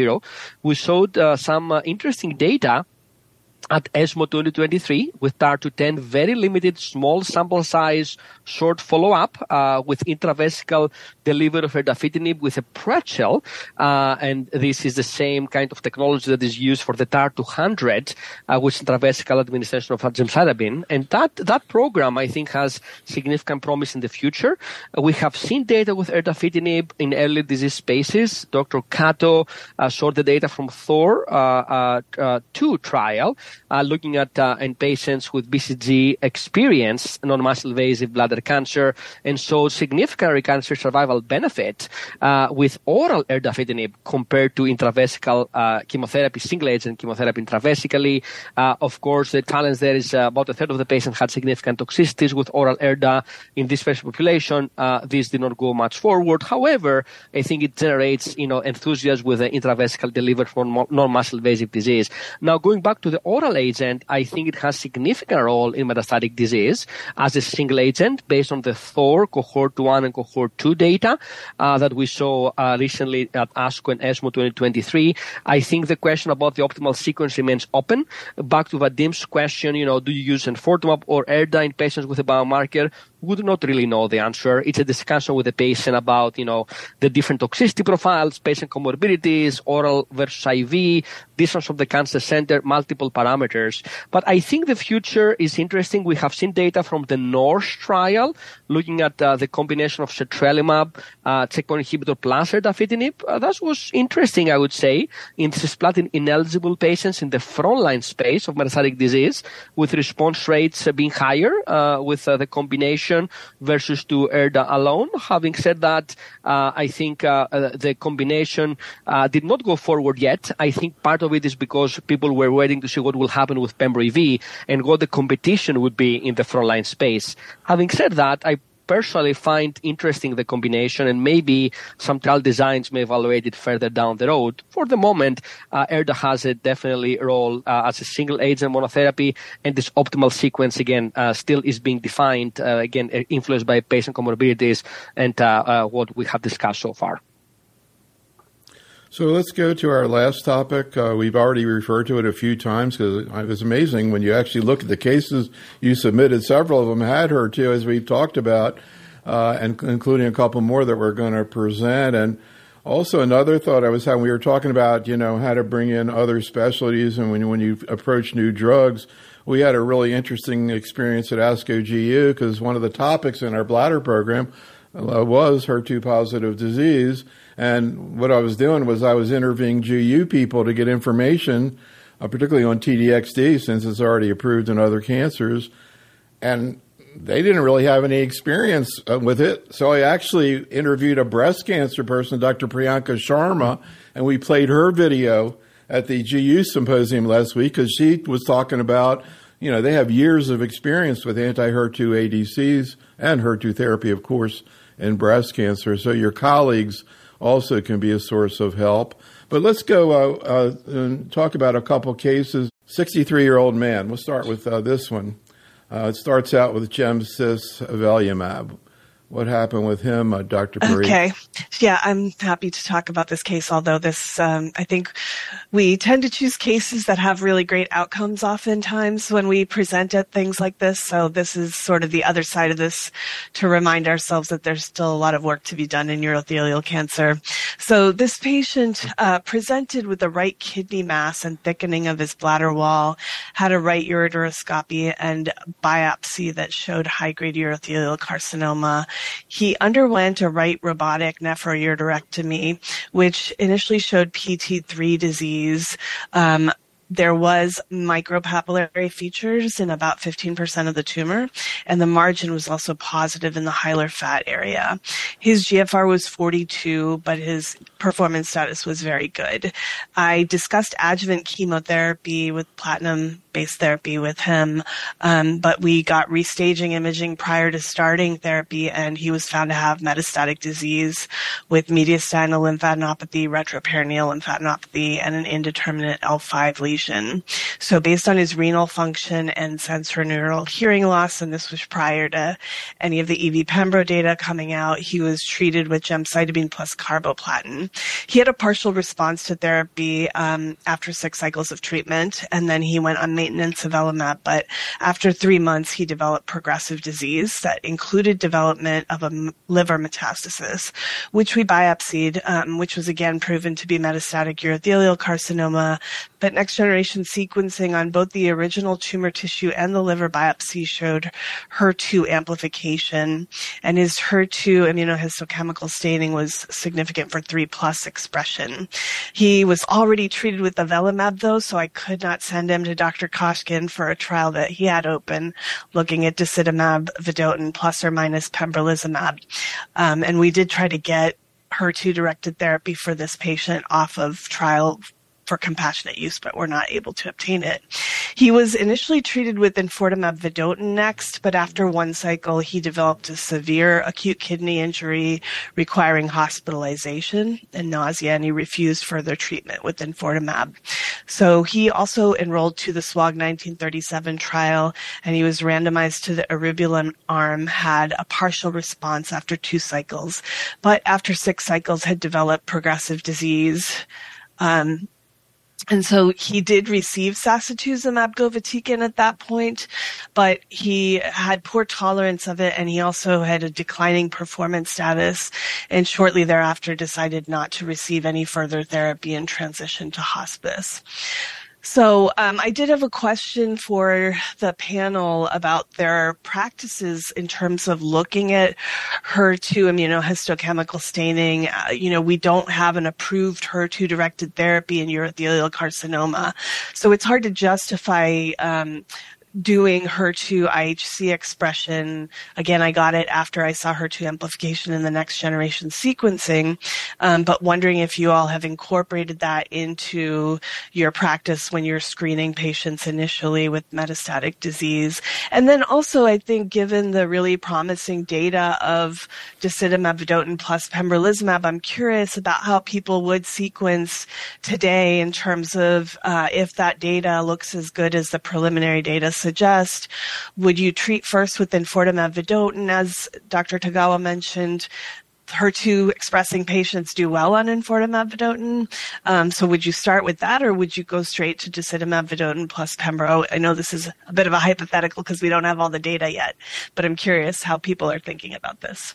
We showed uh, some uh, interesting data at ESMO twenty twenty-three with T A R two ten, very limited, small sample size, short follow-up uh, with intravesical delivery of erdafitinib with a pretzel, uh, and this is the same kind of technology that is used for the T A R two hundred, uh, which is intravesical administration of gemcitabine. And that, that program, I think, has significant promise in the future. Uh, we have seen data with erdafitinib in early disease spaces. Doctor Kato uh, showed the data from Thor uh, uh, uh, two trial, Uh, looking at uh, in patients with B C G experience non-muscle invasive bladder cancer, and showed significant recurrence survival benefit uh, with oral erdafitinib compared to intravesical uh, chemotherapy, single agent chemotherapy intravesically. Uh, of course, the challenge there is uh, about a third of the patients had significant toxicities with oral erda. In this patient population, uh, this did not go much forward. However, I think it generates, you know, enthusiasm with the intravesical delivery for non-muscle invasive disease. Now, going back to the oral agent, I think it has significant role in metastatic disease as a single agent based on the Thor cohort one and cohort two data uh, that we saw uh, recently at ASCO and ESMO twenty twenty-three. I think the question about the optimal sequence remains open. Back to Vadim's question, you know, do you use enfortumab or erda in patients with a biomarker? We do not really know the answer. It's a discussion with the patient about, you know, the different toxicity profiles, patient comorbidities, oral versus I V, distance of the cancer center, multiple parameters. But I think the future is interesting. We have seen data from the Norse trial looking at uh, the combination of sertralimab, uh, checkpoint inhibitor plus erdafitinib. Uh, that was interesting, I would say, in cisplatin-ineligible patients in the frontline space of metastatic disease, with response rates uh, being higher uh, with uh, the combination versus to erda alone. Having said that, uh, I think uh, uh, the combination uh, did not go forward yet. I think part of it is because people were waiting to see what will happen with pembro-E V and what the competition would be in the frontline space. Having said that, I personally find interesting the combination, and maybe some trial designs may evaluate it further down the road. For the moment, uh, erdafitinib definitely role uh, as a single agent monotherapy, and this optimal sequence again uh, still is being defined, uh, again influenced by patient comorbidities and uh, uh, what we have discussed so far. So let's go to our last topic. Uh, we've already referred to it a few times because it was amazing when you actually look at the cases you submitted. Several of them had H E R two, as we've talked about, uh, and including a couple more that we're going to present. And also another thought I was having, we were talking about, you know, how to bring in other specialties, and when, when you approach new drugs. We had a really interesting experience at ASCO G U because one of the topics in our bladder program uh, was H E R two positive disease. And what I was doing was I was interviewing G U people to get information, uh, particularly on T D X D, since it's already approved in other cancers. And they didn't really have any experience uh, with it. So I actually interviewed a breast cancer person, Doctor Priyanka Sharma, and we played her video at the G U symposium last week because she was talking about, you know, they have years of experience with anti-H E R two A D Cs and H E R two therapy, of course, in breast cancer. So your colleagues also can be a source of help. But let's go uh, uh, and talk about a couple cases. sixty-three-year-old man. We'll start with uh, this one. Uh, it starts out with gemcitabine. What happened with him, uh, Doctor Parikh? Okay. Yeah, I'm happy to talk about this case, although this, um, I think we tend to choose cases that have really great outcomes oftentimes when we present at things like this. So this is sort of the other side of this to remind ourselves that there's still a lot of work to be done in urothelial cancer. So this patient uh, presented with a right kidney mass and thickening of his bladder wall, had a right ureteroscopy and biopsy that showed high-grade urothelial carcinoma. He underwent a right robotic nephroureterectomy, which initially showed P T three disease. Um, There was micropapillary features in about fifteen percent of the tumor, and the margin was also positive in the hilar fat area. His G F R was forty-two, but his performance status was very good. I discussed adjuvant chemotherapy with platinum-based therapy with him, um, but we got restaging imaging prior to starting therapy, and he was found to have metastatic disease with mediastinal lymphadenopathy, retroperitoneal lymphadenopathy, and an indeterminate L five lesion. So based on his renal function and sensorineural hearing loss, and this was prior to any of the E V Pembro data coming out, he was treated with gemcitabine plus carboplatin. He had a partial response to therapy um, after six cycles of treatment, and then he went on maintenance of avelumab, but after three months, he developed progressive disease that included development of a liver metastasis, which we biopsied, um, which was again proven to be metastatic urothelial carcinoma, but next-generation sequencing on both the original tumor tissue and the liver biopsy showed H E R two amplification, and his H E R two immunohistochemical staining was significant for three plus expression. He was already treated with avelumab, though, so I could not send him to Doctor Koshkin for a trial that he had open, looking at disitamab vedotin plus or minus pembrolizumab. Um, and we did try to get H E R two-directed therapy for this patient off of trial for compassionate use, but we're not able to obtain it. He was initially treated with enfortumab vedotin next, but after one cycle, he developed a severe acute kidney injury requiring hospitalization and nausea, and he refused further treatment with enfortumab. So he also enrolled to the S W O G nineteen thirty-seven trial, and he was randomized to the eribulin arm, had a partial response after two cycles, but after six cycles had developed progressive disease. Um, And so he did receive sacituzumab govitecan at that point, but he had poor tolerance of it, and he also had a declining performance status, and shortly thereafter decided not to receive any further therapy and transition to hospice. So um, I did have a question for the panel about their practices in terms of looking at H E R two immunohistochemical staining. Uh, you know, we don't have an approved H E R two-directed therapy in urothelial carcinoma, so it's hard to justify um, doing H E R two I H C expression. Again, I got it after I saw H E R two amplification in the next generation sequencing, um, but wondering if you all have incorporated that into your practice when you're screening patients initially with metastatic disease. And then also, I think, given the really promising data of disitamab vedotin plus pembrolizumab, I'm curious about how people would sequence today in terms of uh, if that data looks as good as the preliminary data suggest. Would you treat first with enfortumab vedotin, as Doctor Tagawa mentioned? H E R two expressing patients do well on enfortumab vedotin. Um, so would you start with that, or would you go straight to disitamab vedotin plus pembro? I know this is a bit of a hypothetical because we don't have all the data yet, but I'm curious how people are thinking about this.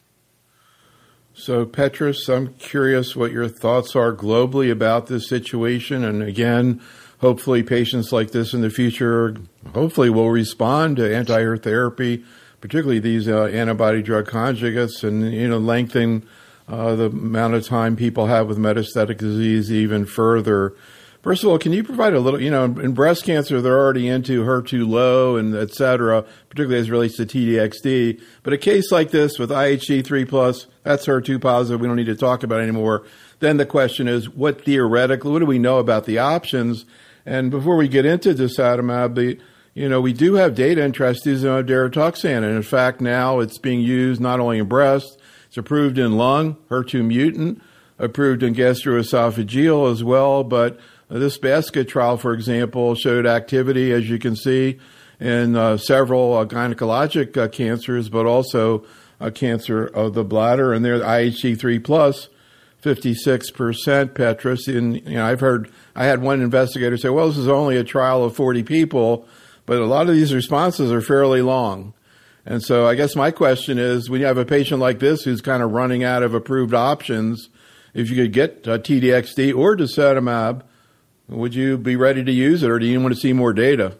So, Petrus, I'm curious what your thoughts are globally about this situation. And again, hopefully patients like this in the future hopefully will respond to anti-H E R therapy, particularly these uh, antibody drug conjugates, and, you know, lengthen uh, the amount of time people have with metastatic disease even further. First of all, can you provide a little, you know, in breast cancer, they're already into H E R two low and et cetera, particularly as it relates to T D X D. But a case like this with I H C three plus, that's H E R two positive, we don't need to talk about it anymore. Then the question is, what theoretically, what do we know about the options? And before we get into disitamab, the, you know, we do have data in trastuzumab deruxtecan, and in fact now it's being used not only in breast, it's approved in lung, H E R two mutant, approved in gastroesophageal as well, but this basket trial, for example, showed activity, as you can see, in uh, several uh, gynecologic uh, cancers, but also uh, cancer of the bladder, and they're I H C three plus, fifty-six percent, Petrus. And, you know, I've heard, I had one investigator say, well, this is only a trial of forty people, but a lot of these responses are fairly long. And so I guess my question is, when you have a patient like this who's kind of running out of approved options, if you could get uh, T D X D or disitamab, would you be ready to use it, or do you want to see more data?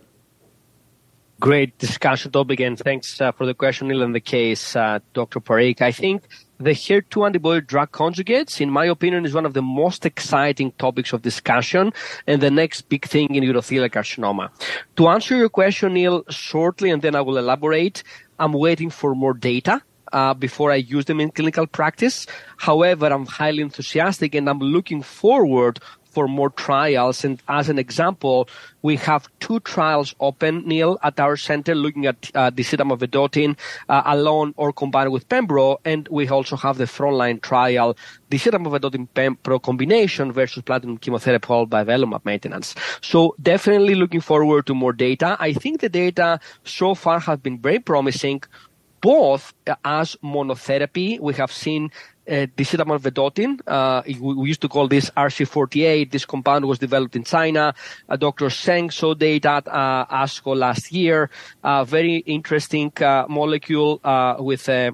Great discussion topic, and thanks uh, for the question, Neil, and the case, uh, Doctor Parikh. I think the H E R two antibody drug conjugates, in my opinion, is one of the most exciting topics of discussion and the next big thing in urothelial carcinoma. To answer your question, Neil, shortly, and then I will elaborate, I'm waiting for more data Uh, before I use them in clinical practice. However, I'm highly enthusiastic and I'm looking forward for more trials. And as an example, we have two trials open, Neil, at our center looking at uh, disitamab vedotin uh, alone or combined with pembro. And we also have the frontline trial, disitamab vedotin pembro combination versus platinum chemotherapy followed by avelumab maintenance. So definitely looking forward to more data. I think the data so far have been very promising, both as monotherapy. We have seen uh, disitamab vedotin. Uh, we, we used to call this R C forty-eight. This compound was developed in China. Uh, Doctor Seng saw data at uh, ASCO last year. Uh, very interesting uh, molecule uh, with a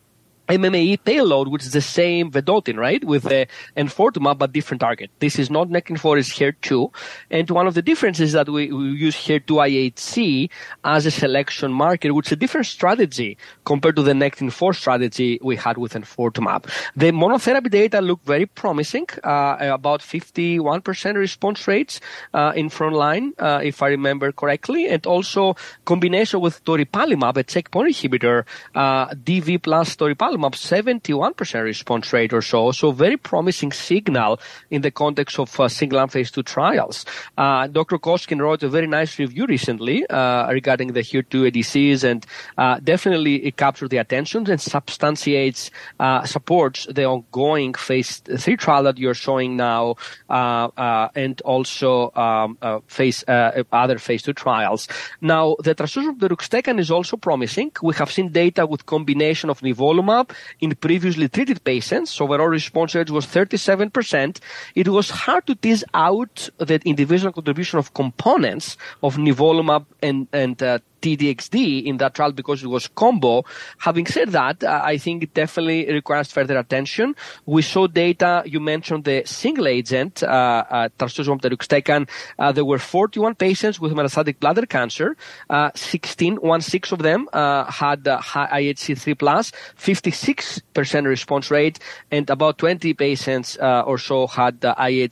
M M A E payload, which is the same vedotin, right, with the enfortumab, but different target. This is not Nectin four, it's H E R two. And one of the differences is that we, we use H E R two I H C as a selection marker, which is a different strategy compared to the Nectin four strategy we had with enfortumab. The monotherapy data look very promising, uh, about fifty-one percent response rates uh, in frontline, uh, if I remember correctly, and also combination with toripalimab, a checkpoint inhibitor, uh, D V plus toripalimab, seventy-one percent response rate or so. So very promising signal in the context of uh, single-arm phase two trials. Uh, Doctor Koskin wrote a very nice review recently uh, regarding the H E R two A D Cs, and uh, definitely it captured the attention and substantiates, uh, supports the ongoing phase three trial that you're showing now, uh, uh, and also um, uh, phase uh, other phase two trials. Now, the trastuzumab deruxtecan is also promising. We have seen data with combination of nivolumab in previously treated patients. Overall response rate was thirty-seven percent. It was hard to tease out the individual contribution of components of nivolumab and, and uh, T D X D in that trial because it was combo. Having said that, uh, I think it definitely requires further attention. We saw data, you mentioned the single agent, uh, uh, trastuzumab deruxtecan. Uh, there were forty-one patients with metastatic bladder cancer. Uh, sixteen, one six of them uh, had uh, I H C three plus, fifty-six percent response rate, and about twenty patients uh, or so had uh, I H C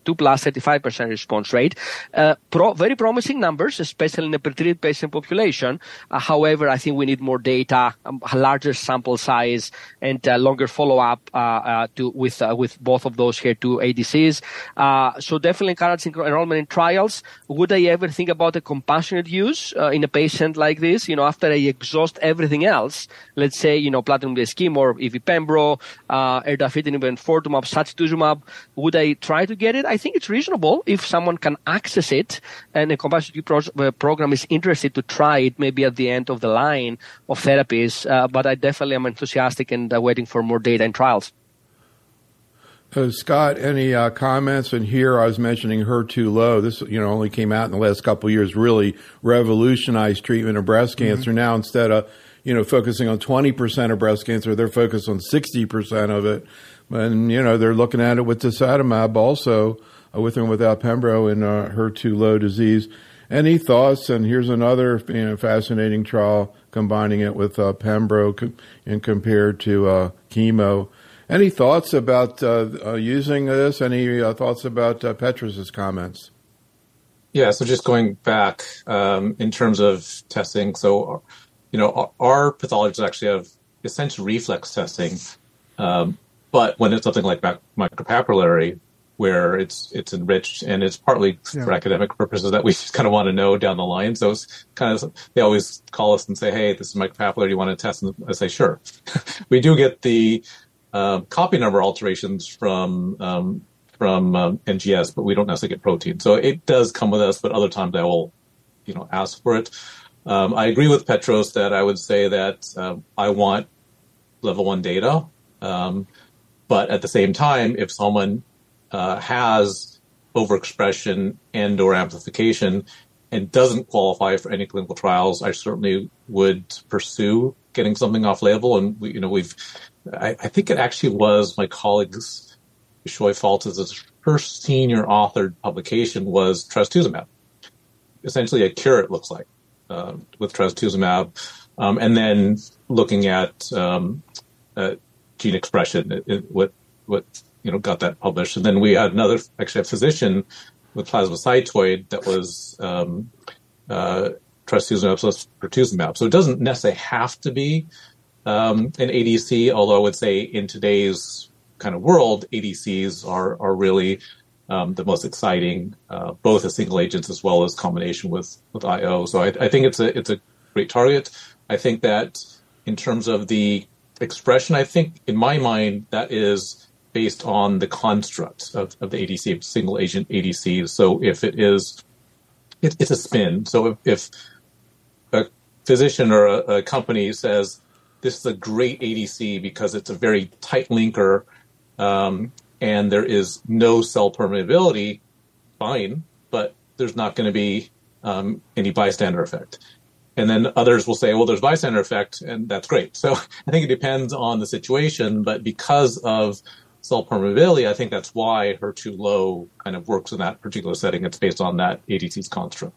two plus thirty-five percent response rate. Uh, pro, very promising numbers, especially in the pretreated patient population. Uh, however, I think we need more data, um, a larger sample size, and uh, longer follow-up uh, uh, to with uh, with both of those H E R two A D Cs. Uh, so definitely encouraging enrollment in trials. Would I ever think about a compassionate use uh, in a patient like this? You know, after I exhaust everything else, let's say, you know, platinum-based chemo or E V Pembro, uh, erdafitinib and enfortumab, sacituzumab, would I try to get it? I think it's reasonable if someone can access it and a compassionate use pro- uh, program is interested to try it maybe at the end of the line of therapies. Uh, but I definitely am enthusiastic and uh, waiting for more data and trials. Uh, Scott, any uh, comments? And here I was mentioning H E R two low. This, you know, only came out in the last couple of years, really revolutionized treatment of breast cancer. Mm-hmm. Now, instead of, you know, focusing on twenty percent of breast cancer, they're focused on sixty percent of it. And, you know, they're looking at it with tisotumab also, uh, with and without Pembro in uh, H E R two low disease. Any thoughts? And here's another, you know, fascinating trial combining it with uh, Pembro co- and compared to uh, chemo. Any thoughts about uh, uh, using this? Any uh, thoughts about uh, Petros' comments? Yeah, so just going back um, in terms of testing, so, you know, our, our pathologists actually have essential reflex testing, um, but when it's something like micropapillary, where it's it's enriched and it's partly yeah. for academic purposes that we just kind of want to know down the line. So it's kind of, they always call us and say, hey, this is micropapillary, you want to test? And I say, sure. We do get the Uh, copy number alterations from um, from um, N G S, but we don't necessarily get protein. So it does come with us, but other times I will, you know, ask for it. Um, I agree with Petros that I would say that uh, I want level one data, um, but at the same time, if someone uh, has overexpression and or amplification and doesn't qualify for any clinical trials, I certainly would pursue getting something off label. And we, you know, we've I, I think it actually was my colleague's, Bishoy Faltis' first senior authored publication was trastuzumab. Essentially a cure, it looks like, uh, with trastuzumab. Um, and then looking at um, uh, gene expression, it, it, what, what, you know, got that published. And then we had another, actually a physician with plasmacytoid that was um, uh, trastuzumab plus pertuzumab. So it doesn't necessarily have to be Um, an A D C, although I would say in today's kind of world, A D Cs are are really um, the most exciting, uh, both as single agents as well as combination with, with I O. So I, I think it's a it's a great target. I think that in terms of the expression, I think in my mind that is based on the construct of, of the A D C, single agent A D Cs. So if it is, it, it's a spin. So if, if a physician or a, a company says, this is a great A D C because it's a very tight linker um, and there is no cell permeability, fine, but there's not going to be um, any bystander effect. And then others will say, well, there's bystander effect, and that's great. So I think it depends on the situation, but because of cell permeability, I think that's why H E R two low kind of works in that particular setting. It's based on that A D C's construct.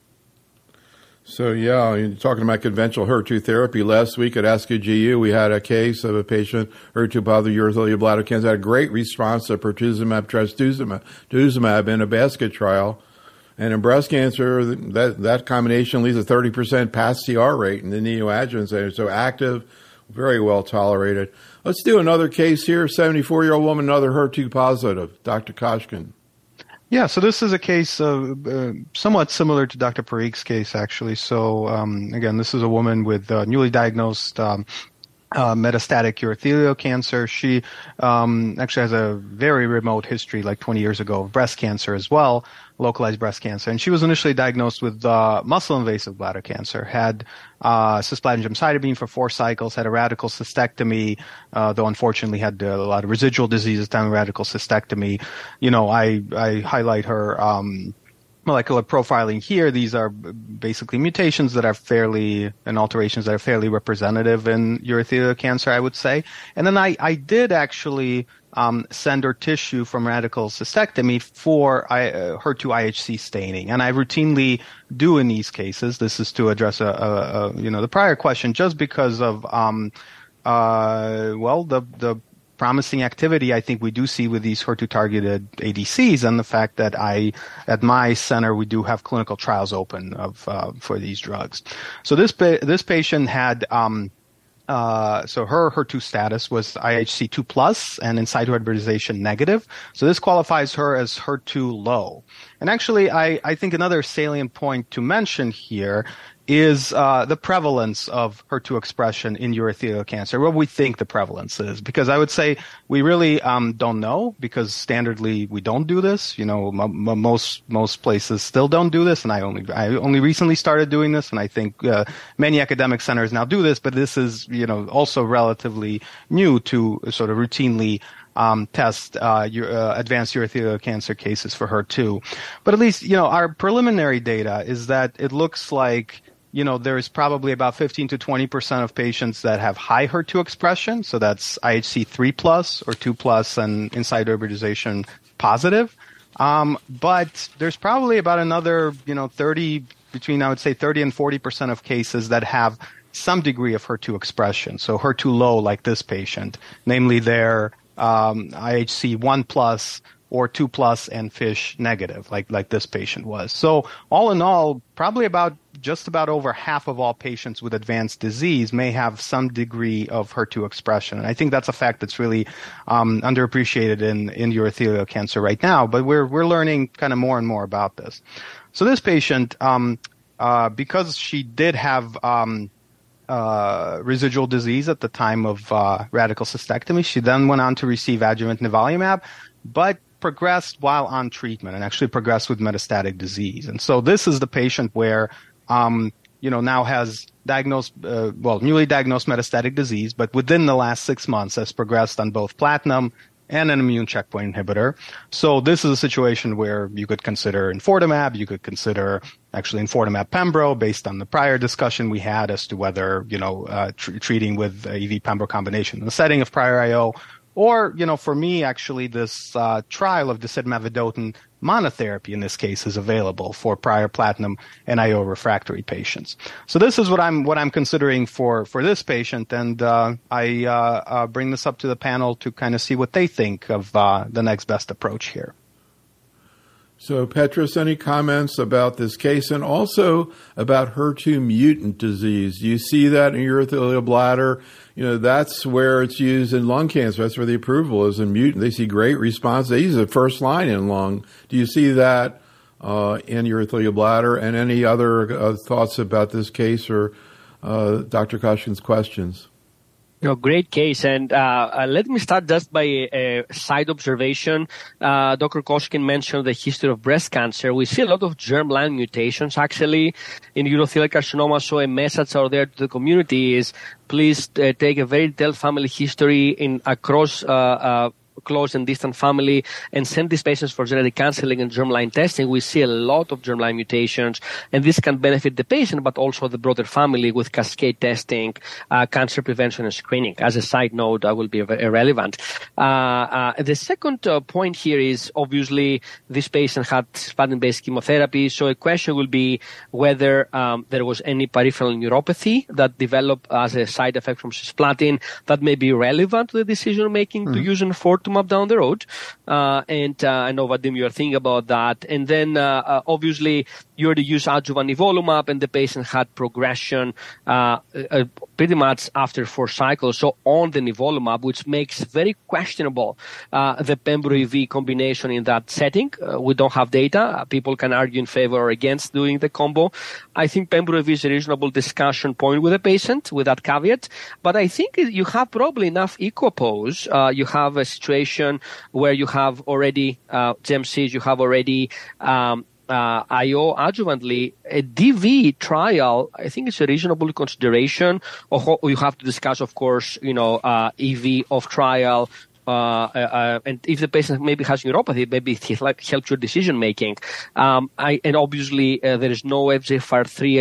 So, yeah, you're talking about conventional H E R two therapy. Last week at ASCO G U, we had a case of a patient, H E R two positive urothelial bladder cancer, had a great response to pertuzumab, trastuzumab in a basket trial. And in breast cancer, that, that combination leads to thirty percent pass C R rate in the neoadjuvant setting. So active, very well tolerated. Let's do another case here, seventy-four-year-old woman, another H E R two positive, Doctor Koshkin. Yeah, so this is a case of, uh, somewhat similar to Doctor Parikh's case, actually. So, um, again, this is a woman with uh, newly diagnosed um, uh, metastatic urothelial cancer. She um, actually has a very remote history, like twenty years ago, of breast cancer as well, localized breast cancer. And she was initially diagnosed with uh, muscle-invasive bladder cancer, had uh, cisplatin gemcitabine for four cycles, had a radical cystectomy, uh, though unfortunately had a lot of residual disease at the time of radical cystectomy. You know, I, I highlight her um, molecular profiling here. These are basically mutations that are fairly, and alterations that are fairly representative in urothelial cancer, I would say. And then I, I did actually um, send her tissue from radical cystectomy for I, uh, H E R two I H C staining. And I routinely do in these cases. This is to address a, a, a you know, the prior question, just because of, um, uh, well, the, the promising activity I think we do see with these H E R two-targeted A D Cs, and the fact that I, at my center, we do have clinical trials open of uh, for these drugs. So this pa- this patient had. Um, Uh, so her H E R two status was I H C two plus and in situ hybridization negative. So this qualifies her as H E R two low. And actually, I, I think another salient point to mention here is uh, the prevalence of H E R two expression in urothelial cancer, what we think the prevalence is. Because I would say we really um, don't know, because standardly we don't do this. You know, m- m- most most places still don't do this, and I only I only recently started doing this, and I think uh, many academic centers now do this. But this is, you know, also relatively new to sort of routinely Um, test uh, your, uh, advanced urothelial cancer cases for H E R two. But at least, you know, our preliminary data is that it looks like, you know, there is probably about fifteen to twenty percent of patients that have high H E R two expression. So that's I H C three plus or two plus and in situ hybridization positive. Um, but there's probably about another, you know, thirty, between, I would say thirty and forty percent of cases that have some degree of H E R two expression. So H E R two low, like this patient, namely their Um, I H C one plus or two plus and FISH negative, like like this patient was. So all in all, probably about just about over half of all patients with advanced disease may have some degree of H E R two expression. And I think that's a fact that's really um, underappreciated in, in urothelial cancer right now. But we're we're learning kind of more and more about this. So this patient, um, uh, because she did have um, Uh, residual disease at the time of uh, radical cystectomy. She then went on to receive adjuvant nivolumab, but progressed while on treatment and actually progressed with metastatic disease. And so this is the patient where, um, you know, now has diagnosed, uh, well, newly diagnosed metastatic disease, but within the last six months has progressed on both platinum and an immune checkpoint inhibitor. So this is a situation where you could consider enfortumab, you could consider actually enfortumab pembro based on the prior discussion we had as to whether, you know, uh, tr- treating with E V pembro combination in the setting of prior I O, or, you know, for me, actually this uh, trial of disitamab vedotin monotherapy in this case is available for prior platinum and I O refractory patients. So this is what I'm what I'm considering for for this patient, and uh, I uh, uh, bring this up to the panel to kind of see what they think of uh, the next best approach here. So, Petros, any comments about this case and also about H E R two mutant disease? Do you see that in urothelial bladder? You know, that's where it's used in lung cancer. That's where the approval is in mutant. They see great response. They use it first line in lung. Do you see that uh, in urothelial bladder? And any other uh, thoughts about this case or uh, Doctor Koshkin's questions? No, great case. And uh, uh, let me start just by a, a side observation. Uh, Doctor Koshkin mentioned the history of breast cancer. We see a lot of germline mutations, actually, in urothelial carcinoma. So a message out there to the community is please uh, take a very detailed family history in across uh, uh, close and distant family and send these patients for genetic counseling and germline testing. We see a lot of germline mutations, and this can benefit the patient, but also the broader family with cascade testing, uh, cancer prevention and screening. As a side note, that will be irrelevant. Uh, uh, the second uh, point here is obviously this patient had cisplatin-based chemotherapy, so a question will be whether um, there was any peripheral neuropathy that developed as a side effect from cisplatin that may be relevant to the decision-making mm-hmm. to use enfortumab up down the road. Uh, and uh, I know, Vadim, you're thinking about that. And then, uh, uh, obviously, you already use adjuvant nivolumab, and the patient had progression uh, uh, pretty much after four cycles, so on the nivolumab, which makes very questionable uh, the pembro-E V combination in that setting. Uh, we don't have data. Uh, people can argue in favor or against doing the combo. I think pembro-E V is a reasonable discussion point with the patient, with that caveat. But I think you have probably enough equipoise. Uh, you have a situation where you have already uh, G M Cs, you have already um, uh, I O adjuvantly. A D V trial, I think it's a reasonable consideration. Or you have to discuss, of course, you know, uh, E V of trial. Uh, uh, and if the patient maybe has neuropathy, maybe it like helps your decision making. Um, I, and obviously uh, there is no F G F R three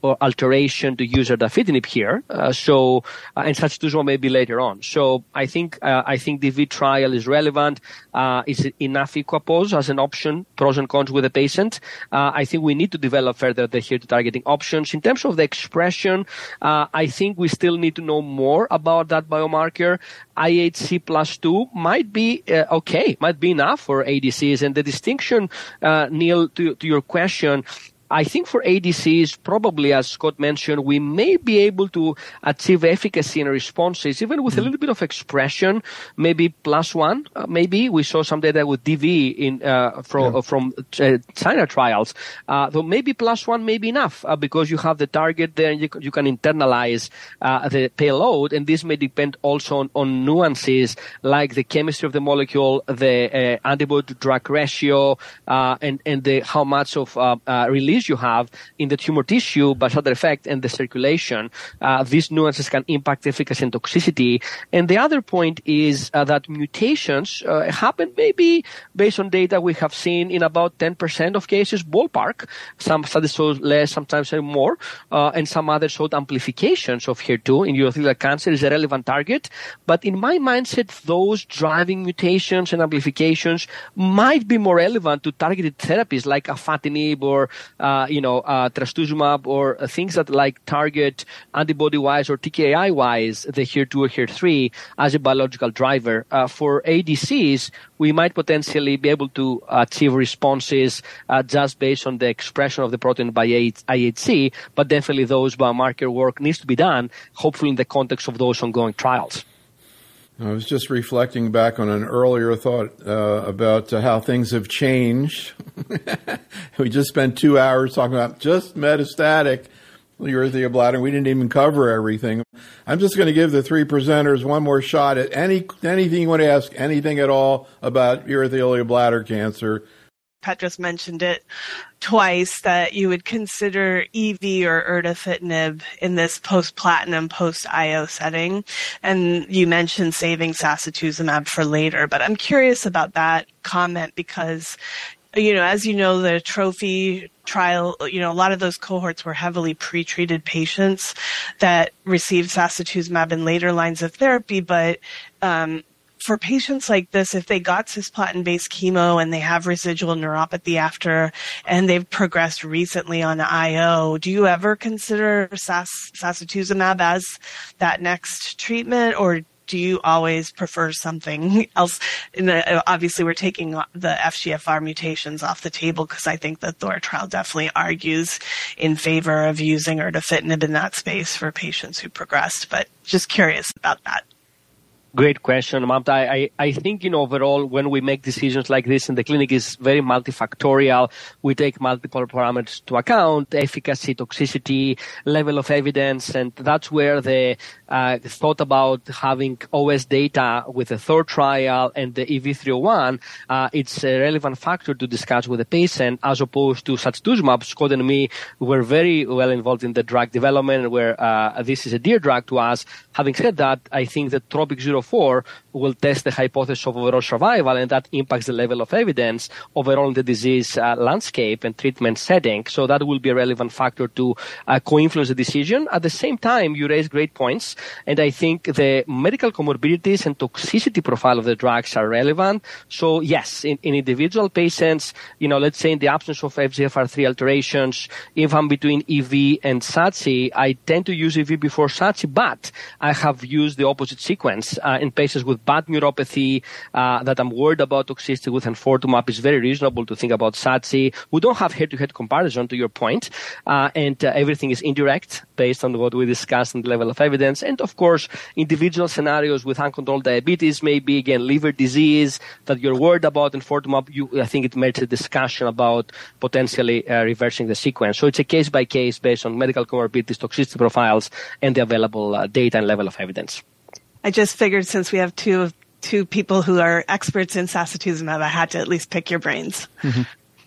or alteration to use erdafitinib here. Uh, so, uh, and sacituzumab maybe later on. So I think uh, I think the V trial is relevant. Uh, is enough equipoise as an option, pros and cons with the patient? Uh, I think we need to develop further the HER two targeting options. In terms of the expression, uh, I think we still need to know more about that biomarker. I H C plus two might be uh, okay, might be enough for A D Cs. And the distinction, uh, Neil, to, to your question, I think for A D Cs, probably, as Scott mentioned, we may be able to achieve efficacy and responses, even with mm. a little bit of expression, maybe plus one. Uh, maybe we saw some data with D V in uh, from, yeah. from uh, China trials. Uh, so maybe plus one may be enough uh, because you have the target there and you, you can internalize uh, the payload. And this may depend also on, on nuances like the chemistry of the molecule, the uh, antibody-to-drug ratio, uh, and, and the how much of uh, uh, release you have in the tumor tissue, bystander effect, and the circulation. Uh, these nuances can impact efficacy and toxicity. And the other point is uh, that mutations uh, happen maybe based on data we have seen in about ten percent of cases, ballpark. Some studies show less, sometimes more, uh, and some others showed amplifications of H E R two in urothelial cancer is a relevant target. But in my mindset, those driving mutations and amplifications might be more relevant to targeted therapies like afatinib or Uh, you know, uh, trastuzumab, or uh, things that like target antibody-wise or T K I-wise the H E R two or H E R three as a biological driver. Uh, for A D Cs, we might potentially be able to achieve responses uh, just based on the expression of the protein by I H C, but definitely those biomarker work needs to be done, hopefully in the context of those ongoing trials. I was just reflecting back on an earlier thought uh, about uh, how things have changed. We just spent two hours talking about just metastatic urothelial bladder. We didn't even cover everything. I'm just going to give the three presenters one more shot at any anything you want to ask, anything at all about urothelial bladder cancer. Pat just mentioned it twice, that you would consider E V or erdafitinib in this post-platinum, post-I O setting. And you mentioned saving sacituzumab for later. But I'm curious about that comment because, you know, as you know, the trophy trial, you know, a lot of those cohorts were heavily pretreated patients that received sacituzumab in later lines of therapy. But um, for patients like this, if they got cisplatin-based chemo and they have residual neuropathy after, and they've progressed recently on I O, do you ever consider sas- sacituzumab as that next treatment, or do you always prefer something else? In the, obviously, we're taking the F G F R mutations off the table because I think the Thor trial definitely argues in favor of using erdafitinib in that space for patients who progressed. But just curious about that. Great question, Mamta. I, I think, you know, overall, when we make decisions like this in the clinic, is very multifactorial. We take multiple parameters to account: efficacy, toxicity, level of evidence, and that's where the uh, thought about having O S data with the Thor trial and the E V three oh one, uh, it's a relevant factor to discuss with the patient, as opposed to sacituzumab. Scott and me were very well involved in the drug development, where uh, this is a dear drug to us. Having said that, I think that Tropic zero four will test the hypothesis of overall survival, and that impacts the level of evidence overall in the disease uh, landscape and treatment setting. So that will be a relevant factor to uh, co-influence the decision. At the same time, you raise great points, and I think the medical comorbidities and toxicity profile of the drugs are relevant. So yes, in, in individual patients, you know, let's say in the absence of F G F R three alterations, if I'm between E V and SATSI, I tend to use E V before SATSI, but I have used the opposite sequence. Uh, in patients with bad neuropathy uh, that I'm worried about toxicity with enfortumab, it's very reasonable to think about SATSI. We don't have head-to-head comparison, to your point, uh, and uh, everything is indirect based on what we discussed and the level of evidence. And of course, individual scenarios with uncontrolled diabetes, maybe again liver disease that you're worried about, enfortumab, you, I think it merits a discussion about potentially uh, reversing the sequence. So it's a case by case based on medical comorbidities, toxicity profiles, and the available uh, data and level of evidence. I just figured since we have two two people who are experts in sacituzumab, I had to at least pick your brains. Mm-hmm.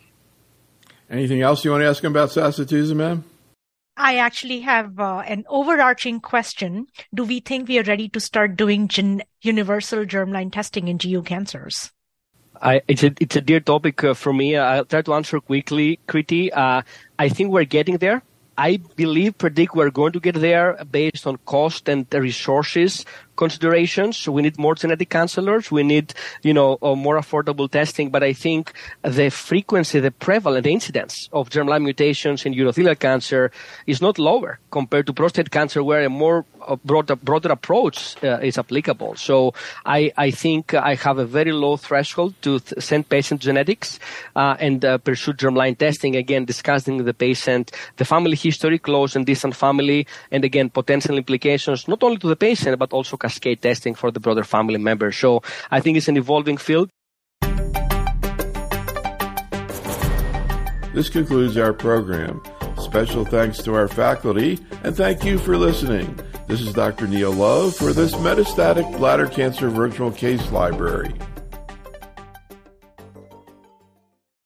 Anything else you want to ask him about sacituzumab? I actually have uh, an overarching question. Do we think we are ready to start doing gen- universal germline testing in G U cancers? I, it's a it's a dear topic uh, for me. I'll try to answer quickly, Kriti. Uh, I think we're getting there. I believe, predict we're going to get there based on cost and the resources considerations. So we need more genetic counselors. We need, you know, uh, more affordable testing. But I think the frequency, the prevalent incidence of germline mutations in urothelial cancer is not lower compared to prostate cancer, where a more uh, broader, broader approach uh, is applicable. So I, I think I have a very low threshold to th- send patient genetics uh, and uh, pursue germline testing. Again, discussing with the patient the family history, close and distant family, and again, potential implications not only to the patient but also cascade testing for the broader family members. So I think it's an evolving field. This concludes our program. Special thanks to our faculty, and thank you for listening. This is Doctor Neil Love for this Metastatic Bladder Cancer Virtual Case Library.